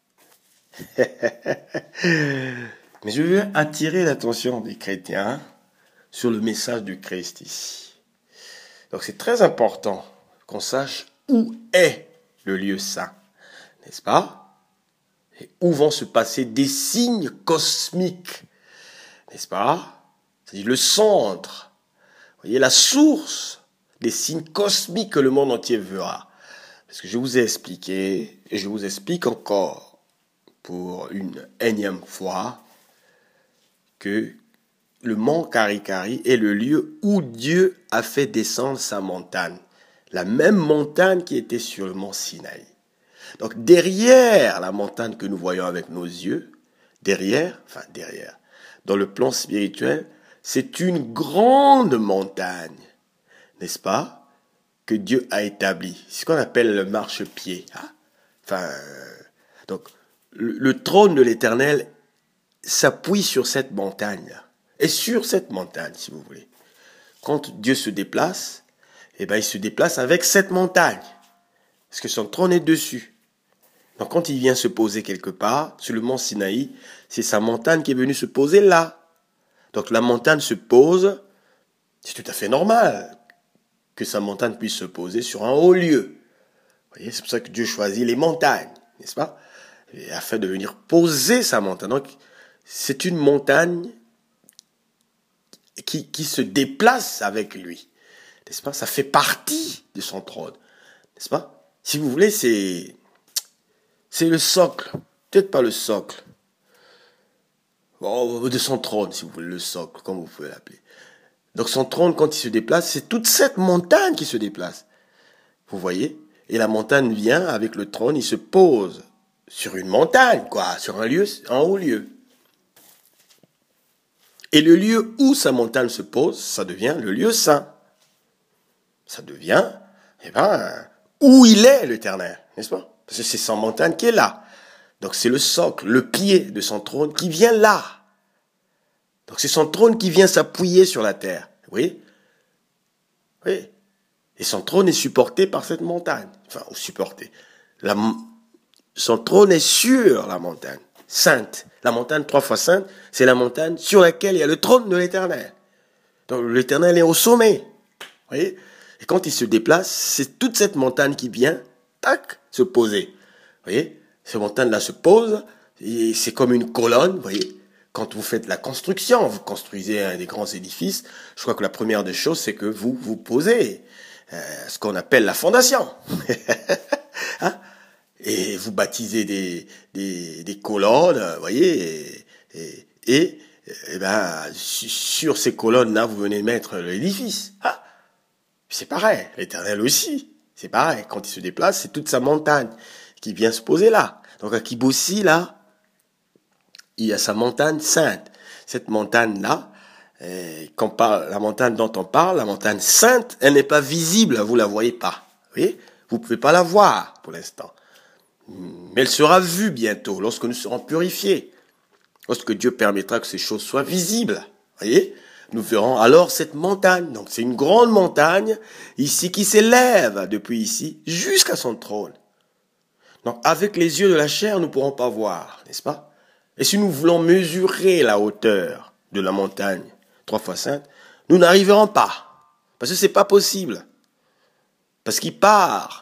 S1: Mais je veux attirer l'attention des chrétiens sur le message du Christ ici. Donc c'est très important qu'on sache où est le lieu saint, n'est-ce pas? Et où vont se passer des signes cosmiques, n'est-ce pas? C'est-à-dire le centre, vous voyez, la source des signes cosmiques que le monde entier verra. Parce que je vous ai expliqué, et je vous explique encore pour une énième fois, que le mont Karikari est le lieu où Dieu a fait descendre sa montagne. La même montagne qui était sur le mont Sinaï. Donc derrière la montagne que nous voyons avec nos yeux, derrière, dans le plan spirituel, c'est une grande montagne, n'est-ce pas, que Dieu a établie. C'est ce qu'on appelle le marchepied. Hein? Donc le trône de l'Éternel s'appuie sur cette montagne. Et sur cette montagne, si vous voulez. Quand Dieu se déplace, il se déplace avec cette montagne. Parce que son trône est dessus. Donc quand il vient se poser quelque part, sur le mont Sinaï, c'est sa montagne qui est venue se poser là. Donc la montagne se pose, c'est tout à fait normal que sa montagne puisse se poser sur un haut lieu. Vous voyez, c'est pour ça que Dieu choisit les montagnes, n'est-ce pas? Et afin de venir poser sa montagne. Donc c'est une montagne qui se déplace avec lui, n'est-ce pas? Ça fait partie de son trône, n'est-ce pas? Si vous voulez, c'est le socle, peut-être pas le socle, de son trône, si vous voulez, le socle, comme vous pouvez l'appeler. Donc son trône, quand il se déplace, c'est toute cette montagne qui se déplace, vous voyez? Et la montagne vient avec le trône, il se pose sur une montagne, sur un haut lieu. Et le lieu où sa montagne se pose, ça devient le lieu saint. Ça devient, où il est l'Éternel, n'est-ce pas? Parce que c'est sa montagne qui est là. Donc c'est le socle, le pied de son trône qui vient là. Donc c'est son trône qui vient s'appuyer sur la terre. Oui. Et son trône est supporté par cette montagne. Son trône est sur la montagne. Sainte. La montagne 3 fois sainte, c'est la montagne sur laquelle il y a le trône de l'Éternel. Donc l'Éternel est au sommet. Vous voyez? Et quand il se déplace, c'est toute cette montagne qui vient, se poser. Vous voyez? Cette montagne-là se pose, et c'est comme une colonne, vous voyez? Quand vous faites la construction, vous construisez des grands édifices, je crois que la première des choses, c'est que vous posez ce qu'on appelle la fondation. Hein? Et vous baptisez des colonnes, vous voyez, et sur ces colonnes-là, vous venez mettre l'édifice. C'est pareil, l'Éternel aussi, c'est pareil. Quand il se déplace, c'est toute sa montagne qui vient se poser là. Donc à Kibossi, là, il y a sa montagne sainte. Cette montagne-là, la montagne dont on parle, la montagne sainte, elle n'est pas visible, vous la voyez pas. Vous voyez? Vous pouvez pas la voir pour l'instant. Mais elle sera vue bientôt, lorsque nous serons purifiés. Lorsque Dieu permettra que ces choses soient visibles. Voyez? Nous verrons alors cette montagne. Donc c'est une grande montagne, ici, qui s'élève depuis ici, jusqu'à son trône. Donc avec les yeux de la chair, nous ne pourrons pas voir, n'est-ce pas? Et si nous voulons mesurer la hauteur de la montagne 3 fois sainte, nous n'arriverons pas. Parce que c'est pas possible. Parce qu'il part.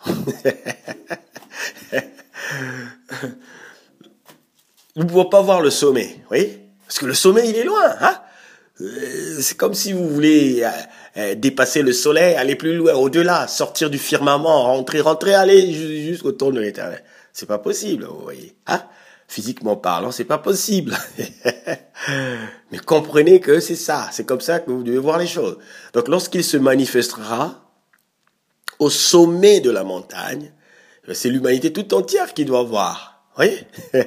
S1: Nous ne pouvons pas voir le sommet, vous voyez? Parce que le sommet, il est loin, hein? C'est comme si vous voulez dépasser le soleil, aller plus loin, au-delà, sortir du firmament, rentrer, aller jusqu'au trône de l'Éternel. C'est pas possible, vous voyez, hein? Physiquement parlant, c'est pas possible. Mais comprenez que c'est ça, c'est comme ça que vous devez voir les choses. Donc lorsqu'il se manifestera au sommet de la montagne, c'est l'humanité toute entière qui doit voir. Vous voyez?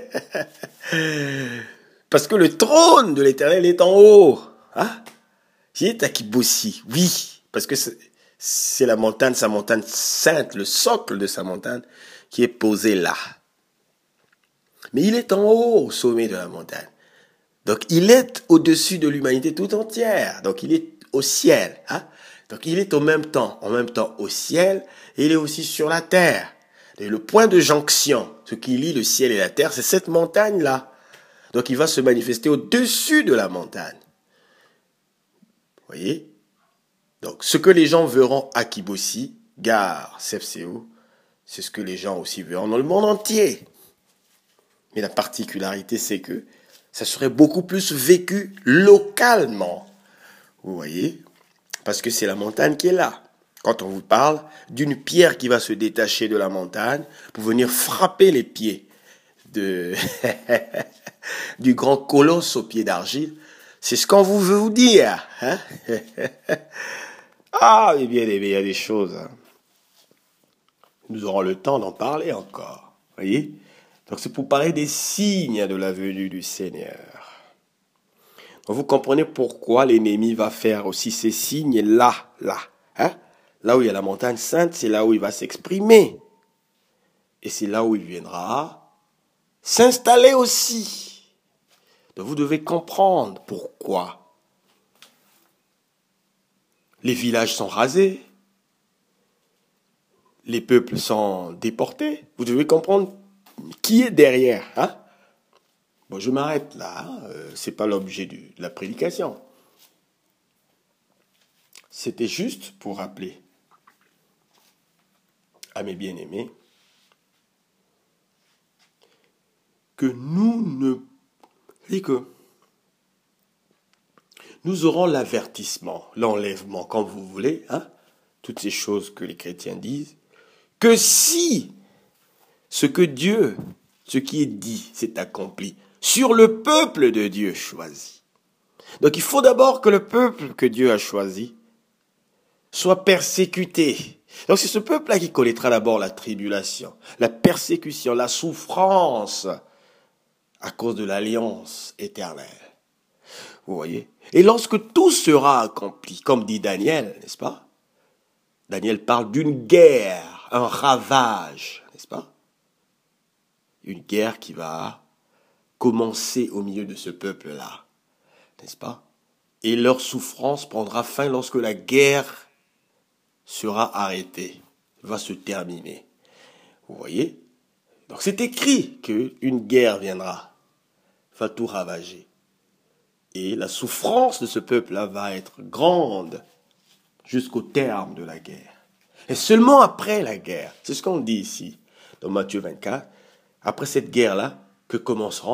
S1: Parce que le trône de l'Éternel est en haut. Hein? Qui est à Kibossi? Oui, parce que C'est la montagne, sa montagne sainte, le socle de sa montagne qui est posé là. Mais il est en haut, au sommet de la montagne. Donc il est au-dessus de l'humanité tout entière. Donc il est au ciel. Hein? Donc il est en même temps au ciel et il est aussi sur la terre. Et le point de jonction, ce qui lie le ciel et la terre, c'est cette montagne-là. Donc il va se manifester au-dessus de la montagne. Vous voyez? Donc ce que les gens verront à Kibossi, Gare, Sefseo, c'est ce que les gens aussi verront dans le monde entier. Mais la particularité, c'est que ça serait beaucoup plus vécu localement. Vous voyez? Parce que c'est la montagne qui est là. Quand on vous parle d'une pierre qui va se détacher de la montagne pour venir frapper les pieds du grand colosse aux pieds d'argile, c'est ce qu'on veut vous dire. Hein? Ah, mais bien aimé, il y a des choses. Hein. Nous aurons le temps d'en parler encore. Voyez? Donc c'est pour parler des signes de la venue du Seigneur. Donc vous comprenez pourquoi l'ennemi va faire aussi ces signes là. Hein? Là où il y a la montagne sainte, c'est là où il va s'exprimer. Et c'est là où il viendra s'installer aussi. Donc vous devez comprendre pourquoi. Les villages sont rasés. Les peuples sont déportés. Vous devez comprendre qui est derrière. Hein? Bon, je m'arrête là. Hein? C'est pas l'objet de la prédication. C'était juste pour rappeler à mes bien-aimés que nous aurons l'avertissement, l'enlèvement, comme vous voulez, hein, toutes ces choses que les chrétiens disent, que si ce qui est dit, s'est accompli sur le peuple de Dieu choisi. Donc il faut d'abord que le peuple que Dieu a choisi soit persécuté. Donc c'est ce peuple-là qui connaîtra d'abord la tribulation, la persécution, la souffrance à cause de l'alliance éternelle. Vous voyez? Et lorsque tout sera accompli, comme dit Daniel, n'est-ce pas? Daniel parle d'une guerre, un ravage, n'est-ce pas? Une guerre qui va commencer au milieu de ce peuple-là, n'est-ce pas? Et leur souffrance prendra fin lorsque la guerre sera arrêtée, va se terminer. Vous voyez? Donc c'est écrit qu'une guerre viendra, va tout ravager. Et la souffrance de ce peuple-là va être grande jusqu'au terme de la guerre. Et seulement après la guerre, c'est ce qu'on dit ici, dans Matthieu 24, après cette guerre-là, que commenceront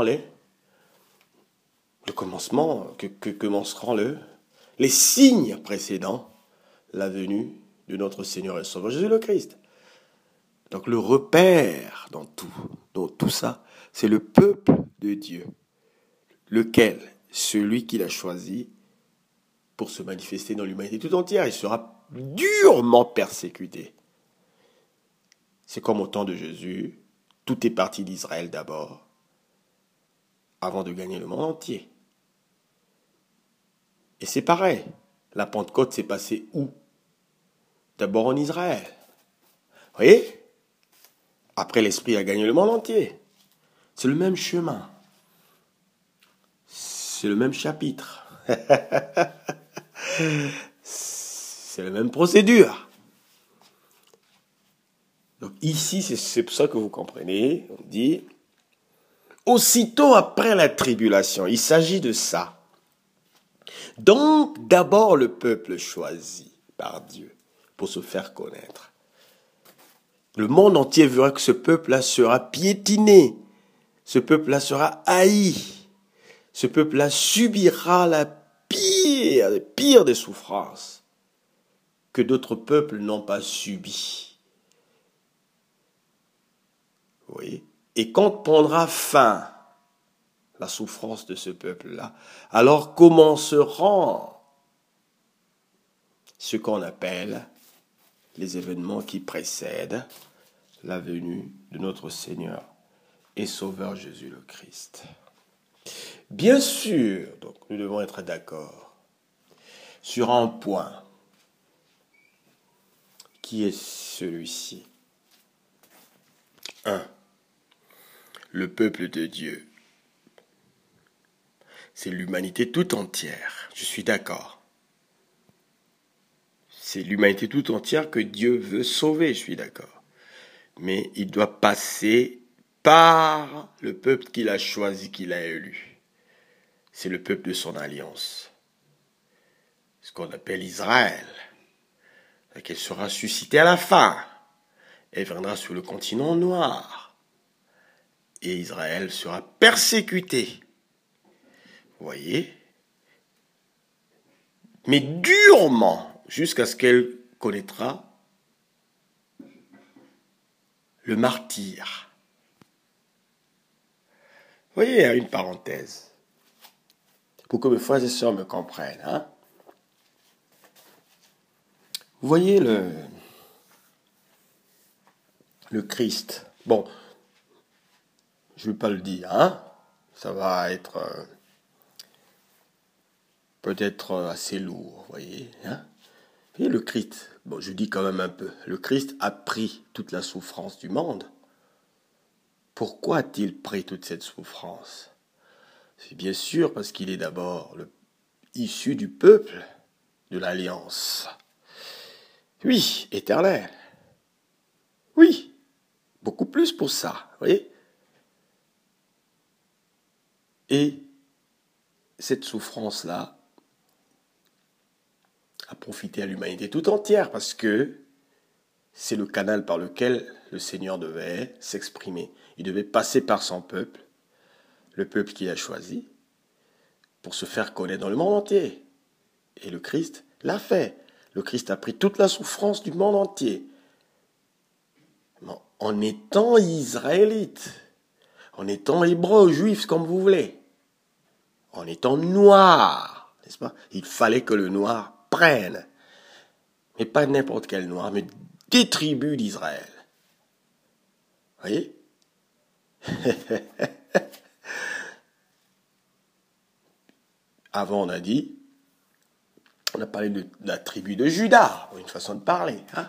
S1: les signes précédents, la venue de notre Seigneur et Sauveur Jésus le Christ. Donc le repère dans tout ça, c'est le peuple de Dieu, lequel, celui qu'il a choisi pour se manifester dans l'humanité tout entière, il sera durement persécuté. C'est comme au temps de Jésus, tout est parti d'Israël d'abord, avant de gagner le monde entier. Et c'est pareil, la Pentecôte s'est passée où? D'abord en Israël. Vous voyez? Après, l'Esprit a gagné le monde entier. C'est le même chemin. C'est le même chapitre. C'est la même procédure. Donc ici, c'est pour ça que vous comprenez, on dit, aussitôt après la tribulation, il s'agit de ça. Donc d'abord le peuple choisi par Dieu pour se faire connaître. Le monde entier verra que ce peuple-là sera piétiné, ce peuple-là sera haï, ce peuple-là subira la pire des souffrances que d'autres peuples n'ont pas subies. Vous voyez? Et quand prendra fin la souffrance de ce peuple-là, alors commenceront ce qu'on appelle les événements qui précèdent la venue de notre Seigneur et Sauveur Jésus le Christ. Bien sûr, donc nous devons être d'accord sur un point. Qui est celui-ci? 1. Le peuple de Dieu. C'est l'humanité tout entière. Je suis d'accord. C'est l'humanité tout entière que Dieu veut sauver, je suis d'accord. Mais il doit passer par le peuple qu'il a choisi, qu'il a élu. C'est le peuple de son alliance. Ce qu'on appelle Israël. Elle sera suscitée à la fin. Elle viendra sur le continent noir. Et Israël sera persécuté. Vous voyez? Mais durement, jusqu'à ce qu'elle connaîtra le martyre. Vous voyez, il y a une parenthèse. Pour que mes frères et sœurs me comprennent. Hein? Vous voyez le Christ. Bon, je ne vais pas le dire. Hein? Ça va être peut-être assez lourd, vous voyez. Hein? Et le Christ, bon, je dis quand même un peu. Le Christ a pris toute la souffrance du monde. Pourquoi a-t-il pris toute cette souffrance? C'est bien sûr parce qu'il est d'abord issu du peuple de l'Alliance. Oui, éternel. Oui, beaucoup plus pour ça, vous voyez. Et cette souffrance-là a profité à l'humanité tout entière parce que c'est le canal par lequel le Seigneur devait s'exprimer. Il devait passer par son peuple, le peuple qu'il a choisi, pour se faire connaître dans le monde entier. Et le Christ l'a fait. Le Christ a pris toute la souffrance du monde entier. En étant israélite, en étant hébreu, juif, comme vous voulez, en étant noir, n'est-ce pas? Il fallait que le noir prenne. Mais pas n'importe quel noir, mais des tribus d'Israël. Vous voyez? Avant, on a parlé de la tribu de Juda, une façon de parler. Hein?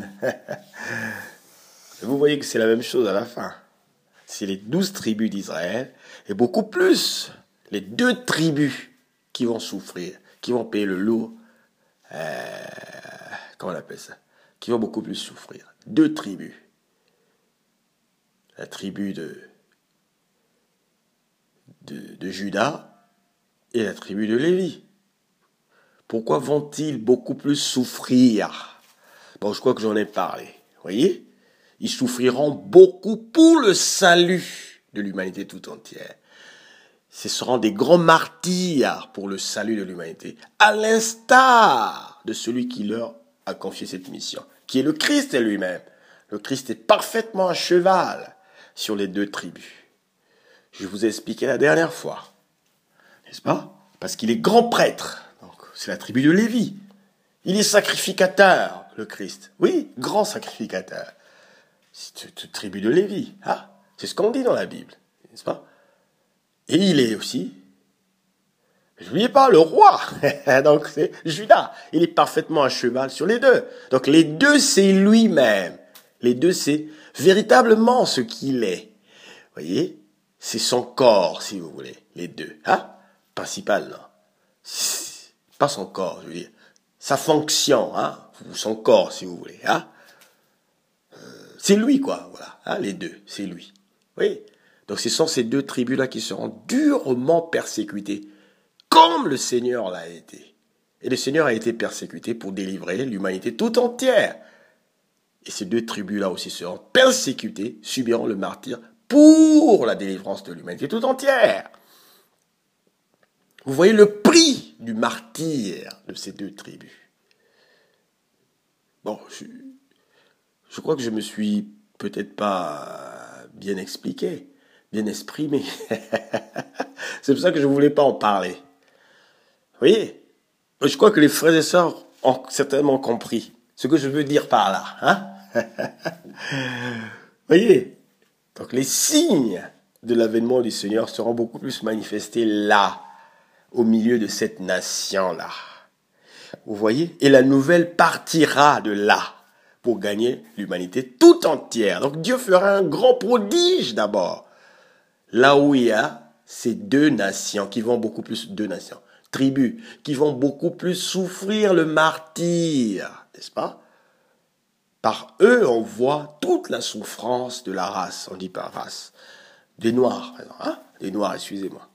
S1: Vous voyez que c'est la même chose à la fin. C'est les 12 tribus d'Israël, et beaucoup plus les 2 tribus qui vont souffrir, qui vont payer le lourd. Comment on appelle ça? Qui vont beaucoup plus souffrir. 2 tribus. La tribu de Juda et la tribu de Lévi. Pourquoi vont-ils beaucoup plus souffrir? Bon, je crois que j'en ai parlé. Vous voyez? Ils souffriront beaucoup pour le salut de l'humanité tout entière. Ce seront des grands martyrs pour le salut de l'humanité, à l'instar de celui qui leur a confié cette mission, qui est le Christ lui-même. Le Christ est parfaitement à cheval sur les 2 tribus. Je vous ai expliqué la dernière fois, n'est-ce pas? Parce qu'il est grand prêtre, donc c'est la tribu de Lévi. Il est sacrificateur, le Christ. Oui, grand sacrificateur. C'est une tribu de Lévi. Hein? C'est ce qu'on dit dans la Bible, n'est-ce pas? Et il est aussi, n'oubliez pas, le roi. Donc c'est Judas. Il est parfaitement à cheval sur les 2. Donc les 2, c'est lui-même. Les 2, c'est véritablement ce qu'il est. Vous voyez? C'est son corps, si vous voulez. Les 2. Hein? Principal, non. Pas son corps, je veux dire. Sa fonction, hein? Ou son corps, si vous voulez. Hein? C'est lui, quoi. Voilà. Hein? Les 2, c'est lui. Vous voyez? Donc ce sont ces 2 tribus-là qui seront durement persécutées, comme le Seigneur l'a été. Et le Seigneur a été persécuté pour délivrer l'humanité tout entière. Et ces 2 tribus-là aussi seront persécutées, subiront le martyre pour la délivrance de l'humanité tout entière. Vous voyez le prix du martyre de ces 2 tribus. Bon, je crois que je me suis peut-être pas bien expliqué, bien exprimé. C'est pour ça que je ne voulais pas en parler. Vous voyez? Je crois que les frères et sœurs ont certainement compris ce que je veux dire par là. Hein? Vous voyez? Donc les signes de l'avènement du Seigneur seront beaucoup plus manifestés là, au milieu de cette nation-là. Vous voyez? Et la nouvelle partira de là pour gagner l'humanité tout entière. Donc Dieu fera un grand prodige d'abord. Là où il y a ces deux nations qui vont beaucoup plus, deux nations, tribus, qui vont beaucoup plus souffrir le martyre, n'est-ce pas? Par eux, on voit toute la souffrance de la race, on dit par race, des Noirs, hein? Des Noirs, excusez-moi.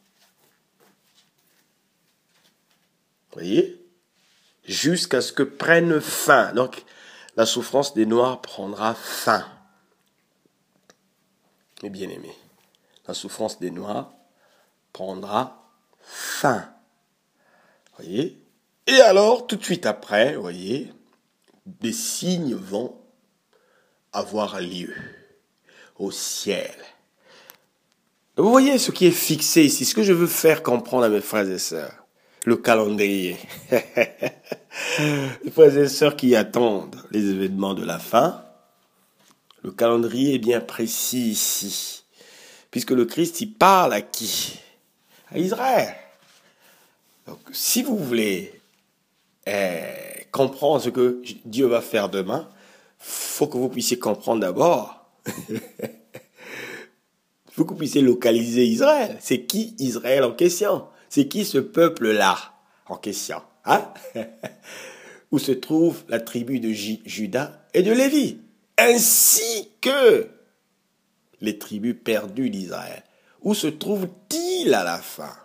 S1: Vous voyez? Jusqu'à ce que prenne fin. Donc, la souffrance des Noirs prendra fin. Mes bien-aimés, la souffrance des Noirs prendra fin. Vous voyez? Et alors, tout de suite après, vous voyez, des signes vont avoir lieu au ciel. Vous voyez ce qui est fixé ici, ce que je veux faire comprendre à mes frères et sœurs. Le calendrier. Les frères et sœurs qui attendent les événements de la fin, le calendrier est bien précis ici. Puisque le Christ, il parle à qui? À Israël. Donc, si vous voulez comprendre ce que Dieu va faire demain, faut que vous puissiez comprendre d'abord. Faut que vous puissiez localiser Israël. C'est qui Israël en question? C'est qui ce peuple-là en question? Hein? Où se trouve la tribu de Juda et de Lévi, ainsi que les tribus perdues d'Israël. Où se trouve-t-il à la fin?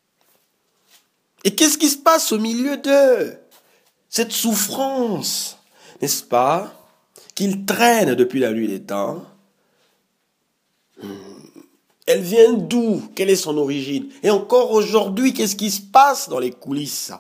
S1: Et qu'est-ce qui se passe au milieu d'eux? Cette souffrance, n'est-ce pas, qu'ils traînent depuis la nuit des temps. Elle vient d'où? Quelle est son origine? Et encore aujourd'hui, qu'est-ce qui se passe dans les coulisses?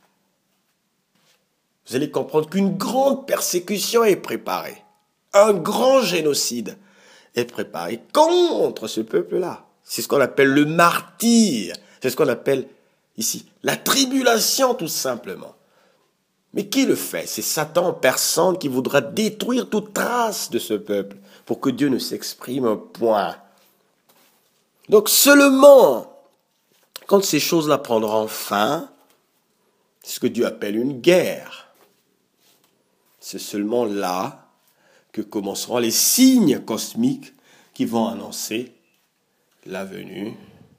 S1: Vous allez comprendre qu'une grande persécution est préparée. Un grand génocide est préparé contre ce peuple-là. C'est ce qu'on appelle le martyre. C'est ce qu'on appelle ici la tribulation, tout simplement. Mais qui le fait? C'est Satan en personne qui voudra détruire toute trace de ce peuple pour que Dieu ne s'exprime point. Donc seulement quand ces choses-là prendront fin, c'est ce que Dieu appelle une guerre. C'est seulement là que commenceront les signes cosmiques qui vont annoncer la venue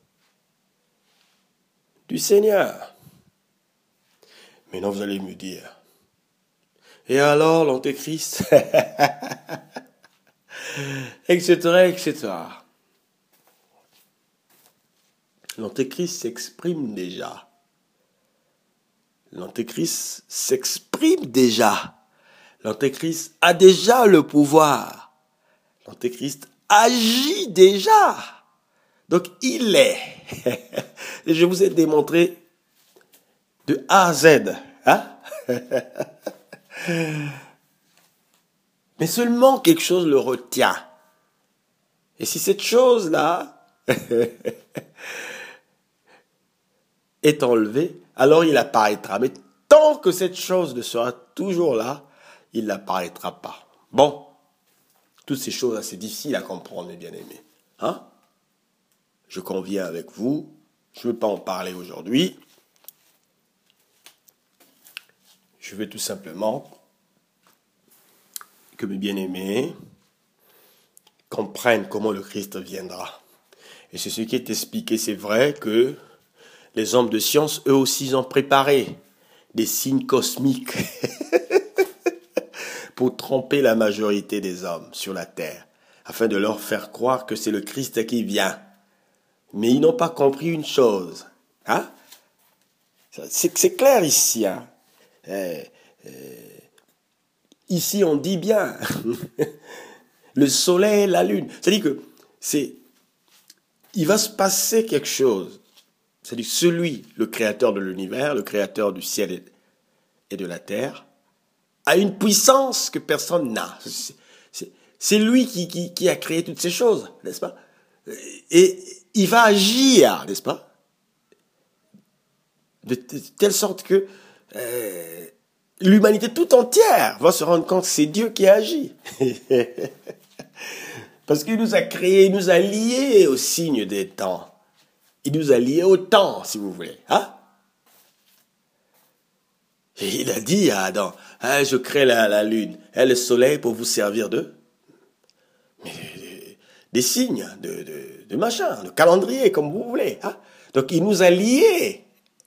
S1: du Seigneur. Maintenant, vous allez me dire, et alors l'Antéchrist, etc., etc. L'Antéchrist s'exprime déjà. L'Antéchrist s'exprime déjà. L'Antéchrist a déjà le pouvoir. L'Antéchrist agit déjà. Donc il est. Et je vous ai démontré de A à Z. Hein? Mais seulement quelque chose le retient. Et si cette chose-là est enlevée, alors il apparaîtra. Mais tant que cette chose ne sera toujours là, il n'apparaîtra pas. Bon, toutes ces choses assez difficiles à comprendre, mes bien-aimés. Hein? Je conviens avec vous, je ne veux pas en parler aujourd'hui. Je veux tout simplement que mes bien-aimés comprennent comment le Christ viendra. Et c'est ce qui est expliqué. C'est vrai que les hommes de science, eux aussi, ont préparé des signes cosmiques pour tromper la majorité des hommes sur la terre, afin de leur faire croire que c'est le Christ qui vient. Mais ils n'ont pas compris une chose. Hein? C'est clair ici. Hein? Ici, on dit bien le soleil et la lune. C'est-à-dire que il va se passer quelque chose. C'est-à-dire celui, le créateur de l'univers, le créateur du ciel et de la terre, a une puissance que personne n'a. C'est lui qui a créé toutes ces choses, n'est-ce pas? Et il va agir, n'est-ce pas? De telle sorte que l'humanité tout entière va se rendre compte que c'est Dieu qui agit. Parce qu'il nous a créés, il nous a liés au signe des temps. Il nous a liés au temps, si vous voulez. Hein? Et il a dit à Adam, ah, je crée la lune et le soleil pour vous servir des signes, de machin, de calendrier, comme vous voulez. Hein. Donc il nous a liés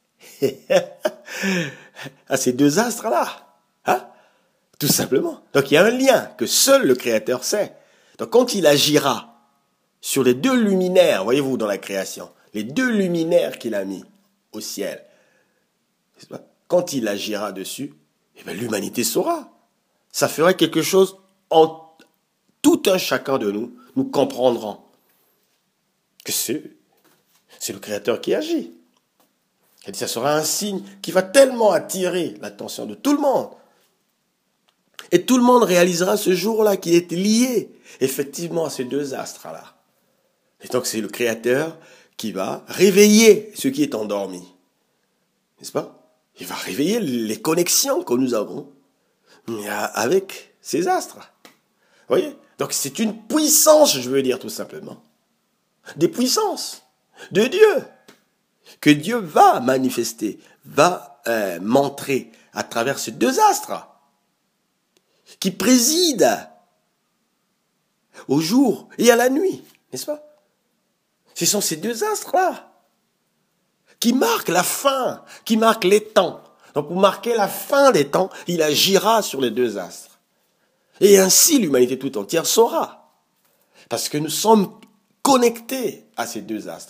S1: à ces deux astres-là. Hein. Tout simplement. Donc il y a un lien que seul le Créateur sait. Donc quand il agira sur les deux luminaires, voyez-vous dans la création, les deux luminaires qu'il a mis au ciel, quand il agira dessus, eh bien, l'humanité saura. Ça ferait quelque chose en tout un chacun de nous, nous comprendrons que c'est le Créateur qui agit. Elle dit, ça sera un signe qui va tellement attirer l'attention de tout le monde. Et tout le monde réalisera ce jour-là qu'il est lié effectivement à ces deux astres-là. Et donc c'est le Créateur qui va réveiller ce qui est endormi. N'est-ce pas? Il va réveiller les connexions que nous avons avec ces astres. Vous voyez? Donc c'est une puissance, je veux dire tout simplement. Des puissances de Dieu. Que Dieu va manifester, va montrer à travers ces deux astres. Qui président au jour et à la nuit. N'est-ce pas? Ce sont ces deux astres-là qui marquent la fin, qui marquent les temps. Donc pour marquer la fin des temps, il agira sur les deux astres. Et ainsi l'humanité tout entière saura. Parce que nous sommes connectés à ces deux astres.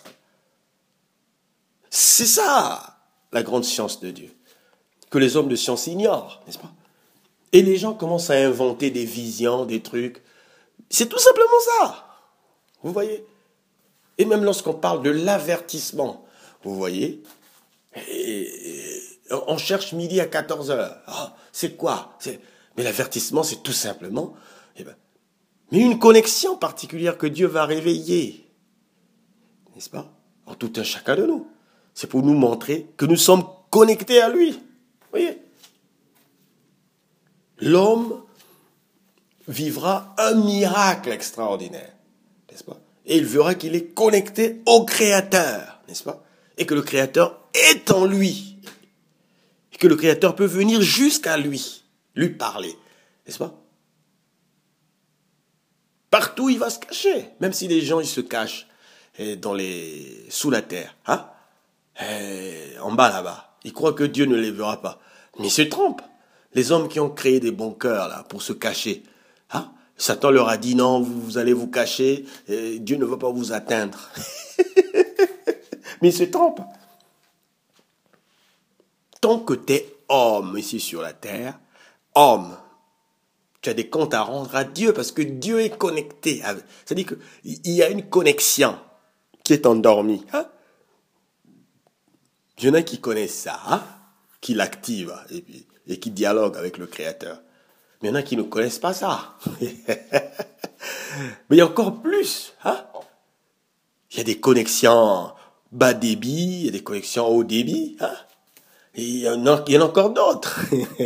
S1: C'est ça la grande science de Dieu, que les hommes de science ignorent, n'est-ce pas? Et les gens commencent à inventer des visions, des trucs. C'est tout simplement ça. Vous voyez? Et même lorsqu'on parle de l'avertissement, vous voyez, on cherche midi à 14 heures. Oh, c'est quoi? Mais l'avertissement, c'est tout simplement mais une connexion particulière que Dieu va réveiller. N'est-ce pas? En tout un chacun de nous. C'est pour nous montrer que nous sommes connectés à lui. Vous voyez? L'homme vivra un miracle extraordinaire. N'est-ce pas? Et il verra qu'il est connecté au Créateur. N'est-ce pas? Et que le Créateur est en lui. Et que le Créateur peut venir jusqu'à lui parler. N'est-ce pas? Partout, il va se cacher. Même si les gens, ils se cachent sous la terre. Hein? En bas là-bas. Ils croient que Dieu ne les verra pas. Mais ils se trompent. Les hommes qui ont créé des bunkers là, pour se cacher. Hein? Satan leur a dit non, vous allez vous cacher. Dieu ne va pas vous atteindre. Mais ils se trompent. Tant que tu es homme ici sur la terre, homme, tu as des comptes à rendre à Dieu parce que Dieu est connecté. C'est-à-dire qu'il y a une connexion qui est endormie. Hein? Il y en a qui connaissent ça, hein? Qui l'activent et qui dialoguent avec le Créateur. Mais il y en a qui ne connaissent pas ça. Mais il y a encore plus. Hein? Il y a des connexions bas débit, il y a des connexions haut débit. Hein? Et il y en a encore d'autres.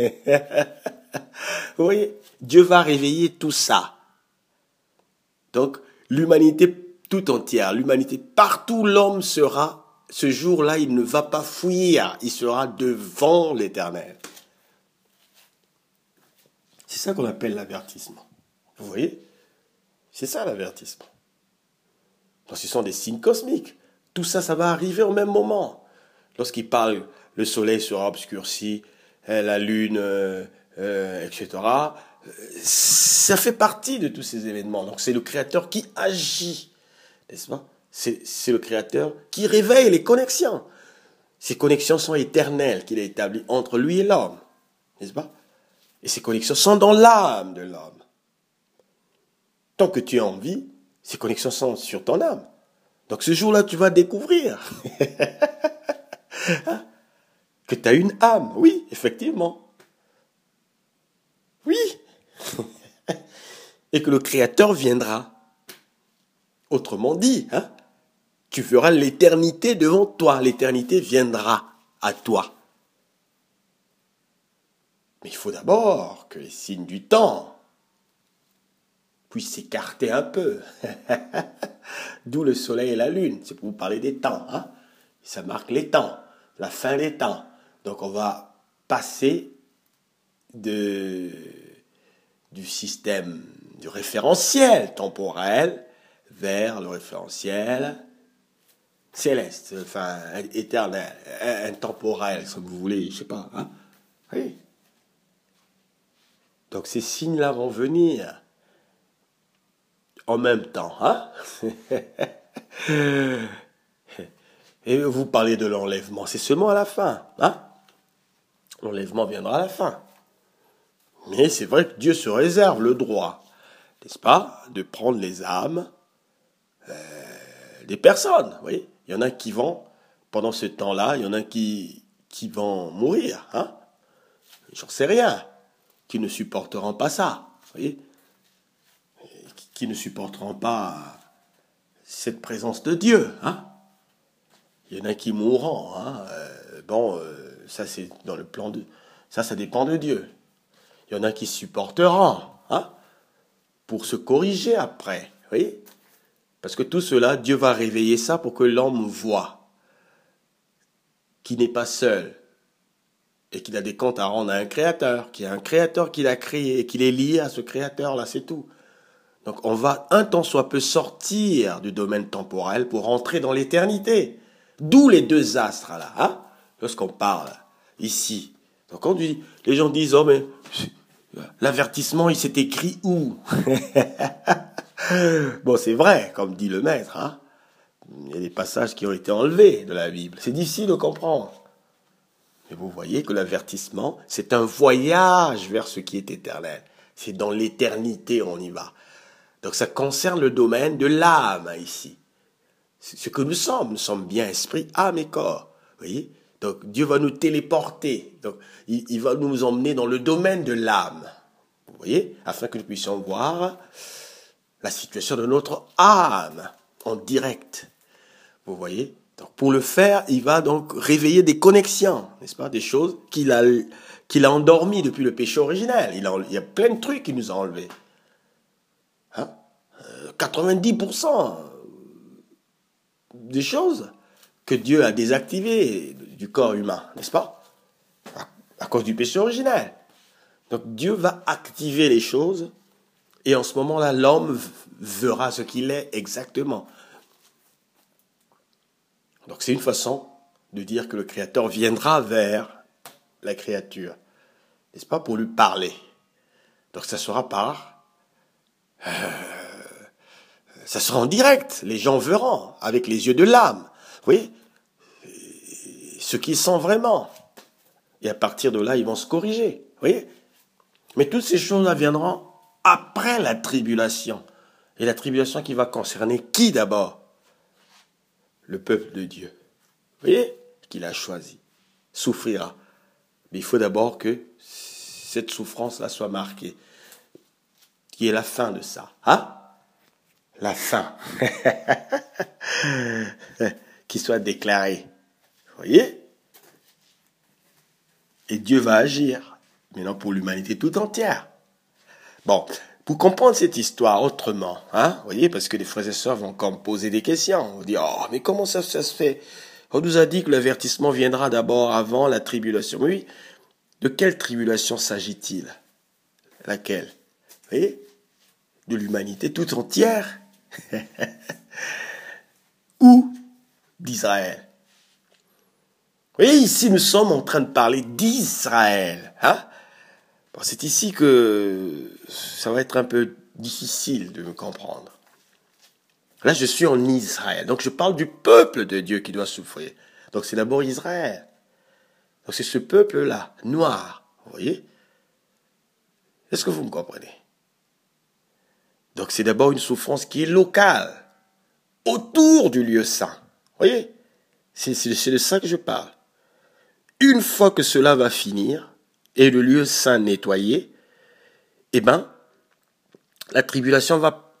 S1: Vous voyez, Dieu va réveiller tout ça. Donc, l'humanité tout entière, l'humanité, partout l'homme sera, ce jour-là, il ne va pas fuir, il sera devant l'Éternel. C'est ça qu'on appelle l'avertissement. Vous voyez? C'est ça l'avertissement. Donc, ce sont des signes cosmiques. Tout ça, ça va arriver au même moment. Lorsqu'il parle, le soleil sera obscurci, la lune, etc. Ça fait partie de tous ces événements. Donc c'est le Créateur qui agit, n'est-ce pas? C'est le Créateur qui réveille les connexions. Ces connexions sont éternelles qu'il a établies entre lui et l'homme, n'est-ce pas? Et ces connexions sont dans l'âme de l'homme. Tant que tu es en vie, ces connexions sont sur ton âme. Donc ce jour-là, tu vas découvrir que tu as une âme. Oui, effectivement. Oui. Et que le Créateur viendra. Autrement dit, hein, tu feras l'éternité devant toi. L'éternité viendra à toi. Mais il faut d'abord que les signes du temps puissent s'écarter un peu. D'où le soleil et la lune. C'est pour vous parler des temps. Hein. Ça marque les temps, la fin des temps. Donc on va
S2: passer du système du référentiel temporel vers le référentiel céleste, enfin éternel, intemporel, si vous voulez, je sais pas. Hein? Oui. Donc ces signes-là vont venir en même temps. Hein? Et vous parlez de l'enlèvement, c'est seulement à la fin. Hein? L'enlèvement viendra à la fin. Mais c'est vrai que Dieu se réserve le droit, n'est-ce pas, de prendre les âmes des personnes. Vous voyez, il y en a qui vont, pendant ce temps-là, il y en a qui vont mourir. Hein? J'en sais rien. Qui ne supporteront pas ça. Vous voyez, qui ne supporteront pas cette présence de Dieu. Hein? Il y en a qui mourront. Hein? Ça c'est dans le plan de... Ça dépend de Dieu. Il y en a qui supporteront. Hein? Pour se corriger après. Vous voyez? Parce que tout cela, Dieu va réveiller ça pour que l'homme voie qu'il n'est pas seul et qu'il a des comptes à rendre à un créateur, qu'il y a un créateur qui l'a créé et qu'il est lié à ce créateur-là, c'est tout. Donc on va un tant soit peu sortir du domaine temporel pour entrer dans l'éternité. D'où les deux astres là, hein? Lorsqu'on parle ici. Donc on dit, les gens disent, oh mais l'avertissement il s'est écrit où? Bon, c'est vrai, comme dit le maître. Hein. Il y a des passages qui ont été enlevés de la Bible. C'est difficile de comprendre. Mais vous voyez que l'avertissement, c'est un voyage vers ce qui est éternel. C'est dans l'éternité on y va. Donc ça concerne le domaine de l'âme ici. C'est ce que nous sommes bien esprit, âme et corps. Vous voyez? Donc Dieu va nous téléporter. Donc il va nous emmener dans le domaine de l'âme. Vous voyez? Afin que nous puissions voir la situation de notre âme en direct. Vous voyez? Donc pour le faire, il va donc réveiller des connexions, n'est-ce pas? Des choses qu'il a endormies depuis le péché originel. Il y a plein de trucs qu'il nous a enlevés. Hein? 90% des choses que Dieu a désactivées du corps humain, n'est-ce pas? À cause du péché originel. Donc Dieu va activer les choses. Et en ce moment-là, l'homme verra ce qu'il est exactement. Donc c'est une façon de dire que le Créateur viendra vers la créature, n'est-ce pas, pour lui parler. Donc ça sera ça sera en direct. Les gens verront avec les yeux de l'âme. Vous voyez, ce qu'ils sont vraiment. Et à partir de là, ils vont se corriger. Vous voyez. Mais toutes ces choses-là viendront après la tribulation. Et la tribulation qui va concerner qui d'abord? Le peuple de Dieu. Vous voyez? Qu'il a choisi. Souffrira. Mais il faut d'abord que cette souffrance-là soit marquée. Qui est la fin de ça. Hein? La fin. Qui soit déclarée. Vous voyez? Et Dieu va agir. Maintenant pour l'humanité tout entière. Bon, pour comprendre cette histoire autrement, hein, vous voyez, parce que les frères et sœurs vont encore me poser des questions. On dit, oh, mais comment ça se fait? On nous a dit que l'avertissement viendra d'abord avant la tribulation. Mais oui, de quelle tribulation s'agit-il? Laquelle? Vous voyez? De l'humanité tout entière. Ou d'Israël. Vous voyez, ici, nous sommes en train de parler d'Israël. Hein? Bon, c'est ici que ça va être un peu difficile de me comprendre. Là, je suis en Israël. Donc, je parle du peuple de Dieu qui doit souffrir. Donc, c'est d'abord Israël. Donc, c'est ce peuple-là, noir. Vous voyez? Est-ce que vous me comprenez? Donc, c'est d'abord une souffrance qui est locale, autour du lieu saint. Vous voyez? C'est de ça que je parle. Une fois que cela va finir, et le lieu saint nettoyé, eh ben, la tribulation va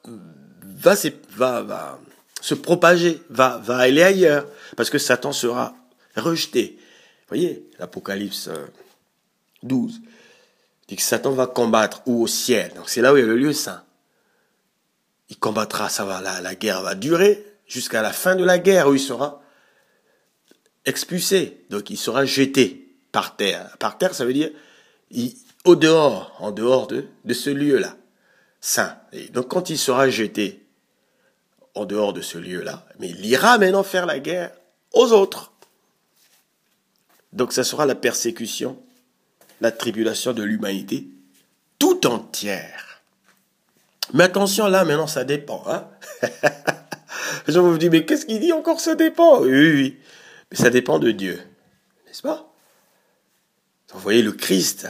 S2: se propager, va aller ailleurs, parce que Satan sera rejeté. Vous voyez, l'Apocalypse 12 dit que Satan va combattre où? Au ciel. Donc c'est là où il y a le lieu saint. Il combattra, la guerre va durer jusqu'à la fin de la guerre où il sera expulsé, donc il sera jeté. par terre. Par terre, ça veut dire au dehors, en dehors de ce lieu-là, saint. Et donc quand il sera jeté en dehors de ce lieu-là, mais il ira maintenant faire la guerre aux autres. Donc ça sera la persécution, la tribulation de l'humanité tout entière. Mais attention, là maintenant ça dépend. Hein. Je vous dis, mais qu'est-ce qu'il dit encore, ça dépend? Oui. Mais ça dépend de Dieu, n'est-ce pas? Vous voyez, le Christ,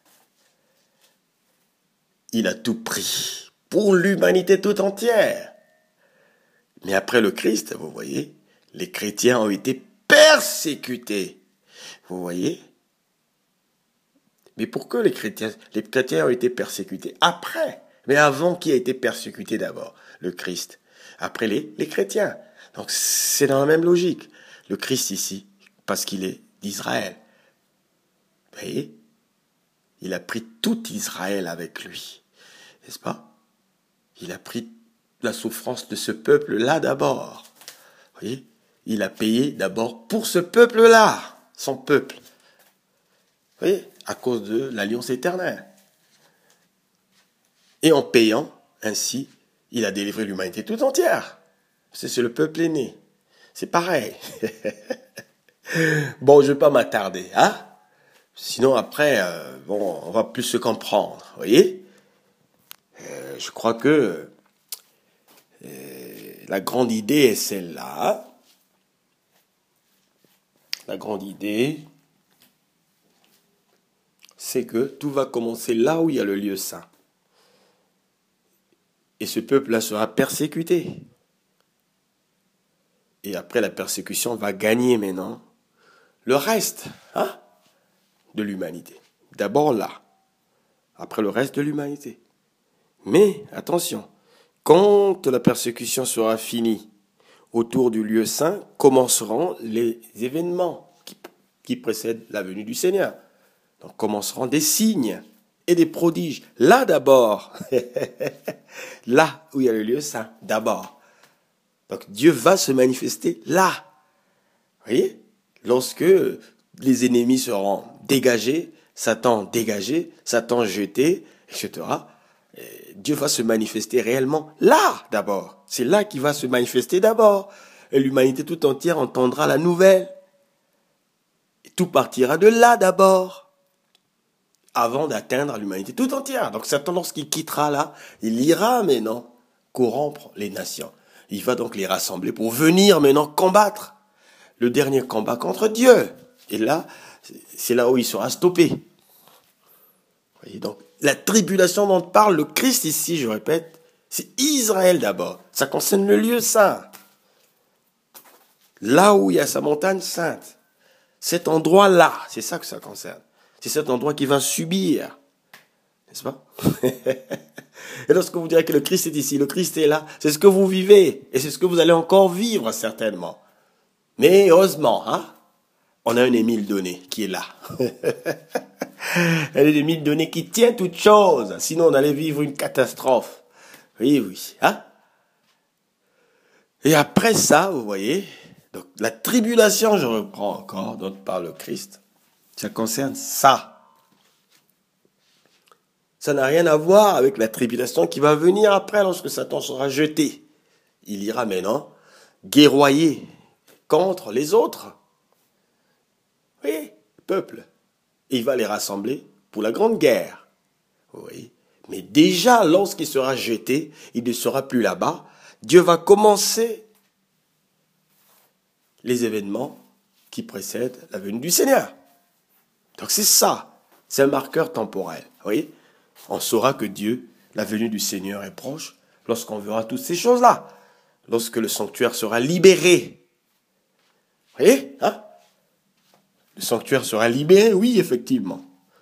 S2: il a tout pris pour l'humanité tout entière. Mais après le Christ, vous voyez, les chrétiens ont été persécutés. Vous voyez? Mais pourquoi les chrétiens ont été persécutés après? Mais avant, qui a été persécuté d'abord? Le Christ. Après les chrétiens. Donc c'est dans la même logique. Le Christ ici, parce qu'il est d'Israël. Vous voyez? Il a pris tout Israël avec lui. N'est-ce pas? Il a pris la souffrance de ce peuple-là d'abord. Vous voyez? Il a payé d'abord pour ce peuple-là, son peuple. Vous voyez? À cause de l'alliance éternelle. Et en payant, ainsi, il a délivré l'humanité tout entière. C'est le peuple aîné. C'est pareil. Bon, je ne vais pas m'attarder, hein? Sinon, après, on va plus se comprendre, vous voyez? Je crois que la grande idée est celle-là. La grande idée, c'est que tout va commencer là où il y a le lieu saint. Et ce peuple-là sera persécuté. Et après la persécution, va gagner maintenant le reste de l'humanité. D'abord là, après le reste de l'humanité. Mais attention, quand la persécution sera finie, autour du lieu saint commenceront les événements qui précèdent la venue du Seigneur. Donc commenceront des signes et des prodiges. Là d'abord, là où il y a le lieu saint, d'abord. Donc Dieu va se manifester là. Vous voyez? Lorsque les ennemis seront dégagés, Satan jeté, etc., Dieu va se manifester réellement là d'abord. C'est là qu'il va se manifester d'abord. Et l'humanité tout entière entendra la nouvelle. Et tout partira de là d'abord, avant d'atteindre l'humanité tout entière. Donc Satan, lorsqu'il quittera là, il ira maintenant corrompre les nations. Il va donc les rassembler pour venir maintenant combattre le dernier combat contre Dieu. Et là, c'est là où il sera stoppé. Vous voyez, donc, la tribulation dont parle le Christ ici, je répète, c'est Israël d'abord. Ça concerne le lieu saint. Là où il y a sa montagne sainte. Cet endroit-là, c'est ça que ça concerne. C'est cet endroit qui va subir. N'est-ce pas? Et lorsque vous direz que le Christ est ici, le Christ est là, c'est ce que vous vivez. Et c'est ce que vous allez encore vivre, certainement. Mais heureusement, on a un Émile donné qui est là. Un Émile donné qui tient toute chose. Sinon, on allait vivre une catastrophe. Oui. Et après ça, vous voyez, donc la tribulation, je reprends encore, dont parle le Christ, ça concerne ça. Ça n'a rien à voir avec la tribulation qui va venir après lorsque Satan sera jeté. Il ira maintenant guerroyer contre les autres. Oui, peuple. Et il va les rassembler pour la grande guerre. Oui. Mais déjà, lorsqu'il sera jeté, il ne sera plus là-bas. Dieu va commencer les événements qui précèdent la venue du Seigneur. Donc c'est ça. C'est un marqueur temporel. Vous voyez? On saura que Dieu, la venue du Seigneur est proche lorsqu'on verra toutes ces choses-là. Lorsque le sanctuaire sera libéré. Vous voyez? Le sanctuaire sera libéré, oui, effectivement.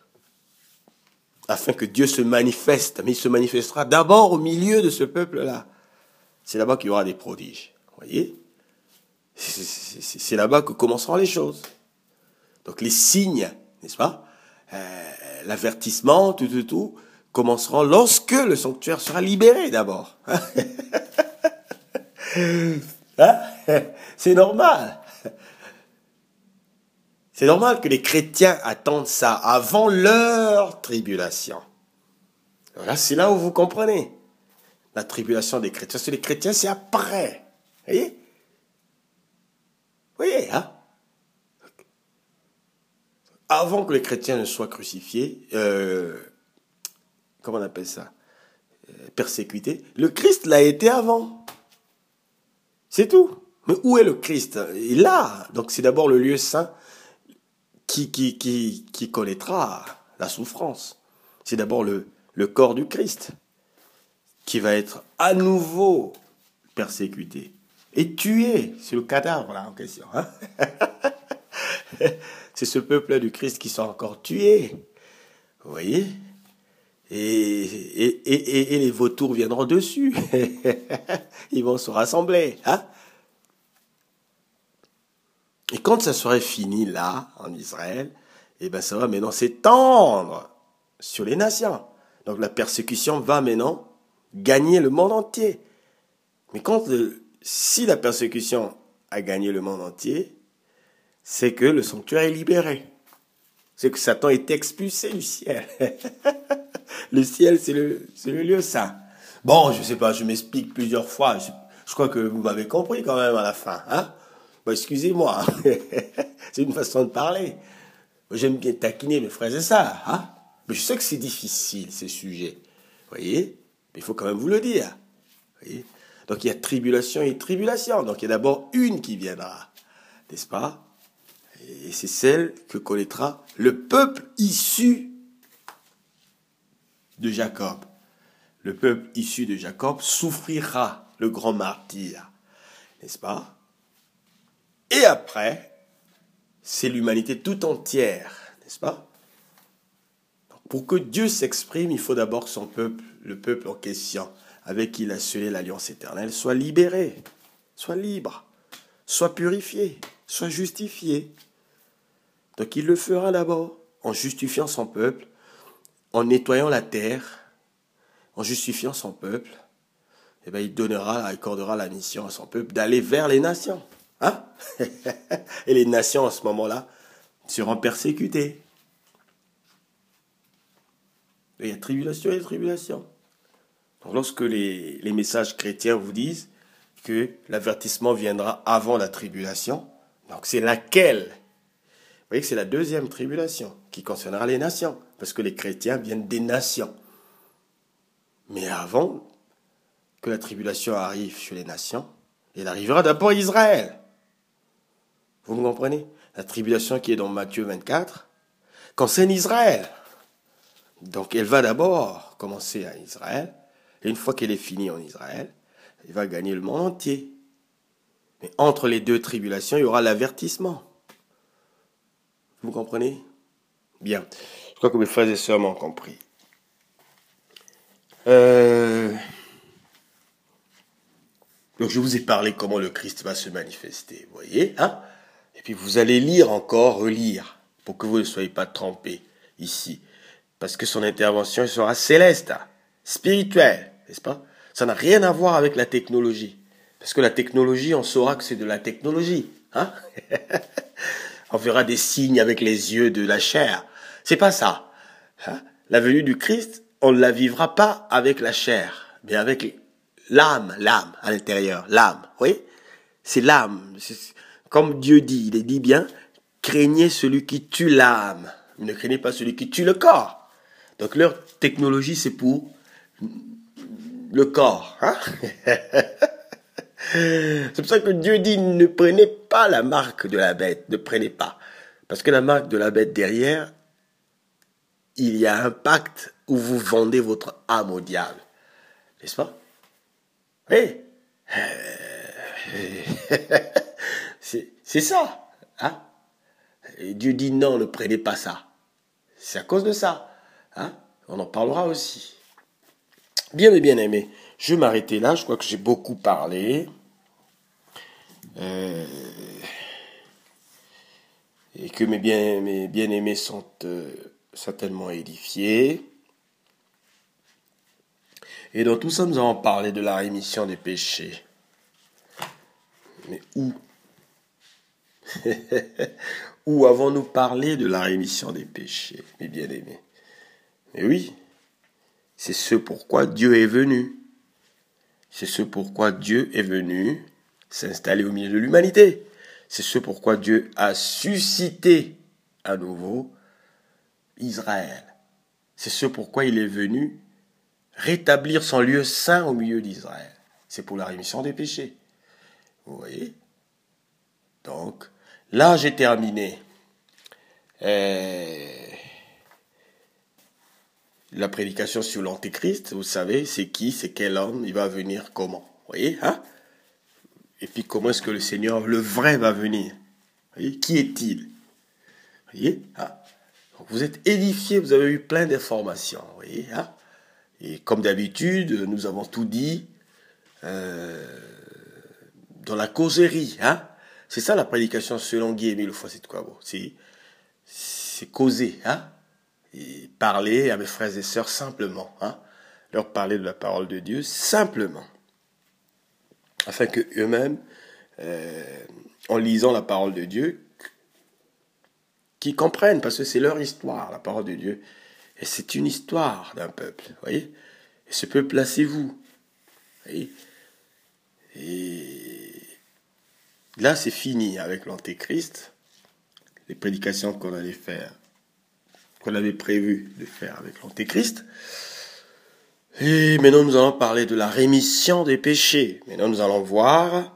S2: Afin que Dieu se manifeste. Mais il se manifestera d'abord au milieu de ce peuple-là. C'est là-bas qu'il y aura des prodiges. Vous voyez? C'est là-bas que commenceront les choses. Donc les signes, n'est-ce pas? L'avertissement, tout, commenceront lorsque le sanctuaire sera libéré d'abord. C'est normal. C'est normal que les chrétiens attendent ça avant leur tribulation. Voilà, c'est là où vous comprenez. La tribulation des chrétiens. Parce que les chrétiens, c'est après. Vous voyez? Vous voyez, hein? Avant que les chrétiens ne soient crucifiés, comment on appelle ça? Persécutés. Le Christ l'a été avant. C'est tout. Mais où est le Christ? Il est là. Donc c'est d'abord le lieu saint qui connaîtra la souffrance. C'est d'abord le corps du Christ qui va être à nouveau persécuté et tué. C'est le cadavre là en question. Hein. C'est ce peuple du Christ qui sera encore tué. Vous voyez? Et les vautours viendront dessus. Ils vont se rassembler. Hein? Et quand ça serait fini là, en Israël, eh ben ça va maintenant s'étendre sur les nations. Donc la persécution va maintenant gagner le monde entier. Mais si la persécution a gagné le monde entier, c'est que le sanctuaire est libéré. C'est que Satan est expulsé du ciel. Le ciel, c'est le lieu saint. Bon, je sais pas, je m'explique plusieurs fois. Je crois que vous m'avez compris quand même à la fin. Hein? Bon, excusez-moi. C'est une façon de parler. J'aime bien taquiner mes frères et sœurs. Hein? Mais je sais que c'est difficile, ces sujets. Vous voyez? Mais il faut quand même vous le dire. Vous voyez? Donc il y a tribulation et tribulation. Donc il y a d'abord une qui viendra. N'est-ce pas? Et c'est celle que connaîtra le peuple issu de Jacob. Le peuple issu de Jacob souffrira le grand martyr. N'est-ce pas? Et après, c'est l'humanité tout entière. N'est-ce pas? Donc, pour que Dieu s'exprime, il faut d'abord que son peuple, le peuple en question, avec qui il a scellé l'alliance éternelle, soit libéré, soit libre, soit purifié, soit justifié. Donc il le fera d'abord en justifiant son peuple, en nettoyant la terre, en justifiant son peuple. Et bien il accordera la mission à son peuple d'aller vers les nations. Hein? Et les nations, à ce moment-là, seront persécutées. Et il y a tribulation et tribulation. Donc lorsque les messages chrétiens vous disent que l'avertissement viendra avant la tribulation, donc c'est laquelle? Vous voyez que c'est la deuxième tribulation qui concernera les nations, parce que les chrétiens viennent des nations. Mais avant que la tribulation arrive chez les nations, elle arrivera d'abord à Israël. Vous me comprenez? La tribulation qui est dans Matthieu 24 concerne Israël. Donc elle va d'abord commencer à Israël, et une fois qu'elle est finie en Israël, elle va gagner le monde entier. Mais entre les deux tribulations, il y aura l'avertissement. Vous comprenez? Bien. Je crois que mes frères et sœurs m'ont compris. Donc je vous ai parlé comment le Christ va se manifester, vous voyez, hein? Et puis vous allez lire encore, relire, pour que vous ne soyez pas trompés ici. Parce que son intervention sera céleste, spirituelle, n'est-ce pas? Ça n'a rien à voir avec la technologie. Parce que la technologie, on saura que c'est de la technologie, hein? On verra des signes avec les yeux de la chair. C'est pas ça. Hein? La venue du Christ, on ne la vivra pas avec la chair, mais avec l'âme à l'intérieur, l'âme. Oui, c'est l'âme. Comme Dieu dit, il dit bien, craignez celui qui tue l'âme, ne craignez pas celui qui tue le corps. Donc leur technologie, c'est pour le corps. Hein? C'est pour ça que Dieu dit, ne prenez pas la marque de la bête, ne prenez pas. Parce que la marque de la bête derrière, il y a un pacte où vous vendez votre âme au diable. N'est-ce pas? Oui. C'est ça. Hein? Et Dieu dit non, ne prenez pas ça. C'est à cause de ça. Hein? On en parlera aussi. Bien, mes bien-aimés, je vais m'arrêter là. Je crois que j'ai beaucoup parlé. Et que mes bien-aimés sont certainement édifiés. Et dans tout ça, nous avons parlé de la rémission des péchés. Mais où? Où avons-nous parlé de la rémission des péchés, mes bien-aimés? Mais oui, c'est ce pourquoi Dieu est venu. C'est ce pourquoi Dieu est venu s'installer au milieu de l'humanité. C'est ce pourquoi Dieu a suscité à nouveau Israël. C'est ce pourquoi il est venu rétablir son lieu saint au milieu d'Israël. C'est pour la rémission des péchés. Vous voyez? Donc, là, j'ai terminé la prédication sur l'Antéchrist. Vous savez, c'est qui, c'est quel homme, il va venir comment. Vous voyez, hein? Et puis, comment est-ce que le Seigneur, le vrai, va venir? Vous voyez, qui est-il? Vous voyez, hein? Donc, vous êtes édifiés, vous avez eu plein d'informations. Vous voyez, hein? Et comme d'habitude, nous avons tout dit dans la causerie, hein? C'est ça la prédication selon Guy-Émile Houphouët-Boigny. C'est causer, hein? Et parler à mes frères et sœurs simplement, hein? Leur parler de la parole de Dieu simplement, afin que eux-mêmes, en lisant la parole de Dieu, qu'ils comprennent, parce que c'est leur histoire, la parole de Dieu, et c'est une histoire d'un peuple, vous voyez? Et ce peuple-là, c'est vous, vous voyez? Et là, c'est fini avec l'Antéchrist, les prédications qu'on allait faire, qu'on avait prévu de faire avec l'Antéchrist. Et maintenant, nous allons parler de la rémission des péchés. Maintenant, nous allons voir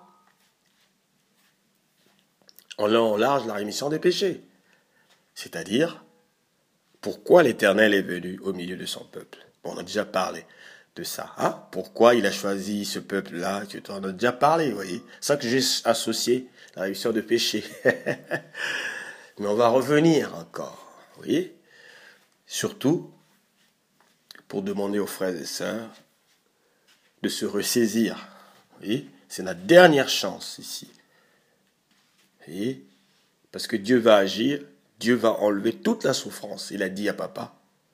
S2: en long, en large, la rémission des péchés. C'est-à-dire, pourquoi l'Éternel est venu au milieu de son peuple. Bon, on a déjà parlé de ça. Hein? Pourquoi il a choisi ce peuple-là? On a déjà parlé, vous voyez. C'est ça que j'ai associé la rémission des péchés. Mais on va revenir encore, vous voyez. Surtout, pour demander aux frères et sœurs de se ressaisir. Vous voyez, c'est notre dernière chance ici. Vous voyez, parce que Dieu va agir, Dieu va enlever toute la souffrance. Il a dit à papa,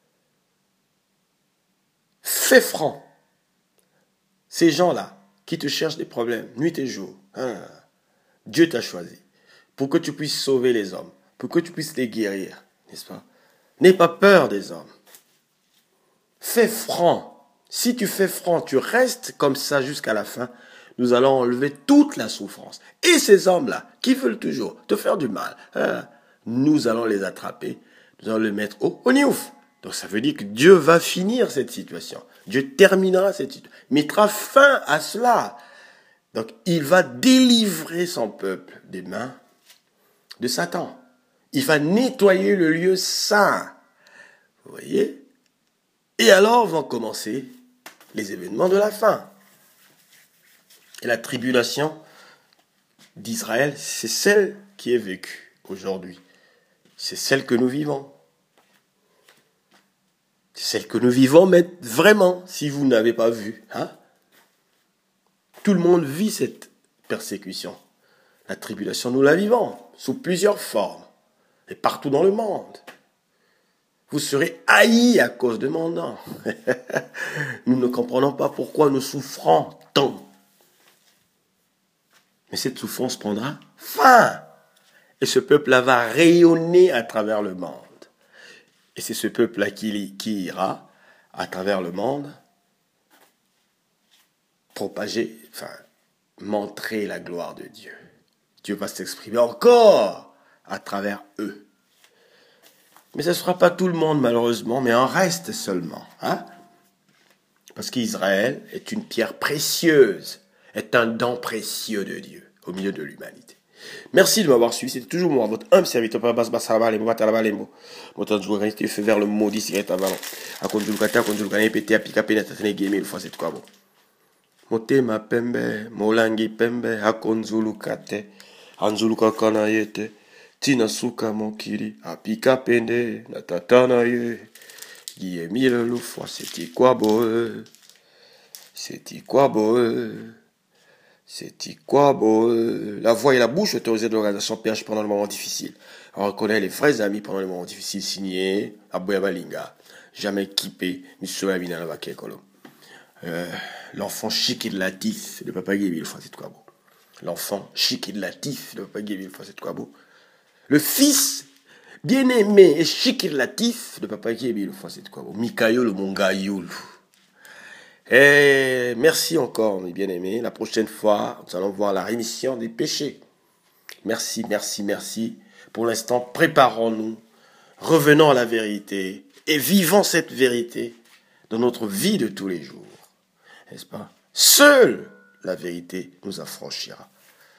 S2: fais franc. Ces gens-là qui te cherchent des problèmes, nuit et jour, hein, Dieu t'a choisi pour que tu puisses sauver les hommes, pour que tu puisses les guérir, n'est-ce pas? N'aie pas peur des hommes. Fais franc. Si tu fais franc, tu restes comme ça jusqu'à la fin, nous allons enlever toute la souffrance. Et ces hommes-là, qui veulent toujours te faire du mal, hein, nous allons les attraper, nous allons les mettre au niouf. Donc ça veut dire que Dieu va finir cette situation. Dieu terminera cette situation, mettra fin à cela. Donc il va délivrer son peuple des mains de Satan. Il va nettoyer le lieu saint. Vous voyez? Et alors vont commencer les événements de la fin. Et la tribulation d'Israël, c'est celle qui est vécue aujourd'hui. C'est celle que nous vivons. C'est celle que nous vivons, mais vraiment, si vous n'avez pas vu, hein? Tout le monde vit cette persécution. La tribulation, nous la vivons sous plusieurs formes et partout dans le monde. Vous serez haïs à cause de mon nom. Nous ne comprenons pas pourquoi nous souffrons tant. Mais cette souffrance prendra fin. Et ce peuple-là va rayonner à travers le monde. Et c'est ce peuple-là qui ira à travers le monde propager, montrer la gloire de Dieu. Dieu va s'exprimer encore à travers eux. Mais ce ne sera pas tout le monde, malheureusement, mais un reste seulement. Hein? Parce qu'Israël est une pierre précieuse, est un don précieux de Dieu au milieu de l'humanité. Merci de m'avoir suivi. C'était toujours moi, votre humble serviteur. Vers le maudit cigarette à ballon. A konjulukata, konjulukane, pété, à pica, pénétratene, guémé, le fois, c'est quoi bon? Motema pembe, molangi pembe, a konjulukate, anjuluka kanayete. Tina suka mokiri, apika pende, natatana ye. Guillemille le fois, c'est quoi beau? C'est quoi beau? C'est quoi beau? La voix et la bouche autorisées de l'organisation PH pendant le moment difficile. On reconnaît les vrais amis pendant les moments difficiles signés Aboya Balinga. Jamais kippé, Monsieur Amina Lavake Kolo. L'enfant chic et latif de Papa Guillemille le fois, c'est quoi beau? L'enfant, chic et latif de Papa Guébil Facette Kwabo. Le fils bien-aimé et chic et latif de Papa Guébil Facette Kwabo. Mikayo le Mongayoul. Et merci encore, mes bien-aimés. La prochaine fois, nous allons voir la rémission des péchés. Merci, merci, merci. Pour l'instant, préparons-nous, revenons à la vérité et vivons cette vérité dans notre vie de tous les jours. N'est-ce pas? Seule la vérité nous affranchira.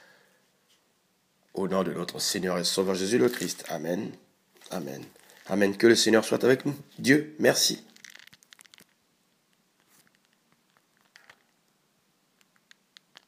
S2: Au nom de notre Seigneur et Sauveur Jésus le Christ. Amen. Amen. Amen. Que le Seigneur soit avec nous. Dieu, merci.